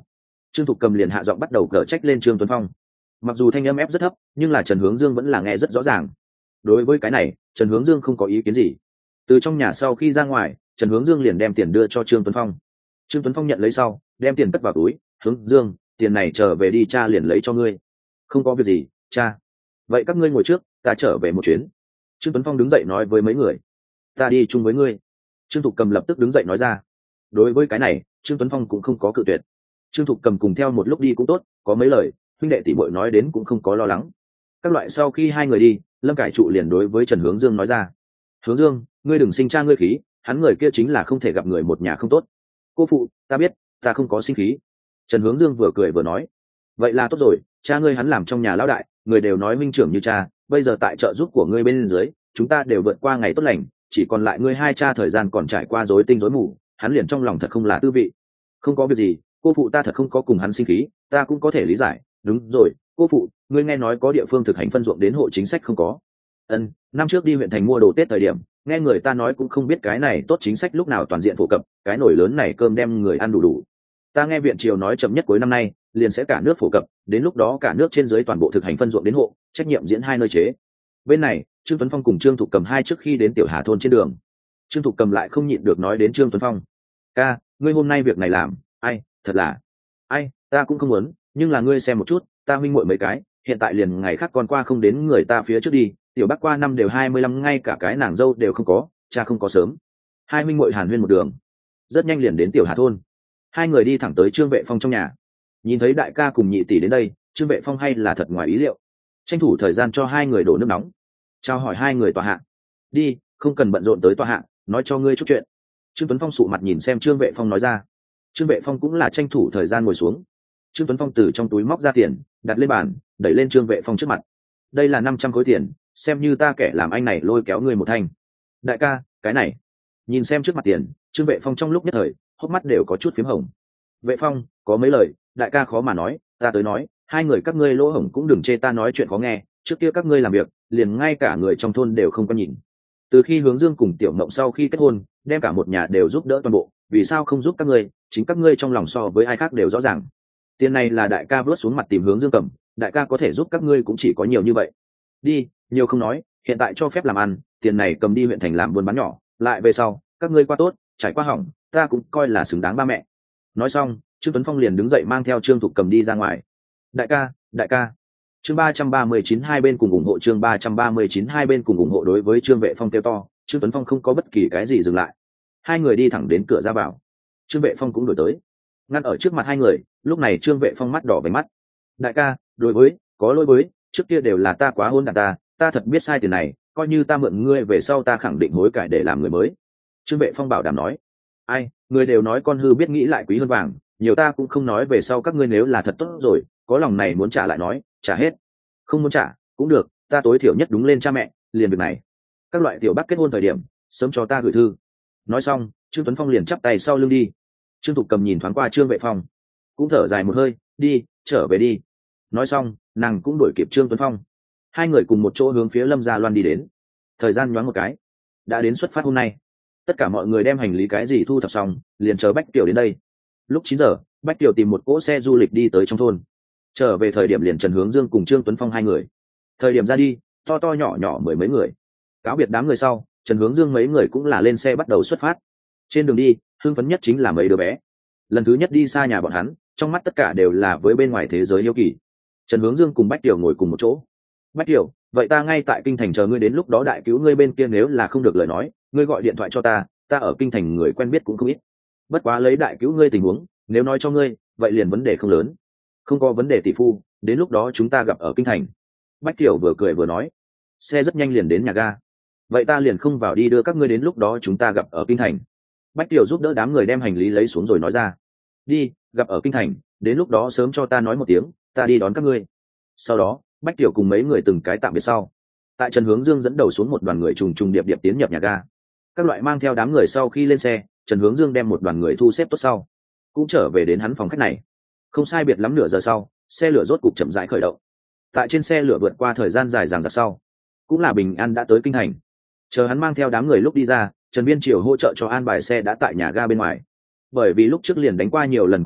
Trương Thục Cầm liền hạ giọng bắt đầu cở trách lên Trương Tuấn Phong. Mặc dù thanh âm ép rất thấp, nhưng là Trần Hướng Dương vẫn là nghe rất rõ ràng. Đối với cái này, Trần Hướng Dương không có ý kiến gì. Từ trong nhà sau khi ra ngoài, Trần Hướng Dương liền đem tiền đưa cho Trương Tuấn Phong. Trương Tuấn Phong nhận lấy sau, đem tiền cất vào túi. Hướng Dương, tiền này trở về đi, cha liền lấy cho ngươi. Không có việc gì, cha. Vậy các ngươi ngồi trước, ta trở về một chuyến. Trương Tuấn Phong đứng dậy nói với mấy người. Ta đi chung với ngươi. Trương Thục Cầm lập tức đứng dậy nói ra. Đối với cái này, Trương Tuấn Phong cũng không có cự tuyệt. Trương Thục Cầm cùng theo một lúc đi cũng tốt, có mấy lời huynh đệ tỷ muội nói đến cũng không có lo lắng. Các loại sau khi hai người đi, Lâm Cải Trụ liền đối với Trần Hướng Dương nói ra. Hướng Dương, ngươi đừng sinh cha ngươi khí, hắn người kia chính là không thể gặp người một nhà không tốt. Cô phụ, ta biết, ta không có sinh khí. Trần Hướng Dương vừa cười vừa nói. Vậy là tốt rồi, cha ngươi hắn làm trong nhà lão đại, người đều nói minh trưởng như cha, bây giờ tại trợ giúp của ngươi bên dưới, chúng ta đều vượt qua ngày tốt lành, chỉ còn lại ngươi hai cha thời gian còn trải qua rối tinh rối mù, hắn liền trong lòng thật không là tư vị. Không có việc gì, cô phụ ta thật không có cùng hắn sinh khí, ta cũng có thể lý giải. Đúng rồi, cô phụ, ngươi nghe nói có địa phương thực hành phân ruộng đến hộ chính sách không có? Năm trước đi huyện thành mua đồ Tết thời điểm, nghe người ta nói cũng không biết cái này tốt chính sách lúc nào toàn diện phổ cập, cái nồi lớn này cơm đem người ăn đủ đủ. Ta nghe viện triều nói chậm nhất cuối năm nay liền sẽ cả nước phổ cập, đến lúc đó cả nước trên dưới toàn bộ thực hành phân ruộng đến hộ, trách nhiệm diễn hai nơi chế. Bên này, Trương Tuấn Phong cùng Trương Thục Cầm hai trước khi đến Tiểu Hà thôn trên đường, Trương Thục Cầm lại không nhịn được nói đến Trương Tuấn Phong. Ca, ngươi hôm nay việc này làm, ai, thật là, ai, ta cũng không muốn, nhưng là ngươi xem một chút, ta huynh muội mấy cái, hiện tại liền ngày khác còn qua không đến người ta phía trước đi, tiểu bác qua năm đều 25, ngay cả cái nàng dâu đều không có, cha không có sớm. Hai huynh muội hàn huyên một đường, rất nhanh liền đến Tiểu Hà thôn. Hai người đi thẳng tới Trương Vệ Phong trong nhà. Nhìn thấy đại ca cùng nhị tỷ đến đây, Trương Vệ Phong hay là thật ngoài ý liệu, tranh thủ thời gian cho hai người đổ nước nóng, chào hỏi hai người tòa hạ. Đi, không cần bận rộn tới tòa hạ, nói cho ngươi chút chuyện. Trương Tuấn Phong sụ mặt nhìn xem Trương Vệ Phong nói ra. Trương Vệ Phong cũng là tranh thủ thời gian ngồi xuống. Trương Tuấn Phong từ trong túi móc ra tiền, đặt lên bàn, đẩy lên Trương Vệ Phong trước mặt. Đây là 500 khối tiền, xem như ta kẻ làm anh này lôi kéo ngươi một thanh. Đại ca, cái này. Nhìn xem trước mặt tiền, Trương Vệ Phong trong lúc nhất thời, hốc mắt đều có chút phím hồng. Vệ Phong, có mấy lời, đại ca khó mà nói, ta tới nói, hai người các ngươi lỗ hổng cũng đừng chê ta nói chuyện khó nghe, trước kia các ngươi làm việc, liền ngay cả người trong thôn đều không có nhìn. Từ khi Hướng Dương cùng Tiểu Mộng sau khi kết hôn, đem cả một nhà đều giúp đỡ toàn bộ, vì sao không giúp các ngươi, chính các ngươi trong lòng so với ai khác đều rõ ràng. Tiền này là đại ca vớt xuống mặt tìm Hướng Dương cầm, đại ca có thể giúp các ngươi cũng chỉ có nhiều như vậy. Đi, nhiều không nói, hiện tại cho phép làm ăn, tiền này cầm đi huyện thành làm buôn bán nhỏ, lại về sau, các ngươi qua tốt, trải qua hỏng, ta cũng coi là xứng đáng ba mẹ. Nói xong, Trương Tuấn Phong liền đứng dậy mang theo Trương Thục Cầm đi ra ngoài. Đại ca. Chương 339 hai bên cùng ủng hộ, chương 339 hai bên cùng ủng hộ. Đối với Trương Vệ Phong kêu to, Trương Tuấn Phong không có bất kỳ cái gì dừng lại. Hai người đi thẳng đến cửa ra vào. Trương Vệ Phong cũng đổi tới, ngăn ở trước mặt hai người. Lúc này Trương Vệ Phong mắt đỏ bừng mắt. Đại ca, đối với, có lỗi với, trước kia đều là ta quá hôn đàn ta thật biết sai tiền này, coi như ta mượn ngươi về sau ta khẳng định hối cải để làm người mới. Trương Vệ Phong bảo đảm nói. Ai, người đều nói con hư biết nghĩ lại quý hơn vàng, nhiều ta cũng không nói về sau các ngươi nếu là thật tốt rồi, có lòng này muốn trả lại nói, trả hết. Không muốn trả, cũng được, ta tối thiểu nhất đúng lên cha mẹ, liền việc này. Các loại tiểu bác kết hôn thời điểm, sớm cho ta gửi thư. Nói xong, Trương Tuấn Phong liền chắp tay sau lưng đi. Trương Thục Cầm nhìn thoáng qua Trương Vệ Phong, cũng thở dài một hơi, đi, trở về đi. Nói xong, nàng cũng đuổi kịp Trương Tuấn Phong. Hai người cùng một chỗ hướng phía Lâm Gia Loan đi đến. Thời gian nhoáng một cái, đã đến xuất phát hôm nay. Tất cả mọi người đem hành lý cái gì thu thập xong, liền chờ Bách Tiểu đến đây. Lúc 9 giờ, Bách Tiểu tìm một cỗ xe du lịch đi tới trong thôn. Trở về thời điểm liền Trần Hướng Dương cùng Trương Tuấn Phong hai người. Thời điểm ra đi, to to nhỏ nhỏ mười mấy người. Cáo biệt đám người sau, Trần Hướng Dương mấy người cũng là lên xe bắt đầu xuất phát. Trên đường đi, hưng phấn nhất chính là mấy đứa bé. Lần thứ nhất đi xa nhà bọn hắn, trong mắt tất cả đều là với bên ngoài thế giới hiếu kỳ. Trần Hướng Dương cùng Bách Tiểu ngồi cùng một chỗ. Bách Tiểu, vậy ta ngay tại kinh thành chờ ngươi, đến lúc đó đại cứu ngươi bên kia nếu là không được lời nói, ngươi gọi điện thoại cho ta ở kinh thành người quen biết cũng không ít. Bất quá lấy đại cứu ngươi tình huống, nếu nói cho ngươi, vậy liền vấn đề không lớn. Không có vấn đề tỷ phu, đến lúc đó chúng ta gặp ở kinh thành. Bách Tiểu vừa cười vừa nói. Xe rất nhanh liền đến nhà ga. Vậy ta liền không vào đi đưa các ngươi, đến lúc đó chúng ta gặp ở kinh thành. Bách Tiểu giúp đỡ đám người đem hành lý lấy xuống rồi nói ra. Đi, gặp ở kinh thành, đến lúc đó sớm cho ta nói một tiếng, ta đi đón các ngươi. Sau đó, Bách Tiểu cùng mấy người từng cái tạm biệt sau. Tại Trần Hướng Dương dẫn đầu xuống một đoàn người trùng trùng điệp điệp tiến nhập nhà ga. Các loại mang theo đám người sau khi lên xe, Trần Hướng Dương đem một đoàn người thu xếp tốt sau, cũng trở về đến hắn phòng khách này. Không sai biệt lắm nửa giờ sau, xe lửa rốt cục chậm rãi khởi động. Tại trên xe lửa vượt qua thời gian dài dằng dặc sau, cũng là bình an đã tới kinh thành. Chờ hắn mang theo đám người lúc đi ra, Trần Viên Triều hỗ trợ cho an bài xe đã tại nhà ga bên ngoài. Bởi vì lúc trước liền đánh qua nhiều lần quan hệ,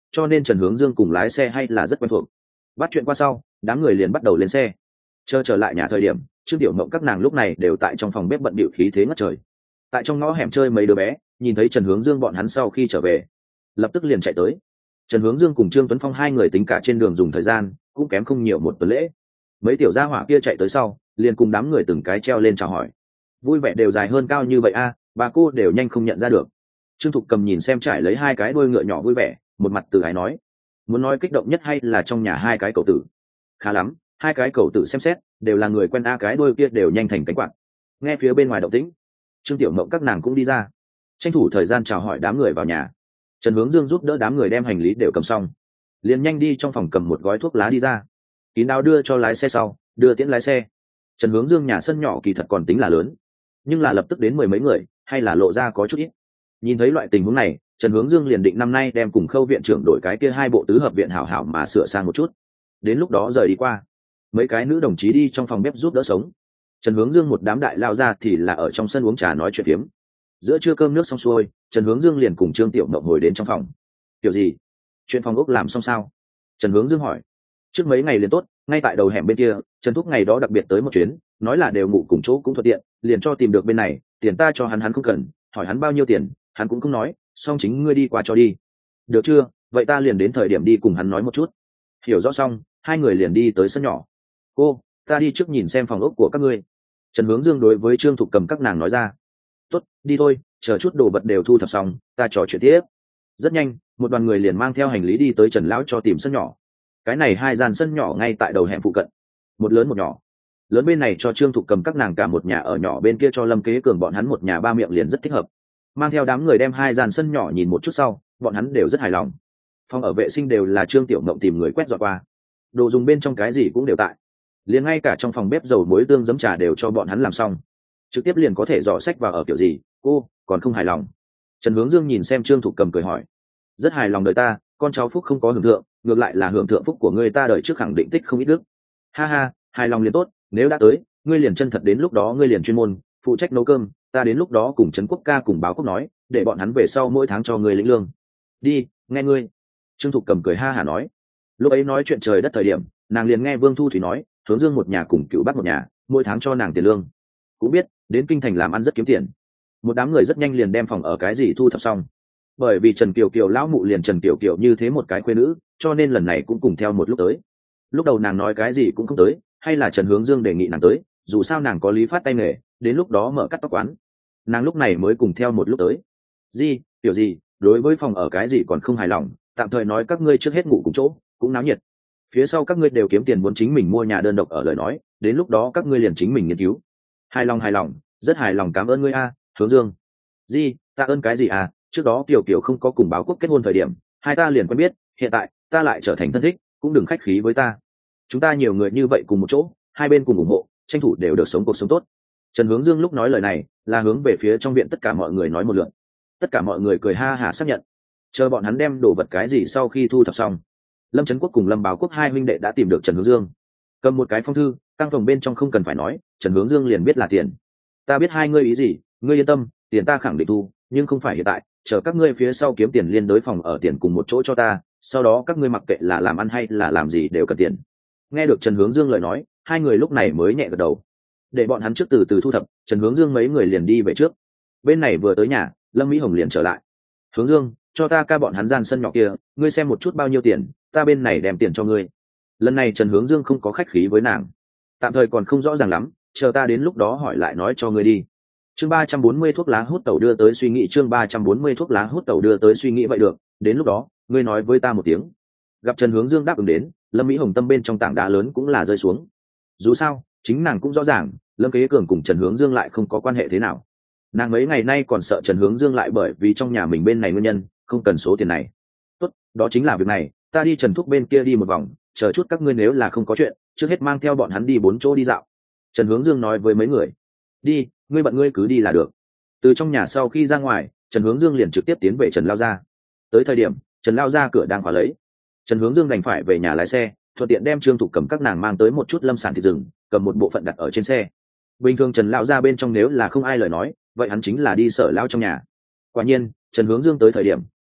cho nên Trần Hướng Dương cùng lái xe hay là rất quen thuộc. Bắt chuyện qua sau, đám người liền bắt đầu lên xe. Chờ trở lại nhà thời điểm, Trương Tiểu Mộng các nàng lúc này đều tại trong phòng bếp bận bịu khí thế ngất trời. Tại trong ngõ hẻm chơi mấy đứa bé, nhìn thấy Trần Hướng Dương bọn hắn sau khi trở về, lập tức liền chạy tới. Trần Hướng Dương cùng Trương Tuấn Phong hai người tính cả trên đường dùng thời gian, cũng kém không nhiều một tuần lễ. Mấy tiểu gia hỏa kia chạy tới sau, liền cùng đám người từng cái treo lên chào hỏi. Vui vẻ đều dài hơn cao như vậy a, bà cô đều nhanh không nhận ra được. Trương Thục Cầm nhìn xem trải lấy hai cái đuôi ngựa nhỏ vui vẻ, một mặt từ ái nói, muốn nói kích động nhất hay là trong nhà hai cái cậu tử. Khá lắm, hai cái cậu tử xem xét, đều là người quen a, cái đuôi kia đều nhanh thành cánh quạt. Nghe phía bên ngoài động tĩnh, Trương Tiểu Mộng các nàng cũng đi ra, tranh thủ thời gian chào hỏi đám người vào nhà. Trần Hướng Dương giúp đỡ đám người đem hành lý đều cầm xong, liền nhanh đi trong phòng cầm một gói thuốc lá đi ra, kín đáo đưa cho lái xe sau, đưa tiễn lái xe. Trần Hướng Dương nhà sân nhỏ kỳ thật còn tính là lớn, nhưng là lập tức đến 10 mấy người, hay là lộ ra có chút ít. Nhìn thấy loại tình huống này, Trần Hướng Dương liền định năm nay đem cùng Khâu viện trưởng đổi cái kia hai bộ tứ hợp viện hảo hảo mà sửa sang một chút. Đến lúc đó rời đi qua, mấy cái nữ đồng chí đi trong phòng bếp giúp đỡ sống. Trần Hướng Dương một đám đại lao ra thì là ở trong sân uống trà nói chuyện phiếm. Giữa trưa cơm nước xong xuôi, Trần Hướng Dương liền cùng Trương Tiểu Mộng hồi đến trong phòng. Kiểu gì? Chuyện phòng ốc làm xong sao? Trần Hướng Dương hỏi. Trước mấy ngày liền tốt, ngay tại đầu hẻm bên kia, Trần Thúc ngày đó đặc biệt tới một chuyến, nói là đều ngủ cùng chỗ cũng thuận tiện, liền cho tìm được bên này, tiền ta cho hắn không cần, hỏi hắn bao nhiêu tiền, hắn cũng không nói, xong chính ngươi đi qua cho đi. Được chưa? Vậy ta liền đến thời điểm đi cùng hắn nói một chút. Hiểu rõ xong, hai người liền đi tới sân nhỏ. Cô, ta đi trước nhìn xem phòng ốc của các ngươi. Trần Hướng Dương đối với Trương Thục Cầm các nàng nói ra. Tốt, đi thôi, chờ chút đồ vật đều thu thập xong, ta trò chuyện tiếp. Rất nhanh, một đoàn người liền mang theo hành lý đi tới Trần lão cho tìm sân nhỏ. Cái này hai gian sân nhỏ ngay tại đầu hẻm phụ cận, một lớn một nhỏ. Lớn bên này cho Trương Thục Cầm các nàng cả một nhà, ở nhỏ bên kia cho Lâm Kế Cường bọn hắn một nhà ba miệng liền rất thích hợp. Mang theo đám người đem hai gian sân nhỏ nhìn một chút sau, bọn hắn đều rất hài lòng. Phòng ở vệ sinh đều là Trương Tiểu Mộng tìm người quét dọn qua, đồ dùng bên trong cái gì cũng đều tại, liền ngay cả trong phòng bếp dầu muối tương giấm trà đều cho bọn hắn làm xong, trực tiếp liền có thể dò sách vào ở kiểu gì. Cô còn không hài lòng? Trần Hướng Dương nhìn xem Trương Thục Cầm cười hỏi. Rất hài lòng đời ta, con cháu phúc không có hưởng thượng, ngược lại là hưởng thượng phúc của ngươi ta đời trước khẳng định tích không ít đức. Ha ha, hài lòng liền tốt, nếu đã tới, ngươi liền chân thật, đến lúc đó ngươi liền chuyên môn phụ trách nấu cơm, ta đến lúc đó cùng Trấn Quốc ca cùng báo quốc nói, để bọn hắn về sau mỗi tháng cho ngươi lĩnh lương. Đi, nghe ngươi. Trương Thục Cầm cười ha hả nói. Lúc ấy nói chuyện trời đất thời điểm, nàng liền nghe Vương Thu Thủy nói, Hướng Dương một nhà cùng Cựu Bắc một nhà, mỗi tháng cho nàng tiền lương. Cũng biết đến kinh thành làm ăn rất kiếm tiền. Một đám người rất nhanh liền đem phòng ở cái gì thu thập xong. Bởi vì Trần Kiều Kiều lão mụ liền Trần Kiều Kiều như thế một cái khuê nữ, cho nên lần này cũng cùng theo một lúc tới. Lúc đầu nàng nói cái gì cũng không tới, hay là Trần Hướng Dương đề nghị nàng tới, dù sao nàng có lý phát tay nghề, đến lúc đó mở cắt tóc quán. Nàng lúc này mới cùng theo một lúc tới. Gì, kiểu gì, đối với phòng ở cái gì còn không hài lòng, tạm thời nói các ngươi trước hết ngủ cùng chỗ, cũng náo nhiệt. Phía sau các ngươi đều kiếm tiền muốn chính mình mua nhà đơn độc ở lời nói, đến lúc đó các ngươi liền chính mình nghiên cứu. Hài lòng, rất hài lòng, cảm ơn ngươi a, Hướng Dương. Gì, tạ ơn cái gì à, trước đó Kiều Kiều không có cùng báo quốc kết hôn thời điểm, hai ta liền quen biết, hiện tại ta lại trở thành thân thích, cũng đừng khách khí với ta. Chúng ta nhiều người như vậy cùng một chỗ, hai bên cùng ủng hộ, tranh thủ đều được sống cuộc sống tốt. Trần Hướng Dương lúc nói lời này là hướng về phía trong viện tất cả mọi người nói một lượt. Tất cả mọi người cười ha hả xác nhận. Chờ bọn hắn đem đồ vật cái gì sau khi thu thập xong, Lâm Trấn Quốc cùng Lâm Báo Quốc hai huynh đệ đã tìm được Trần Hướng Dương. Cầm một cái phong thư, căn phòng bên trong không cần phải nói, Trần Hướng Dương liền biết là tiền. Ta biết hai ngươi ý gì, ngươi yên tâm, tiền ta khẳng định thu, nhưng không phải hiện tại, chờ các ngươi phía sau kiếm tiền liên đối phòng ở tiền cùng một chỗ cho ta, sau đó các ngươi mặc kệ là làm ăn hay là làm gì đều cần tiền. Nghe được Trần Hướng Dương lời nói, hai người lúc này mới nhẹ gật đầu. Để bọn hắn trước từ từ thu thập, Trần Hướng Dương mấy người liền đi về trước. Bên này vừa tới nhà, Lâm Mỹ Hồng liền trở lại. Hướng Dương, cho ta ca bọn hắn gian sân nhỏ kia, ngươi xem một chút bao nhiêu tiền, ta bên này đem tiền cho ngươi. Lần này Trần Hướng Dương không có khách khí với nàng, tạm thời còn không rõ ràng lắm, chờ ta đến lúc đó hỏi lại nói cho ngươi đi. Chương 340 thuốc lá hút tẩu đưa tới suy nghĩ, chương 340 thuốc lá hút tẩu đưa tới suy nghĩ, vậy được, đến lúc đó ngươi nói với ta một tiếng. Gặp Trần Hướng Dương đáp ứng đến, Lâm Mỹ Hồng tâm bên trong tảng đá lớn cũng là rơi xuống. Dù sao chính nàng cũng rõ ràng, Lâm Kế Cường cùng Trần Hướng Dương lại không có quan hệ thế nào. Nàng mấy ngày nay còn sợ Trần Hướng Dương lại bởi vì trong nhà mình bên này nguyên nhân không cần số tiền này. Tốt, đó chính là việc này, ta đi Trần Thúc bên kia đi một vòng, chờ chút các ngươi nếu là không có chuyện, trước hết mang theo bọn hắn đi 4 chỗ đi dạo. Trần Hướng Dương nói với mấy người. Đi, ngươi bận ngươi cứ đi là được. Từ trong nhà sau khi ra ngoài, Trần Hướng Dương liền trực tiếp tiến về Trần Lao gia. Tới thời điểm Trần Lao gia cửa đang khóa lấy, Trần Hướng Dương đành phải về nhà lái xe, thuận tiện đem Trương Thục Cầm các nàng mang tới một chút lâm sản thịt rừng, cầm một bộ phận đặt ở trên xe. Bình thường Trần Lão gia bên trong nếu là không ai lời nói, vậy hắn chính là đi Sở Lão trong nhà. Quả nhiên, Trần Hướng Dương tới thời điểm,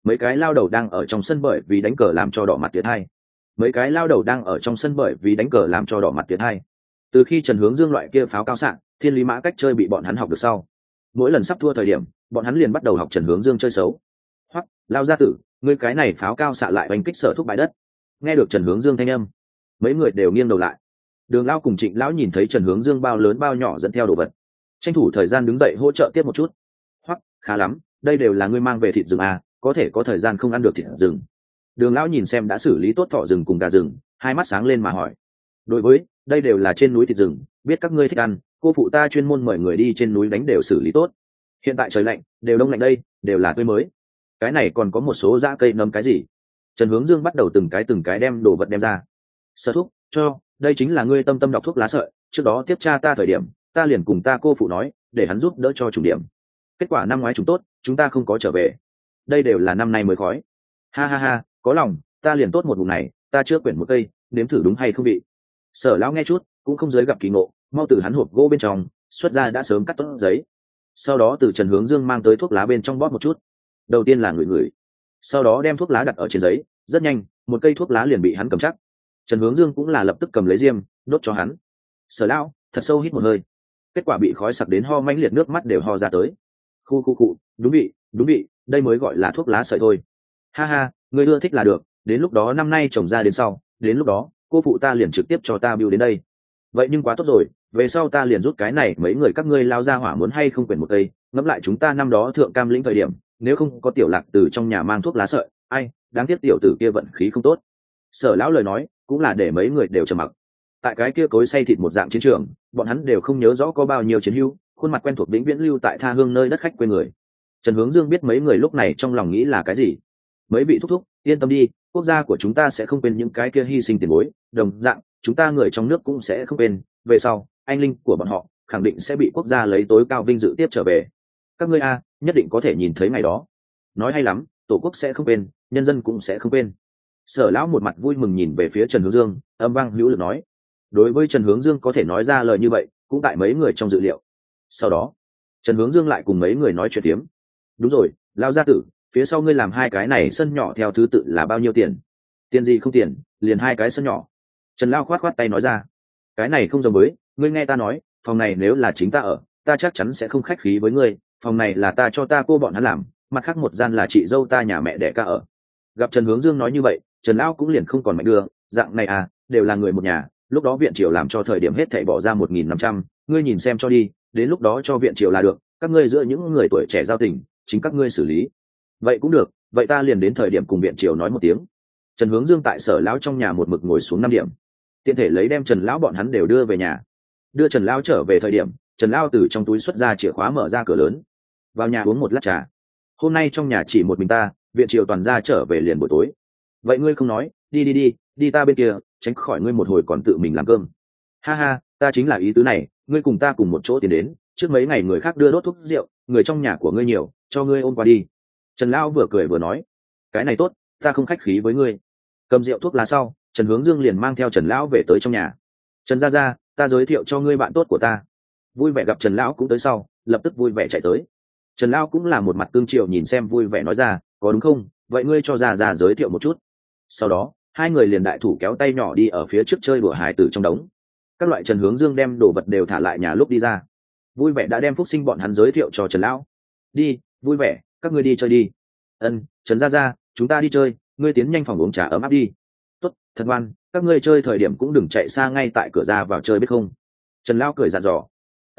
mấy cái lao đầu đang ở trong sân bởi vì đánh cờ làm cho đỏ mặt tiến hai. Mấy cái lao đầu đang ở trong sân bởi vì đánh cờ làm cho đỏ mặt tiến hai. Từ khi Trần Hướng Dương loại kia pháo cao xạ, thiên lý mã cách chơi bị bọn hắn học được sau, mỗi lần sắp thua thời điểm, bọn hắn liền bắt đầu học Trần Hướng Dương chơi xấu. Hoặc, lao gia tử, ngươi cái này pháo cao xạ lại oanh kích Sở Thúc bãi đất. Nghe được Trần Hướng Dương thanh âm, mấy người đều nghiêng đầu lại. Đường Lao cùng Trịnh lão nhìn thấy Trần Hướng Dương bao lớn bao nhỏ dẫn theo đồ vật, tranh thủ thời gian đứng dậy hỗ trợ tiếp một chút. Hoặc, khá lắm, đây đều là ngươi mang về thịt rừng à, có thể có thời gian không ăn được thịt rừng. Đường Lão nhìn xem đã xử lý tốt thỏ rừng cùng gà rừng, hai mắt sáng lên mà hỏi: đối với, đây đều là trên núi thịt rừng, biết các ngươi thích ăn, cô phụ ta chuyên môn mời người đi trên núi đánh đều xử lý tốt. Hiện tại trời lạnh, đều đông lạnh đây, đều là tươi mới. Cái này còn có một số dã cây nấm cái gì. Trần Hướng Dương bắt đầu từng cái đem đồ vật đem ra. Sở Thúc, cho, đây chính là ngươi tâm tâm đọc thuốc lá sợi, trước đó tiếp cha ta thời điểm, ta liền cùng ta cô phụ nói, để hắn giúp đỡ cho chủ điểm. Kết quả năm ngoái chúng tốt, chúng ta không có trở về. Đây đều là năm nay mới khói. Ha ha ha, có lòng, ta liền tốt một vùng này, ta chưa quyển một cây, nếm thử đúng hay không vị. Sở Lão nghe chút, cũng không giới gặp kỳ ngộ, mau từ hắn hộp gỗ bên trong xuất ra đã sớm cắt tốt giấy. Sau đó từ Trần Hướng Dương mang tới thuốc lá bên trong bóp một chút. Đầu tiên là ngửi, sau đó đem thuốc lá đặt ở trên giấy, rất nhanh, một cây thuốc lá liền bị hắn cầm chắc. Trần Hướng Dương cũng là lập tức cầm lấy diêm, đốt cho hắn. Sở Lão thật sâu hít một hơi, kết quả bị khói sặc đến ho mãnh liệt, nước mắt đều ho ra tới. Khu, đúng vị, đây mới gọi là thuốc lá sợi thôi. Ha ha, ngươi ưa thích là được, đến lúc đó năm nay trồng ra đến sau, đến lúc đó cô phụ ta liền trực tiếp cho ta bưu đến đây. Vậy nhưng quá tốt rồi, về sau ta liền rút cái này, mấy người các ngươi lao ra hỏa muốn hay không quyển một cây, ngẫm lại chúng ta năm đó thượng cam lĩnh thời điểm, nếu không có Tiểu Lạc từ trong nhà mang thuốc lá sợi, ai, đáng tiếc tiểu tử kia vận khí không tốt. Sở Lão lời nói cũng là để mấy người đều trầm mặc. Tại cái kia cối xay thịt một dạng chiến trường, bọn hắn đều không nhớ rõ có bao nhiêu chiến hữu, khuôn mặt quen thuộc vĩnh viễn lưu tại tha hương nơi đất khách quê người. Trần Hướng Dương biết mấy người lúc này trong lòng nghĩ là cái gì. Mấy vị thúc thúc, yên tâm đi, quốc gia của chúng ta sẽ không quên những cái kia hy sinh tiền bối, đồng dạng chúng ta người trong nước cũng sẽ không quên, về sau anh linh của bọn họ khẳng định sẽ bị quốc gia lấy tối cao vinh dự tiếp trở về. Các ngươi a, nhất định có thể nhìn thấy ngày đó. Nói hay lắm, tổ quốc sẽ không quên, nhân dân cũng sẽ không quên. Sở Lão một mặt vui mừng nhìn về phía Trần Hướng Dương, âm vang hữu lực nói. Đối với Trần Hướng Dương có thể nói ra lời như vậy, cũng tại mấy người trong dự liệu. Sau đó, Trần Hướng Dương lại cùng mấy người nói chuyện tiếm. Đúng rồi, Lão gia tử, phía sau ngươi làm hai cái này sân nhỏ theo thứ tự là bao nhiêu tiền? Tiền gì không tiền, liền hai cái sân nhỏ. Trần Lão khoát tay nói ra. Cái này không giống với, ngươi nghe ta nói, phòng này nếu là chính ta ở, ta chắc chắn sẽ không khách khí với ngươi, phòng này là ta cho ta cô bọn hắn làm, mặt khác một gian là chị dâu ta nhà mẹ đẻ ca ở. Gặp Trần Hướng Dương nói như vậy, Trần Lão cũng liền không còn mạnh đưa, dạng này à, đều là người một nhà, lúc đó viện triều làm cho thời điểm hết thảy bỏ ra 1.500, ngươi nhìn xem cho đi, đến lúc đó cho viện triều là được, các ngươi giữa những người tuổi trẻ giao tình, chính các ngươi xử lý. Vậy cũng được, vậy ta liền đến thời điểm cùng viện triều nói một tiếng. Trần Hướng Dương tại Sở Lão trong nhà một mực ngồi xuống 5 điểm, tiện thể lấy đem Trần Lão bọn hắn đều đưa về nhà. Đưa Trần Lão trở về thời điểm, Trần Lão từ trong túi xuất ra chìa khóa mở ra cửa lớn, vào nhà uống một lát trà. Hôm nay trong nhà chỉ một mình ta, viện triều toàn ra trở về liền buổi tối. Vậy ngươi không nói, đi ta bên kia, tránh khỏi ngươi một hồi còn tự mình làm cơm. Ha ha, ta chính là ý tứ này, ngươi cùng ta cùng một chỗ tiến đến, trước mấy ngày người khác đưa đốt thuốc rượu, người trong nhà của ngươi nhiều, cho ngươi ôm qua đi. Trần Lão vừa cười vừa nói, cái này tốt, ta không khách khí với ngươi. Cầm rượu thuốc lá sau, Trần Hướng Dương liền mang theo Trần Lão về tới trong nhà. Trần gia gia, ta giới thiệu cho ngươi bạn tốt của ta. Vui vẻ gặp Trần Lão cũng tới sau, lập tức vui vẻ chạy tới. Trần Lão cũng là một mặt tương chiều nhìn xem vui vẻ nói ra, có đúng không, vậy ngươi cho gia gia giới thiệu một chút. Sau đó hai người liền đại thủ kéo tay nhỏ đi ở phía trước chơi đùa hài tử trong đống. Các loại Trần Hướng Dương đem đồ vật đều thả lại nhà lúc đi ra. Vui vẻ đã đem Phúc Sinh bọn hắn giới thiệu cho Trần Lão. Đi, vui vẻ, các ngươi đi chơi đi. Trần gia gia, chúng ta đi chơi, ngươi tiến nhanh phòng uống trà ấm áp đi. Tốt, thật ngoan, các ngươi chơi thời điểm cũng đừng chạy xa ngay tại cửa ra vào chơi biết không. Trần Lão cười dặn dò.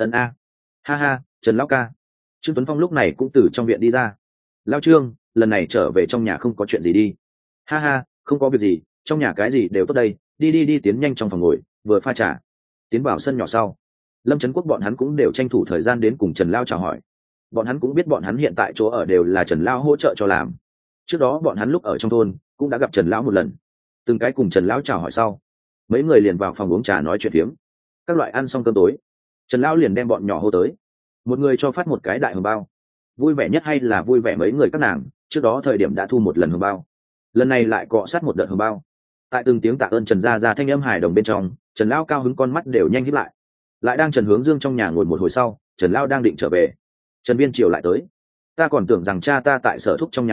Ha ha, Trần Lão ca. Trương Tuấn Phong lúc này cũng từ trong viện đi ra. Lão Trương, lần này trở về trong nhà không có chuyện gì đi. Ha ha, không có việc gì, trong nhà cái gì đều tốt đây, đi tiến nhanh trong phòng ngồi, vừa pha trà. Tiến vào sân nhỏ sau, Lâm Trấn Quốc bọn hắn cũng đều tranh thủ thời gian đến cùng Trần Lão chào hỏi. Bọn hắn cũng biết bọn hắn hiện tại chỗ ở đều là Trần Lão hỗ trợ cho làm. Trước đó bọn hắn lúc ở trong thôn cũng đã gặp Trần Lão một lần, từng cái cùng Trần Lão chào hỏi sau, mấy người liền vào phòng uống trà nói chuyện phiếm. Các loại ăn xong cơm tối, Trần Lão liền đem bọn nhỏ hô tới, một người cho phát một cái đại hồng bao. Vui vẻ nhất hay là vui vẻ mấy người các nàng trước đó thời điểm đã thu một lần hồng bao, lần này lại cọ sát một đợt hồng bao. Tại từng tiếng tạ ơn Trần gia gia thanh âm hài đồng bên trong, Trần Lão cao hứng con mắt đều nhanh híp lại. Lại đang Trần Hướng Dương trong nhà ngồi một hồi sau, Trần Lão đang định trở về, Trần Biên Triều lại tới. Ta còn tưởng rằng cha ta tại Sở Thúc trong nhà đâu,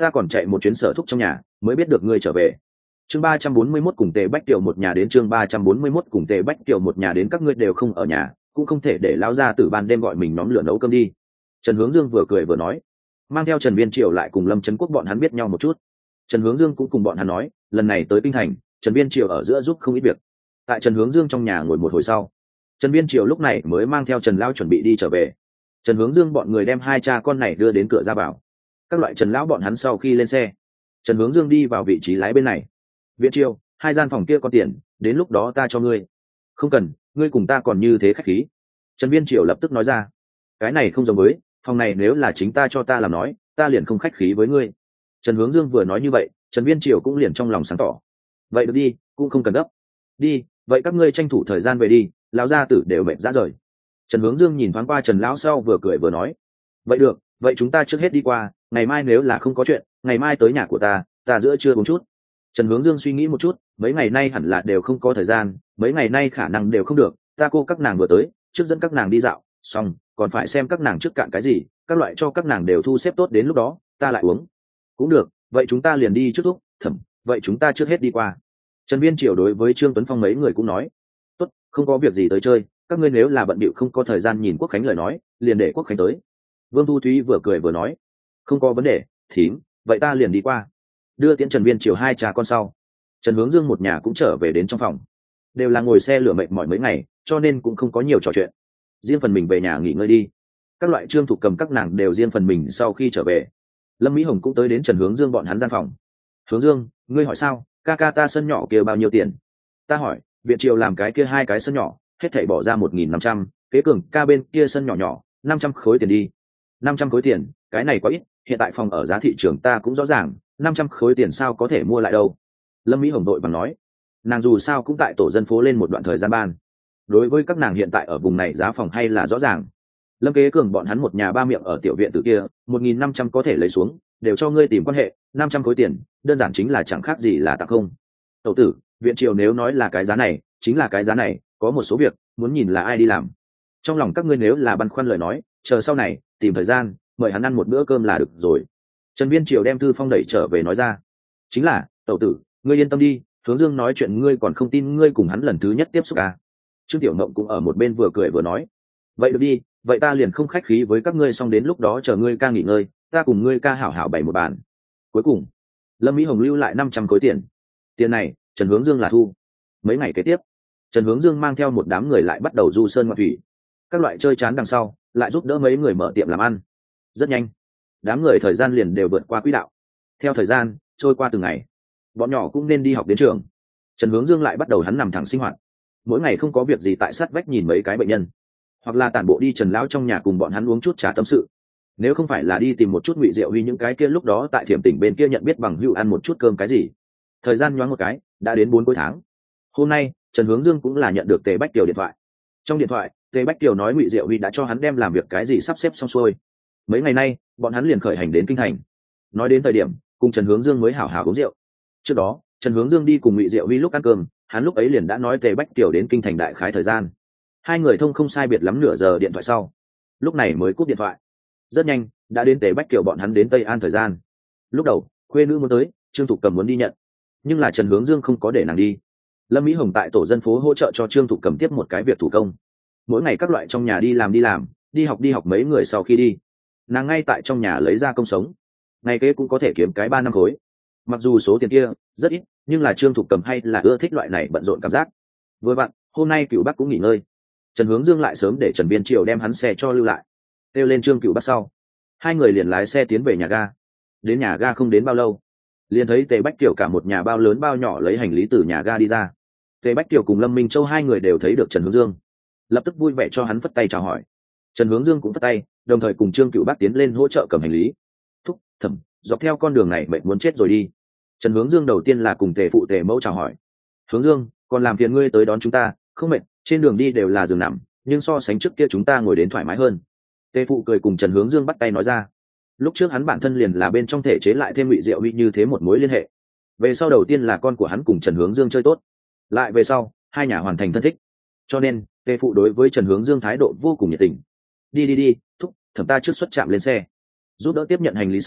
ta còn chạy một chuyến sở thúc trong nhà mới biết được ngươi trở về. Chương 341 cùng Tề Bách Kiều một nhà đến. Chương 341 cùng Tề Bách Kiều một nhà đến. Các ngươi đều không ở nhà, cũng không thể để lão gia tử ban đêm gọi mình nhóm lửa nấu cơm đi. Trần Hướng Dương vừa cười vừa nói, mang theo Trần Viên Triều lại cùng Lâm Trấn Quốc bọn hắn biết nhau một chút. Trần Hướng Dương cũng cùng bọn hắn nói, lần này tới kinh thành, Trần Viên Triều ở giữa giúp không ít việc. Tại Trần Hướng Dương trong nhà ngồi một hồi sau, Trần Viên Triều lúc này mới mang theo Trần Lão chuẩn bị đi trở về. Trần Hướng Dương bọn người đem hai cha con này đưa đến cửa ra vào. Các loại Trần Lão bọn hắn sau khi lên xe, Trần Hướng Dương đi vào vị trí lái bên này. Viên Triều, hai gian phòng kia có tiền, đến lúc đó ta cho ngươi. Không cần, ngươi cùng ta còn như thế khách khí. Trần Viên Triều lập tức nói ra, cái này không giống với, phòng này nếu là chính ta cho ta làm nói, ta liền không khách khí với ngươi. Trần Hướng Dương vừa nói như vậy, Trần Viên Triều cũng liền trong lòng sáng tỏ. Vậy được đi, cũng không cần gấp. Đi, vậy các ngươi tranh thủ thời gian về đi, lão gia tử đều mệt rã rời. Trần Hướng Dương nhìn thoáng qua Trần Lão sau vừa cười vừa nói, vậy được, vậy chúng ta trước hết đi qua, ngày mai nếu là không có chuyện, ngày mai tới nhà của ta giữa trưa uống chút. Trần Hướng Dương suy nghĩ một chút, mấy ngày nay hẳn là đều không có thời gian, mấy ngày nay khả năng đều không được, ta cô các nàng vừa tới, trước dẫn các nàng đi dạo, xong, còn phải xem các nàng trước cạn cái gì, các loại cho các nàng đều thu xếp tốt, đến lúc đó ta lại uống. Cũng được, vậy chúng ta liền đi trước thúc, thẩm, vậy chúng ta trước hết đi qua. Trần Viên Triều đối với Trương Tuấn Phong mấy người cũng nói, tốt, không có việc gì tới chơi, các ngươi nếu là bận bịu không có thời gian nhìn Quốc Khánh lời nói, liền để Quốc Khánh tới. Vương Thu Thúy vừa cười vừa nói, không có vấn đề, thím, vậy ta liền đi qua. Đưa tiễn Trần Viên Triều hai cha con sau, Trần Hướng Dương một nhà cũng trở về đến trong phòng. Đều là ngồi xe lửa mệt mỏi mấy ngày, cho nên cũng không có nhiều trò chuyện. Riêng phần mình về nhà nghỉ ngơi đi. Các loại Trương Thục Cầm các nàng đều riêng phần mình sau khi trở về. Lâm Mỹ Hồng cũng tới đến Trần Hướng Dương bọn hắn gian phòng. Hướng Dương, ngươi hỏi sao, ca ca ta sân nhỏ kia bao nhiêu tiền? Ta hỏi, Viện Triều làm cái kia hai cái sân nhỏ, hết thảy bỏ ra 1.500, kế Cường ca bên kia sân nhỏ nhỏ, 500 khối tiền đi. 500 khối tiền, cái này quá ít, hiện tại phòng ở giá thị trường ta cũng rõ ràng, 500 khối tiền sao có thể mua lại đâu. Lâm Mỹ Hồng đội bằng nói, nàng dù sao cũng tại tổ dân phố lên một đoạn thời gian ban. Đối với các nàng hiện tại ở vùng này giá phòng hay là rõ ràng. Lâm Kế Cường bọn hắn một nhà ba miệng ở tiểu viện từ kia, 1.500 có thể lấy xuống, đều cho ngươi tìm quan hệ, 500 khối tiền, đơn giản chính là chẳng khác gì là tặng không. Tẩu tử, Viện Triều nếu nói là cái giá này, chính là cái giá này, có một số việc, muốn nhìn là ai đi làm. Trong lòng các ngươi nếu là băn khoăn lời nói, chờ sau này, tìm thời gian, mời hắn ăn một bữa cơm là được rồi. Trần Viên Triều đem thư phong đẩy trở về nói ra. Chính là, tẩu tử, ngươi yên tâm đi, Hướng Dương nói chuyện ngươi còn không tin ngươi cùng hắn lần thứ nhất tiếp xúc à. Trương Tiểu Mộng cũng ở một bên vừa cười vừa nói. Vậy được đi, vậy ta liền không khách khí với các ngươi, xong đến lúc đó chờ ngươi ca nghỉ ngơi, ta cùng ngươi ca hảo hảo bày một bàn. Cuối cùng, Lâm Mỹ Hồng lưu lại 500 khối tiền. Tiền này, Trần Hướng Dương là thu. Mấy ngày kế tiếp, Trần Hướng Dương mang theo một đám người lại bắt đầu du sơn ngoạn thủy. Các loại chơi chán đằng sau, lại giúp đỡ mấy người mở tiệm làm ăn. Rất nhanh, đám người thời gian liền đều vượt qua quỹ đạo. Theo thời gian trôi qua từng ngày, bọn nhỏ cũng nên đi học đến trường. Trần Hướng Dương lại bắt đầu hắn nằm thẳng sinh hoạt. Mỗi ngày không có việc gì tại sát vách nhìn mấy cái bệnh nhân, hoặc là tản bộ đi Trần Lão trong nhà cùng bọn hắn uống chút trà tâm sự. Nếu không phải là đi tìm một chút Ngụy Diệu Huy những cái kia lúc đó tại Thiểm Tỉnh bên kia nhận biết bằng hữu ăn một chút cơm cái gì. Thời gian nhoáng một cái, đã đến 4 cuối tháng. Hôm nay, Trần Hướng Dương cũng là nhận được Tề Bách Kiều điện thoại. Trong điện thoại, Tề Bách Kiều nói Ngụy Diệu Huy đã cho hắn đem làm việc cái gì sắp xếp xong xuôi. Mấy ngày nay, bọn hắn liền khởi hành đến kinh thành. Nói đến thời điểm, cùng Trần Hướng Dương mới hảo hảo uống rượu. Trước đó, Trần Hướng Dương đi cùng Ngụy Diệu Huy lúc ăn cơm, hắn lúc ấy liền đã nói Tề Bách Kiều đến kinh thành đại khái thời gian. Hai người thông không sai biệt lắm nửa giờ điện thoại sau, lúc này mới cúp điện thoại. Rất nhanh, đã đến Tề Bách Kiều bọn hắn đến Tây An thời gian. Lúc đầu, khuê nữ muốn tới, Trương Thục Cầm muốn đi nhận, nhưng là Trần Hướng Dương không có để nàng đi. Lâm Mỹ Hồng tại tổ dân phố hỗ trợ cho Trương Thục Cầm tiếp một cái việc thủ công. Mỗi ngày các loại trong nhà đi làm, đi học mấy người sau khi đi, nàng ngay tại trong nhà lấy ra công sống, ngày kế cũng có thể kiếm cái 3 năm khối. Mặc dù số tiền kia rất ít, nhưng là Trương Thục Cầm hay là ưa thích loại này bận rộn cảm giác. Vừa vặn, hôm nay Cửu Bắc cũng nghỉ ngơi, Trần Hướng Dương lại sớm để Trần Viên Triều đem hắn xe cho lưu lại. Kêu lên Trương Cửu Bắc sau, hai người liền lái xe tiến về nhà ga. Đến nhà ga không đến bao lâu, liền thấy Tề Bách Kiều cả một nhà bao lớn bao nhỏ lấy hành lý từ nhà ga đi ra. Tề Bách Kiều cùng Lâm Minh Châu hai người đều thấy được Trần Hướng Dương, lập tức vui vẻ cho hắn phất tay chào hỏi. Trần Hướng Dương cũng phất tay, đồng thời cùng Trương Cửu Bắc tiến lên hỗ trợ cầm hành lý. Thúc, thẩm, dọc theo con đường này mệt muốn chết rồi đi. Trần Hướng Dương đầu tiên là cùng Tề phụ Tề mẫu chào hỏi. Hướng Dương, còn làm phiền ngươi tới đón chúng ta, không mệt, trên đường đi đều là giường nằm, nhưng so sánh trước kia chúng ta ngồi đến thoải mái hơn. Tề phụ cười cùng Trần Hướng Dương bắt tay nói ra. Lúc trước hắn bản thân liền là bên trong thể chế lại thêm Ngụy Diệu Huy như thế một mối liên hệ. Về sau đầu tiên là con của hắn cùng Trần Hướng Dương chơi tốt, lại về sau hai nhà hoàn thành thân thích, cho nên Tề phụ đối với Trần Hướng Dương thái độ vô cùng nhiệt tình. Đi, thúc, thẩm ta trước xuất trạm lên xe. Giúp đỡ tiếp nhận hành lý sau,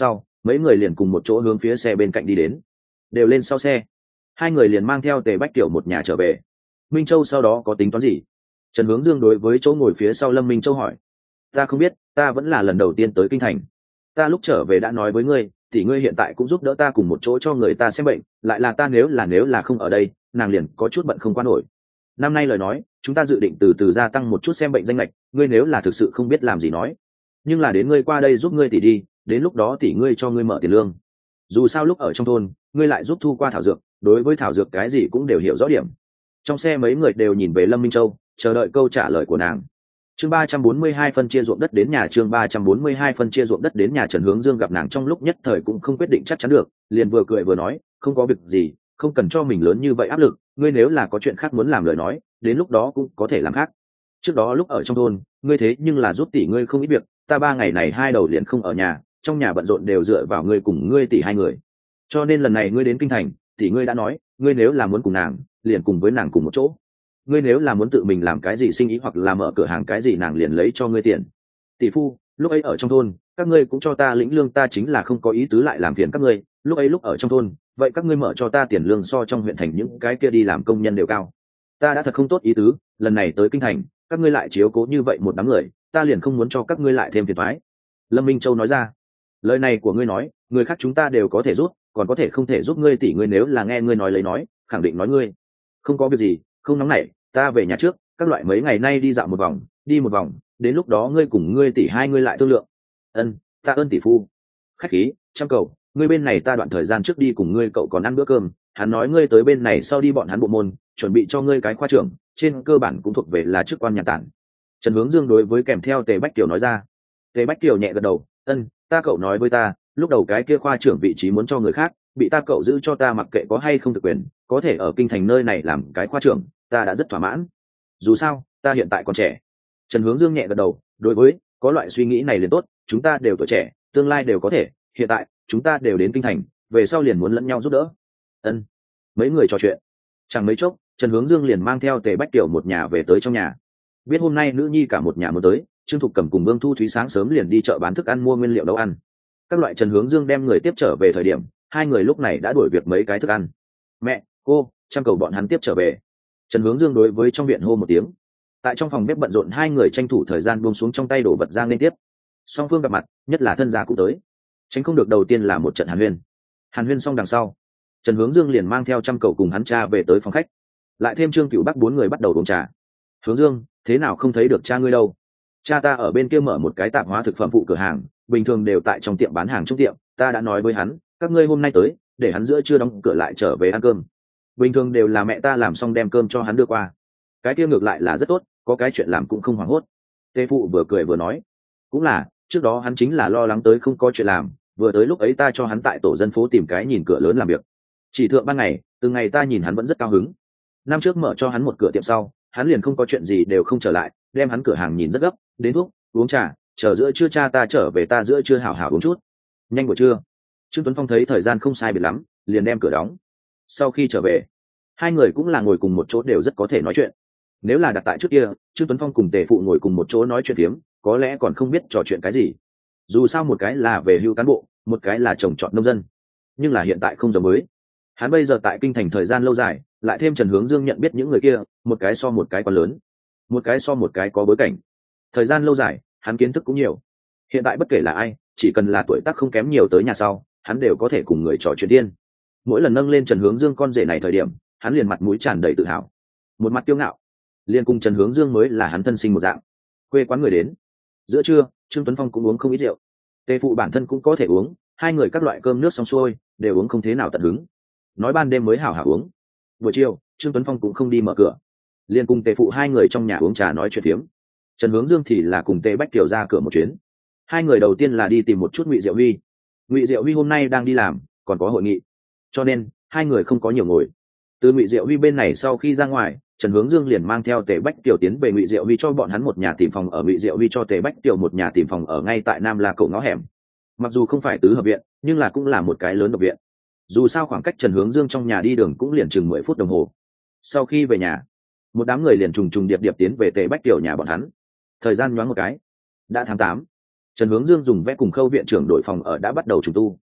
mấy người liền cùng một chỗ hướng phía xe bên cạnh đi đến, đều lên sau xe. Hai người liền mang theo Tề Bách Tiểu một nhà trở về. Minh Châu sau đó có tính toán gì? Trần Hướng Dương đối với chỗ ngồi phía sau Lâm Minh Châu hỏi. Ta không biết, ta vẫn là lần đầu tiên tới kinh thành. Ta lúc trở về đã nói với ngươi, tỷ ngươi hiện tại cũng giúp đỡ ta cùng một chỗ cho người ta xem bệnh, lại là ta nếu là không ở đây, nàng liền có chút bận không qua nổi. Năm nay lời nói, chúng ta dự định từ từ gia tăng một chút xem bệnh danh lệch, ngươi nếu là thực sự không biết làm gì nói, nhưng là đến ngươi qua đây giúp ngươi tỷ đi, đến lúc đó tỷ ngươi cho ngươi mở tiền lương. Dù sao lúc ở trong thôn, ngươi lại giúp thu qua thảo dược, đối với thảo dược cái gì cũng đều hiểu rõ điểm. Trong xe mấy người đều nhìn về Lâm Minh Châu, chờ đợi câu trả lời của nàng. Chương 342 phân chia ruộng đất đến nhà, chương 342 phân chia ruộng đất đến nhà. Trần Hướng Dương gặp nàng trong lúc nhất thời cũng không quyết định chắc chắn được, liền vừa cười vừa nói, không có việc gì, không cần cho mình lớn như vậy áp lực, ngươi nếu là có chuyện khác muốn làm lời nói, đến lúc đó cũng có thể làm khác. Trước đó lúc ở trong thôn, ngươi thế nhưng là giúp tỷ ngươi không ít việc, ta 3 ngày này hai đầu liền không ở nhà, trong nhà bận rộn đều dựa vào ngươi cùng ngươi tỷ hai người. Cho nên lần này ngươi đến kinh thành, tỷ ngươi đã nói, ngươi nếu là muốn cùng nàng, liền cùng với nàng cùng một chỗ. Ngươi nếu là muốn tự mình làm cái gì sinh ý hoặc là mở cửa hàng cái gì, nàng liền lấy cho ngươi tiền. Tỷ phu, lúc ấy ở trong thôn, các ngươi cũng cho ta lĩnh lương, ta chính là không có ý tứ lại làm phiền các ngươi, lúc ấy lúc ở trong thôn, vậy các ngươi mở cho ta tiền lương so trong huyện thành những cái kia đi làm công nhân đều cao. Ta đã thật không tốt ý tứ, lần này tới kinh thành, các ngươi lại chiếu cố như vậy một đám người, ta liền không muốn cho các ngươi lại thêm phiền toái. Lâm Minh Châu nói ra. Lời này của ngươi nói, người khác chúng ta đều có thể giúp, còn có thể không thể giúp ngươi tỷ ngươi, nếu là nghe ngươi nói lấy nói, khẳng định nói ngươi. Không có việc gì, không nóng nảy, ta về nhà trước, các loại mấy ngày nay đi dạo một vòng, đi một vòng, đến lúc đó ngươi cùng ngươi tỷ hai ngươi lại thương lượng. Ân, ta ơn tỷ phu. Khách khí, trăm cầu, ngươi bên này ta đoạn thời gian trước đi cùng ngươi cậu còn ăn bữa cơm, hắn nói ngươi tới bên này sau đi bọn hắn bộ môn, chuẩn bị cho ngươi cái khoa trưởng, trên cơ bản cũng thuộc về là chức quan nhà tản. Trần Hướng Dương đối với kèm theo Tề Bách Kiều nói ra. Tề Bách Kiều nhẹ gật đầu, ân, ta cậu nói với ta, lúc đầu cái kia khoa trưởng vị trí muốn cho người khác, bị ta cậu giữ cho ta, mặc kệ có hay không được quyền, có thể ở kinh thành nơi này làm cái khoa trưởng, ta đã rất thỏa mãn. Dù sao, ta hiện tại còn trẻ. Trần Hướng Dương nhẹ gật đầu, đối với có loại suy nghĩ này liền tốt, chúng ta đều tuổi trẻ, tương lai đều có thể, hiện tại chúng ta đều đến kinh thành, về sau liền muốn lẫn nhau giúp đỡ. Ân. Mấy người trò chuyện, chẳng mấy chốc, Trần Hướng Dương liền mang theo Tề Bách Kiều một nhà về tới trong nhà. Biết hôm nay nữ nhi cả một nhà muốn tới, Trương Thục Cầm cùng Vương Thu Thúy sáng sớm liền đi chợ bán thức ăn mua nguyên liệu nấu ăn. Các loại Trần Hướng Dương đem người tiếp trở về thời điểm, hai người lúc này đã đuổi việc mấy cái thức ăn. Mẹ, cô, trăm cầu bọn hắn tiếp trở về. Trần Hướng Dương đối với trong viện hô một tiếng. Tại trong phòng bếp bận rộn hai người tranh thủ thời gian buông xuống trong tay đổ vật ra liên tiếp. Song phương gặp mặt, nhất là thân gia cũng tới. Tránh không được đầu tiên là một trận hàn huyên. Hàn huyên xong đằng sau, Trần Hướng Dương liền mang theo trăm cầu cùng hắn cha về tới phòng khách. Lại thêm Trương Cửu Bắc bốn người bắt đầu uống trà. Hướng Dương, thế nào không thấy được cha ngươi đâu? Cha ta ở bên kia mở một cái tạp hóa thực phẩm phụ cửa hàng, bình thường đều tại trong tiệm bán hàng trong tiệm, ta đã nói với hắn, các ngươi hôm nay tới, để hắn giữa trưa đóng cửa lại trở về ăn cơm. Bình thường đều là mẹ ta làm xong đem cơm cho hắn đưa qua. Cái kia ngược lại là rất tốt, có cái chuyện làm cũng không hoảng hốt. Tề phụ vừa cười vừa nói, cũng là, trước đó hắn chính là lo lắng tới không có chuyện làm, vừa tới lúc ấy ta cho hắn tại tổ dân phố tìm cái nhìn cửa lớn làm việc. Chỉ thượng ban ngày, từng ngày ta nhìn hắn vẫn rất cao hứng. Năm trước mở cho hắn một cửa tiệm sau, hắn liền không có chuyện gì đều không trở lại, đem hắn cửa hàng nhìn rất gấp, đến thuốc, uống trà, chờ giữa trưa cha ta trở về ta giữa trưa hảo hảo uống chút. Nhanh buổi trưa. Trương Tuấn Phong thấy thời gian không sai biệt lắm, liền đem cửa đóng. Sau khi trở về, hai người cũng là ngồi cùng một chỗ, đều rất có thể nói chuyện. Nếu là đặt tại trước kia, Trương Tuấn Phong cùng Tề phụ ngồi cùng một chỗ nói chuyện phiếm, có lẽ còn không biết trò chuyện cái gì. Dù sao một cái là về hưu cán bộ, một cái là trồng trọt nông dân. Nhưng là hiện tại không giống mới. Hắn bây giờ tại kinh thành thời gian lâu dài, lại thêm Trần Hướng Dương nhận biết những người kia, một cái so một cái quá lớn, một cái so một cái có bối cảnh. Thời gian lâu dài, hắn kiến thức cũng nhiều. Hiện tại bất kể là ai, chỉ cần là tuổi tác không kém nhiều tới nhà sau, hắn đều có thể cùng người trò chuyện tiên. Mỗi lần nâng lên Trần Hướng Dương con rể này thời điểm, hắn liền mặt mũi tràn đầy tự hào, một mặt kiêu ngạo, liền cùng Trần Hướng Dương mới là hắn thân sinh một dạng. Quê quán người đến. Giữa trưa, Trương Tuấn Phong cũng uống không ít rượu. Tề phụ bản thân cũng có thể uống, hai người các loại cơm nước xong xuôi, đều uống không thế nào tận hứng. Nói ban đêm mới hảo hảo uống. Buổi chiều, Trương Tuấn Phong cũng không đi mở cửa, liền cùng Tề phụ hai người trong nhà uống trà nói chuyện phiếm. Trần Hướng Dương thì là cùng Tề Bách Kiều ra cửa một chuyến. Hai người đầu tiên là đi tìm một chút Ngụy Diệu Huy. Ngụy Diệu Huy hôm nay đang đi làm, còn có hội nghị, cho nên hai người không có nhiều ngồi. Từ Ngụy Diệu Huy bên này sau khi ra ngoài, Trần Hướng Dương liền mang theo Tề Bách Kiều tiến về Ngụy Diệu Huy cho bọn hắn một nhà tìm phòng ở. Ngụy Diệu Huy cho Tề Bách Kiều một nhà tìm phòng ở ngay tại Nam La Cổ ngõ hẻm. Mặc dù không phải tứ hợp viện, nhưng là cũng là một cái lớn độc viện. Dù sao khoảng cách Trần Hướng Dương trong nhà đi đường cũng liền chừng 10 phút đồng hồ. Sau khi về nhà, một đám người liền trùng trùng điệp điệp tiến về Tề Bách Kiều nhà bọn hắn. Thời gian nhoáng một cái, đã tháng 8. Trần Hướng Dương dùng vẽ cùng Khâu viện trưởng đổi phòng ở đã bắt đầu trùng tu.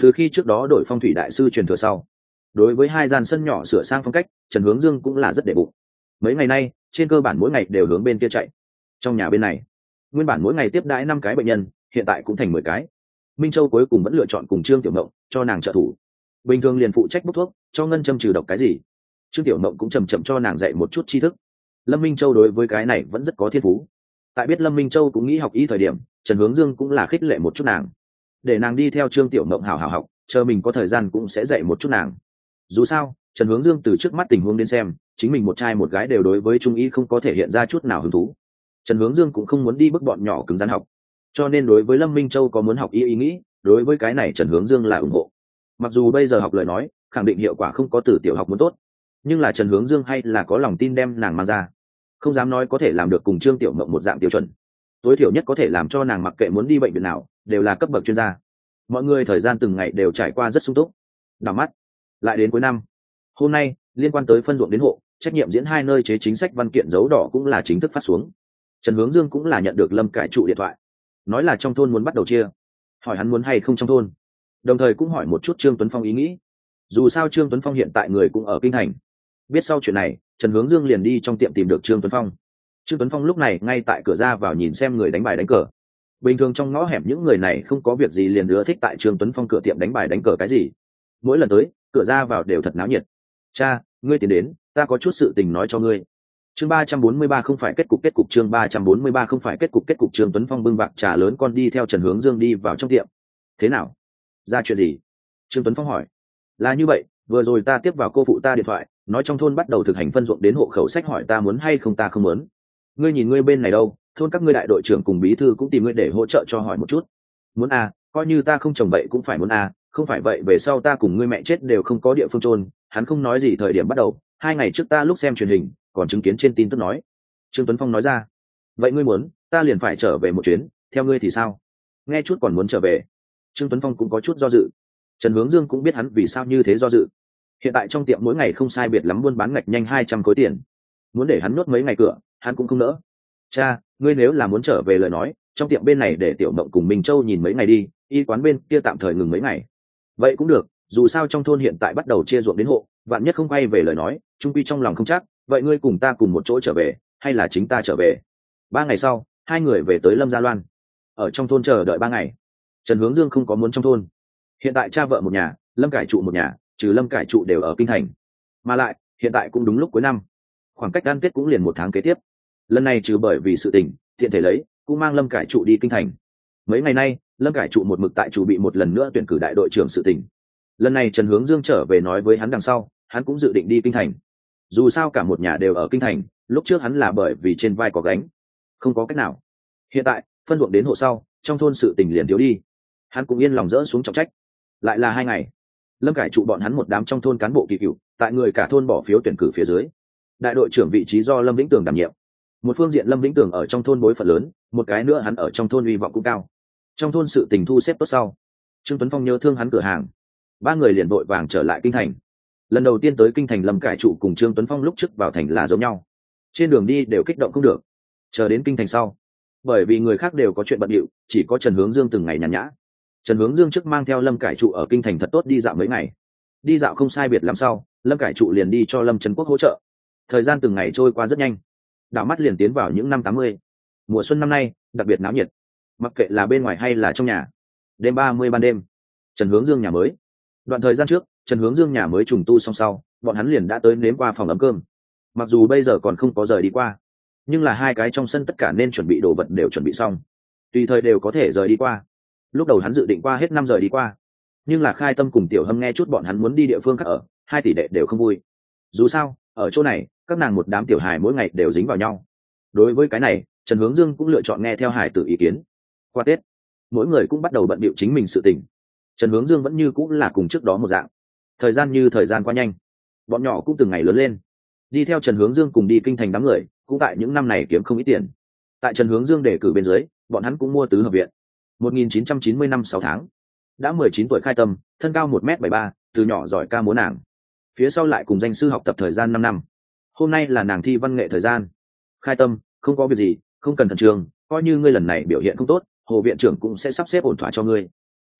Từ khi trước đó đổi phong thủy đại sư truyền thừa sau, đối với hai gian sân nhỏ sửa sang phong cách, Trần Hướng Dương cũng là rất để bụng. Mấy ngày nay trên cơ bản mỗi ngày đều hướng bên kia chạy. Trong nhà bên này nguyên bản mỗi ngày tiếp đãi 5 cái bệnh nhân, hiện tại cũng thành 10 cái. Minh Châu cuối cùng vẫn lựa chọn cùng Trương Tiểu Mộng cho nàng trợ thủ, bình thường liền phụ trách bốc thuốc cho ngân châm trừ độc cái gì. Trương Tiểu Mộng cũng chậm chậm cho nàng dạy một chút tri thức. Lâm Minh Châu đối với cái này vẫn rất có thiên phú. Tại biết Lâm Minh Châu cũng nghĩ học y thời điểm, Trần Hướng Dương cũng là khích lệ một chút nàng, để nàng đi theo Trương Tiểu Mộng hảo hảo học, chờ mình có thời gian cũng sẽ dạy một chút nàng. Dù sao Trần Hướng Dương từ trước mắt tình huống đến xem, chính mình một trai một gái đều đối với trung y không có thể hiện ra chút nào hứng thú. Trần Hướng Dương cũng không muốn đi bức bọn nhỏ cứng rắn học, cho nên đối với Lâm Minh Châu có muốn học y ý nghĩ, đối với cái này Trần Hướng Dương là ủng hộ. Mặc dù bây giờ học lời nói khẳng định hiệu quả không có từ tiểu học muốn tốt, nhưng là Trần Hướng Dương hay là có lòng tin đem nàng mang ra. Không dám nói có thể làm được cùng Trương Tiểu Mộng một dạng tiêu chuẩn, tối thiểu nhất có thể làm cho nàng mặc kệ muốn đi bệnh viện nào đều là cấp bậc chuyên gia. Mọi người thời gian từng ngày đều trải qua rất sung túc. Đảo mắt lại đến cuối năm, hôm nay liên quan tới phân ruộng đến hộ trách nhiệm diễn 2 nơi chế chính sách văn kiện dấu đỏ cũng là chính thức phát xuống. Trần Hướng Dương cũng là nhận được Lâm Cải Trụ điện thoại, nói là trong thôn muốn bắt đầu chia, hỏi hắn muốn hay không trong thôn, đồng thời cũng hỏi một chút Trương Tuấn Phong ý nghĩ. Dù sao Trương Tuấn Phong hiện tại người cũng ở kinh thành. Biết sau chuyện này, Trần Hướng Dương liền đi trong tiệm tìm được Trương Tuấn Phong. Trương Tuấn Phong lúc này ngay tại cửa ra vào nhìn xem người đánh bài đánh cờ. Bình thường trong ngõ hẻm những người này không có việc gì liền ưa thích tại Trương Tuấn Phong cửa tiệm đánh bài đánh cờ cái gì. Mỗi lần tới cửa ra vào đều thật náo nhiệt. Cha, ngươi tiến đến, ta có chút sự tình nói cho ngươi. Chương 343 không phải kết cục chương 343 không phải kết cục Trương Tuấn Phong bưng bạc trà lớn con đi theo Trần Hướng Dương đi vào trong tiệm. Thế nào? Ra chuyện gì? Trương Tuấn Phong hỏi. Là như vậy, vừa rồi ta tiếp vào cô phụ ta điện thoại, nói trong thôn bắt đầu thực hành phân ruộng đến hộ khẩu sách, hỏi ta muốn hay không, ta không muốn. Ngươi nhìn ngươi bên này đâu, thôn các ngươi đại đội trưởng cùng bí thư cũng tìm ngươi để hỗ trợ cho hỏi một chút. Muốn à, coi như ta không trồng vậy cũng phải muốn à, không phải vậy về sau ta cùng ngươi mẹ chết đều không có địa phương chôn. Hắn không nói gì thời điểm bắt đầu, 2 ngày trước ta lúc xem truyền hình còn chứng kiến trên tin tức nói. Trương Tuấn Phong nói ra. Vậy ngươi muốn, ta liền phải trở về một chuyến, theo ngươi thì sao? Nghe chút còn muốn trở về. Trương Tuấn Phong cũng có chút do dự. Trần Hướng Dương cũng biết hắn vì sao như thế do dự. Hiện tại trong tiệm mỗi ngày không sai biệt lắm buôn bán ngạch nhanh 200 khối tiền, muốn để hắn nhốt mấy ngày cửa hắn cũng không nỡ. Cha, ngươi nếu là muốn trở về lời nói, trong tiệm bên này để Tiểu Mộng cùng Minh Châu nhìn mấy ngày đi, y quán bên kia tạm thời ngừng mấy ngày. Vậy cũng được, dù sao trong thôn hiện tại bắt đầu chia ruộng đến hộ, vạn nhất không quay về lời nói trung quy trong lòng không chắc. Vậy ngươi cùng ta cùng một chỗ trở về hay là chính ta trở về? 3 ngày sau 2 người về tới Lâm Gia Loan. Ở trong thôn chờ đợi 3 ngày. Trần Hướng Dương không có muốn trong thôn. Hiện tại cha vợ một nhà, Lâm Cải Trụ một nhà, trừ Lâm Cải Trụ đều ở kinh thành, mà lại hiện tại cũng đúng lúc cuối năm, khoảng cách ăn Tết cũng liền 1 tháng kế tiếp. Lần này trừ bởi vì sự tình tiện thể lấy, cũng mang Lâm Cải Trụ đi kinh thành. Mấy ngày nay Lâm Cải Trụ một mực tại chủ bị một lần nữa tuyển cử đại đội trưởng sự tình. Lần này Trần Hướng Dương trở về nói với hắn đằng sau, hắn cũng dự định đi kinh thành. Dù sao cả một nhà đều ở kinh thành, lúc trước hắn là bởi vì trên vai có gánh, không có cách nào. Hiện tại phân ruộng đến hộ sau, trong thôn sự tình liền thiếu đi, hắn cũng yên lòng dỡ xuống trọng trách. Lại là 2 ngày, Lâm Cải Trụ bọn hắn một đám trong thôn cán bộ kỳ cựu tại người cả thôn bỏ phiếu tuyển cử phía dưới, đại đội trưởng vị trí do Lâm Vĩnh Tường đảm nhiệm. Một phương diện Lâm Vĩnh Tường ở trong thôn bối phận lớn, một cái nữa hắn ở trong thôn uy vọng cũng cao. Trong thôn sự tình thu xếp tốt sau, Trương Tuấn Phong nhớ thương hắn cửa hàng, 3 người liền vội vàng trở lại kinh thành. Lần đầu tiên tới kinh thành, Lâm Cải Trụ cùng Trương Tuấn Phong lúc trước vào thành là giống nhau, trên đường đi đều kích động không được. Chờ đến kinh thành sau, bởi vì người khác đều có chuyện bận rộn, chỉ có Trần Hướng Dương từng ngày nhàn nhã. Trần Hướng Dương trước mang theo Lâm Cải Trụ ở kinh thành thật tốt đi dạo mấy ngày. Đi dạo không sai biệt lắm sau, Lâm Cải Trụ liền đi cho Lâm Trấn Quốc hỗ trợ. Thời gian từng ngày trôi qua rất nhanh, đảo mắt liền tiến vào những năm 80. Mùa xuân năm nay đặc biệt náo nhiệt, mặc kệ là bên ngoài hay là trong nhà. Đêm 30 ban đêm, Trần Hướng Dương nhà mới. Đoạn thời gian trước, Trần Hướng Dương nhà mới trùng tu xong sau, bọn hắn liền đã tới nếm qua phòng ấm cơm. Mặc dù bây giờ còn không có rời đi qua, nhưng là 2 cái trong sân tất cả nên chuẩn bị đồ vật đều chuẩn bị xong, tùy thời đều có thể rời đi qua. Lúc đầu hắn dự định qua hết năm rời đi qua, nhưng là Khai Tâm cùng Tiểu Hâm nghe chút bọn hắn muốn đi địa phương khác ở, 2 tỷ đệ đều không vui. Dù sao ở chỗ này các nàng một đám tiểu hài mỗi ngày đều dính vào nhau. Đối với cái này, Trần Hướng Dương cũng lựa chọn nghe theo hải tử ý kiến. Qua Tết, mỗi người cũng bắt đầu bận bịu chính mình sự tình. Trần Hướng Dương vẫn như cũng là cùng trước đó một dạng. Thời gian như thời gian qua nhanh, bọn nhỏ cũng từng ngày lớn lên. Đi theo Trần Hướng Dương cùng đi kinh thành đám người, cũng tại những năm này kiếm không ít tiền. Tại Trần Hướng Dương đề cử bên dưới, bọn hắn cũng mua tứ hợp viện. 1990 năm 6 tháng, đã 19 tuổi Khai Tâm, thân cao 1m73, từ nhỏ giỏi ca múa nàng. Phía sau lại cùng danh sư học tập thời gian 5 năm. Hôm nay là nàng thi văn nghệ thời gian. Khai Tâm, không có việc gì, không cần khẩn trương, coi như ngươi lần này biểu hiện không tốt, Hồ viện trưởng cũng sẽ sắp xếp ổn thỏa cho ngươi.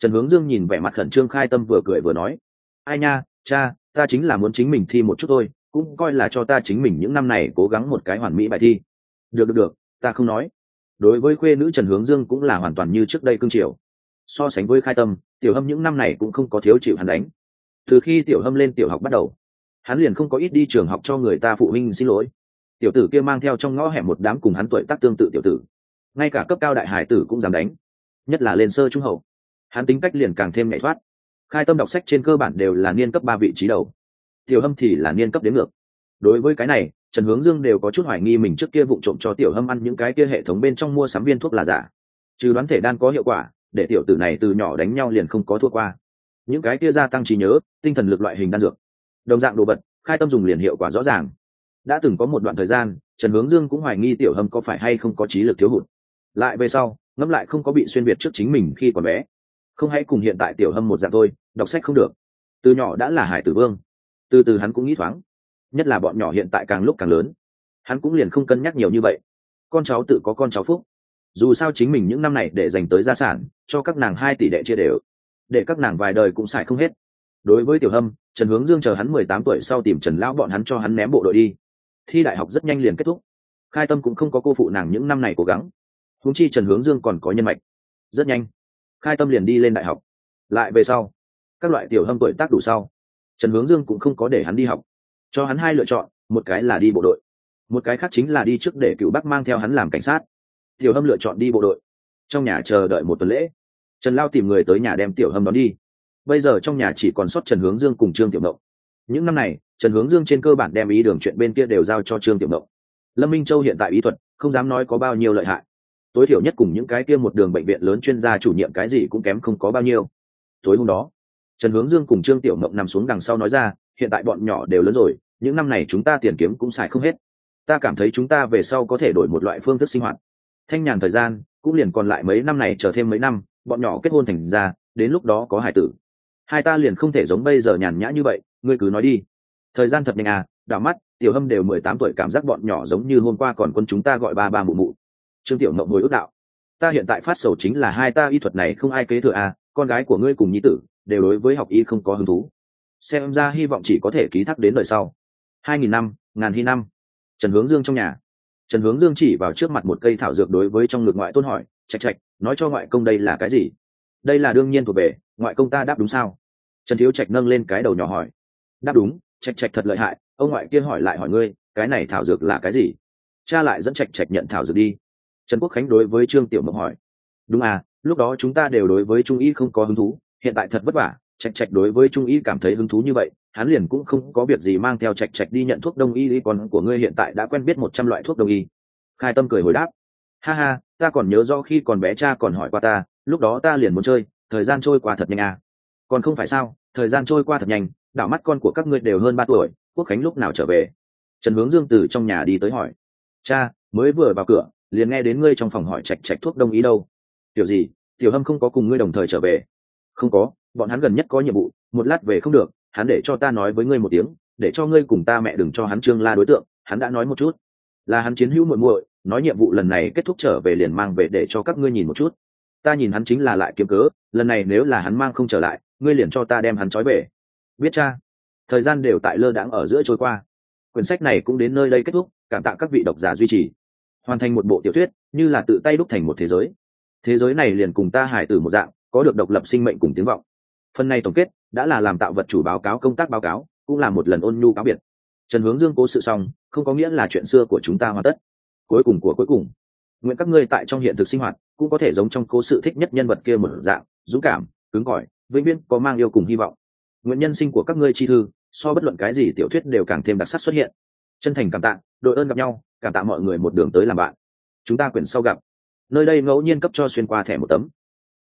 Trần Hướng Dương nhìn vẻ mặt khẩn trương Khai Tâm vừa cười vừa nói, ai nha cha, ta chính là muốn chính mình thi một chút thôi, cũng coi là cho ta chính mình những năm này cố gắng một cái hoàn mỹ bài thi. Được, ta không nói. Đối với khuê nữ Trần Hướng Dương cũng là hoàn toàn như trước đây cương triều. So sánh với Khai Tâm, Tiểu Hâm những năm này cũng không có thiếu chịu hắn đánh. Từ khi Tiểu Hâm lên tiểu học bắt đầu, hắn liền không có ít đi trường học cho người ta phụ huynh xin lỗi. Tiểu tử kia mang theo trong ngõ hẻm một đám cùng hắn tuổi tác tương tự tiểu tử, ngay cả cấp cao đại hải tử cũng dám đánh, nhất là lên sơ trung hậu, hắn tính cách liền càng thêm nhạy thoát. Khai Tâm đọc sách trên cơ bản đều là niên cấp 3 vị trí đầu, Tiểu Hâm thì là niên cấp đến ngược. Đối với cái này, Trần Hướng Dương đều có chút hoài nghi mình trước kia vụng trộm cho Tiểu Hâm ăn những cái kia hệ thống bên trong mua sắm viên thuốc là giả. Trừ đoán thể đan có hiệu quả, để tiểu tử này từ nhỏ đánh nhau liền không có thua qua. Những cái kia gia tăng trí nhớ, tinh thần lực loại hình đan dược, đồng dạng đồ vật, Khai Tâm dùng liền hiệu quả rõ ràng. Đã từng có một đoạn thời gian, Trần Hướng Dương cũng hoài nghi Tiểu Hâm có phải hay không có trí lực thiếu hụt. Lại về sau, ngẫm lại không có bị xuyên việt trước chính mình khi còn bé. Không hãy cùng hiện tại Tiểu Hâm một dạng thôi, đọc sách không được. Từ nhỏ đã là hải tử vương. Từ từ hắn cũng nghĩ thoáng. Nhất là bọn nhỏ hiện tại càng lúc càng lớn, hắn cũng liền không cân nhắc nhiều như vậy. Con cháu tự có con cháu phúc. Dù sao chính mình những năm này để dành tới gia sản, cho các nàng 2 tỷ đệ chia đều, để các nàng vài đời cũng xài không hết. Đối với Tiểu Hâm, Trần Hướng Dương chờ hắn 18 tuổi sau tìm Trần lão bọn hắn cho hắn ném bộ đội đi. Thi đại học rất nhanh liền kết thúc. Khai Tâm cũng không có cô phụ nàng những năm này cố gắng. Huống chi Trần Hướng Dương còn có nhân mạch. Rất nhanh, Khai Tâm liền đi lên đại học. Lại về sau, các loại Tiểu Hâm tuổi tác đủ sau, Trần Hướng Dương cũng không có để hắn đi học, cho hắn 2 lựa chọn, một cái là đi bộ đội, một cái khác chính là đi trước để Cửu Bắc mang theo hắn làm cảnh sát. Tiểu Hâm lựa chọn đi bộ đội. Trong nhà chờ đợi một tuần lễ, Trần Lao tìm người tới nhà đem Tiểu Hâm đón đi. Bây giờ trong nhà chỉ còn sót Trần Hướng Dương cùng Trương Tiểu Mộng. Những năm này, Trần Hướng Dương trên cơ bản đem ý đường chuyện bên kia đều giao cho Trương Tiểu Mộng. Lâm Minh Châu hiện tại ý thuật không dám nói có bao nhiêu lợi hại, tối thiểu nhất cùng những cái kia một đường bệnh viện lớn chuyên gia chủ nhiệm cái gì cũng kém không có bao nhiêu. Tối hôm đó, Trần Hướng Dương cùng Trương Tiểu Mộng nằm xuống đằng sau nói ra, hiện tại bọn nhỏ đều lớn rồi, những năm này chúng ta tiền kiếm cũng xài không hết. Ta cảm thấy chúng ta về sau có thể đổi một loại phương thức sinh hoạt. Thanh nhàn thời gian cũng liền còn lại mấy năm này, chờ thêm mấy năm, bọn nhỏ kết hôn thành ra, đến lúc đó có hài tử. Hai ta liền không thể giống bây giờ nhàn nhã như vậy, ngươi cứ nói đi. Thời gian thật nhanh à, đảo mắt, Tiểu Hâm đều 18 tuổi, cảm giác bọn nhỏ giống như hôm qua còn quân chúng ta gọi ba ba mụ mụ. Trương Tiểu Mộng hồi ước đạo, ta hiện tại phát sầu chính là hai ta y thuật này không ai kế thừa à, con gái của ngươi cùng nhi tử đều đối với học y không có hứng thú. Xem ra hy vọng chỉ có thể ký thác đến đời sau. 2000 năm, ngàn hy năm. Trần Hướng Dương trong nhà. Trần Hướng Dương chỉ vào trước mặt một cây thảo dược, đối với trong ngực ngoại tôn hỏi, Trạch Trạch, nói cho ngoại công đây là cái gì? Đây là đương nhiên thuộc về, ngoại công ta đáp đúng sao? Trần Thiếu Trạch nâng lên cái đầu nhỏ hỏi. Đáp đúng, Trạch Trạch thật lợi hại. Ông ngoại kia hỏi lại hỏi ngươi, cái này thảo dược là cái gì? Cha lại dẫn Trạch Trạch nhận thảo dược đi. Trần Quốc Khánh đối với Trương Tiểu Mộng hỏi. Đúng à, lúc đó chúng ta đều đối với trung y không có hứng thú, hiện tại thật vất vả, Trạch Trạch đối với trung y cảm thấy hứng thú như vậy, hắn liền cũng không có việc gì mang theo Trạch Trạch đi nhận thuốc đông y đi. Còn của ngươi hiện tại đã quen biết 100 loại thuốc đông y. Khai Tâm cười hồi đáp, ha ha, ta còn nhớ rõ khi còn bé cha còn hỏi qua ta, lúc đó ta liền muốn chơi, thời gian trôi qua thật nhanh à. Còn không phải sao, thời gian trôi qua thật nhanh, đảo mắt con của các ngươi đều hơn 3 tuổi, Quốc Khánh lúc nào trở về? Trần Hướng Dương từ trong nhà đi tới hỏi. Cha, mới vừa vào cửa, liền nghe đến ngươi trong phòng hỏi Trạch Trạch thuốc đông y đâu. Tiểu gì? Tiểu Hâm không có cùng ngươi đồng thời trở về? Không có, bọn hắn gần nhất có nhiệm vụ, một lát về không được, hắn để cho ta nói với ngươi một tiếng, để cho ngươi cùng ta mẹ đừng cho hắn Trương La đối tượng, hắn đã nói một chút, là hắn chiến hữu muội muội, nói nhiệm vụ lần này kết thúc trở về liền mang về để cho các ngươi nhìn một chút. Ta nhìn hắn chính là lại kiếm cớ, lần này nếu là hắn mang không trở lại, ngươi liền cho ta đem hắn trói về. Biết cha. Thời gian đều tại lơ đãng ở giữa trôi qua. Quyển sách này cũng đến nơi đây kết thúc, cảm tạ các vị độc giả duy trì. Hoàn thành một bộ tiểu thuyết, như là tự tay đúc thành một thế giới. Thế giới này liền cùng ta hải tử một dạng, có được độc lập sinh mệnh cùng tiếng vọng. Phần này tổng kết đã là làm tạo vật chủ báo cáo công tác báo cáo, cũng là một lần ôn nhu cáo biệt. Trần Hướng Dương cố sự xong, không có nghĩa là chuyện xưa của chúng ta hoàn tất. Cuối cùng của cuối cùng, nguyện các ngươi tại trong hiện thực sinh hoạt cũng có thể giống trong cố sự thích nhất nhân vật kia một dạng, dũng cảm, cứng cỏi, vĩnh viễn có mang yêu cùng hy vọng. Nguyện nhân sinh của các ngươi chi thư, so bất luận cái gì tiểu thuyết đều càng thêm đặc sắc xuất hiện. Chân thành cảm tạ, đội ơn gặp nhau, cảm tạ mọi người một đường tới làm bạn. Chúng ta quyển sau gặp. Nơi đây ngẫu nhiên cấp cho xuyên qua thẻ một tấm.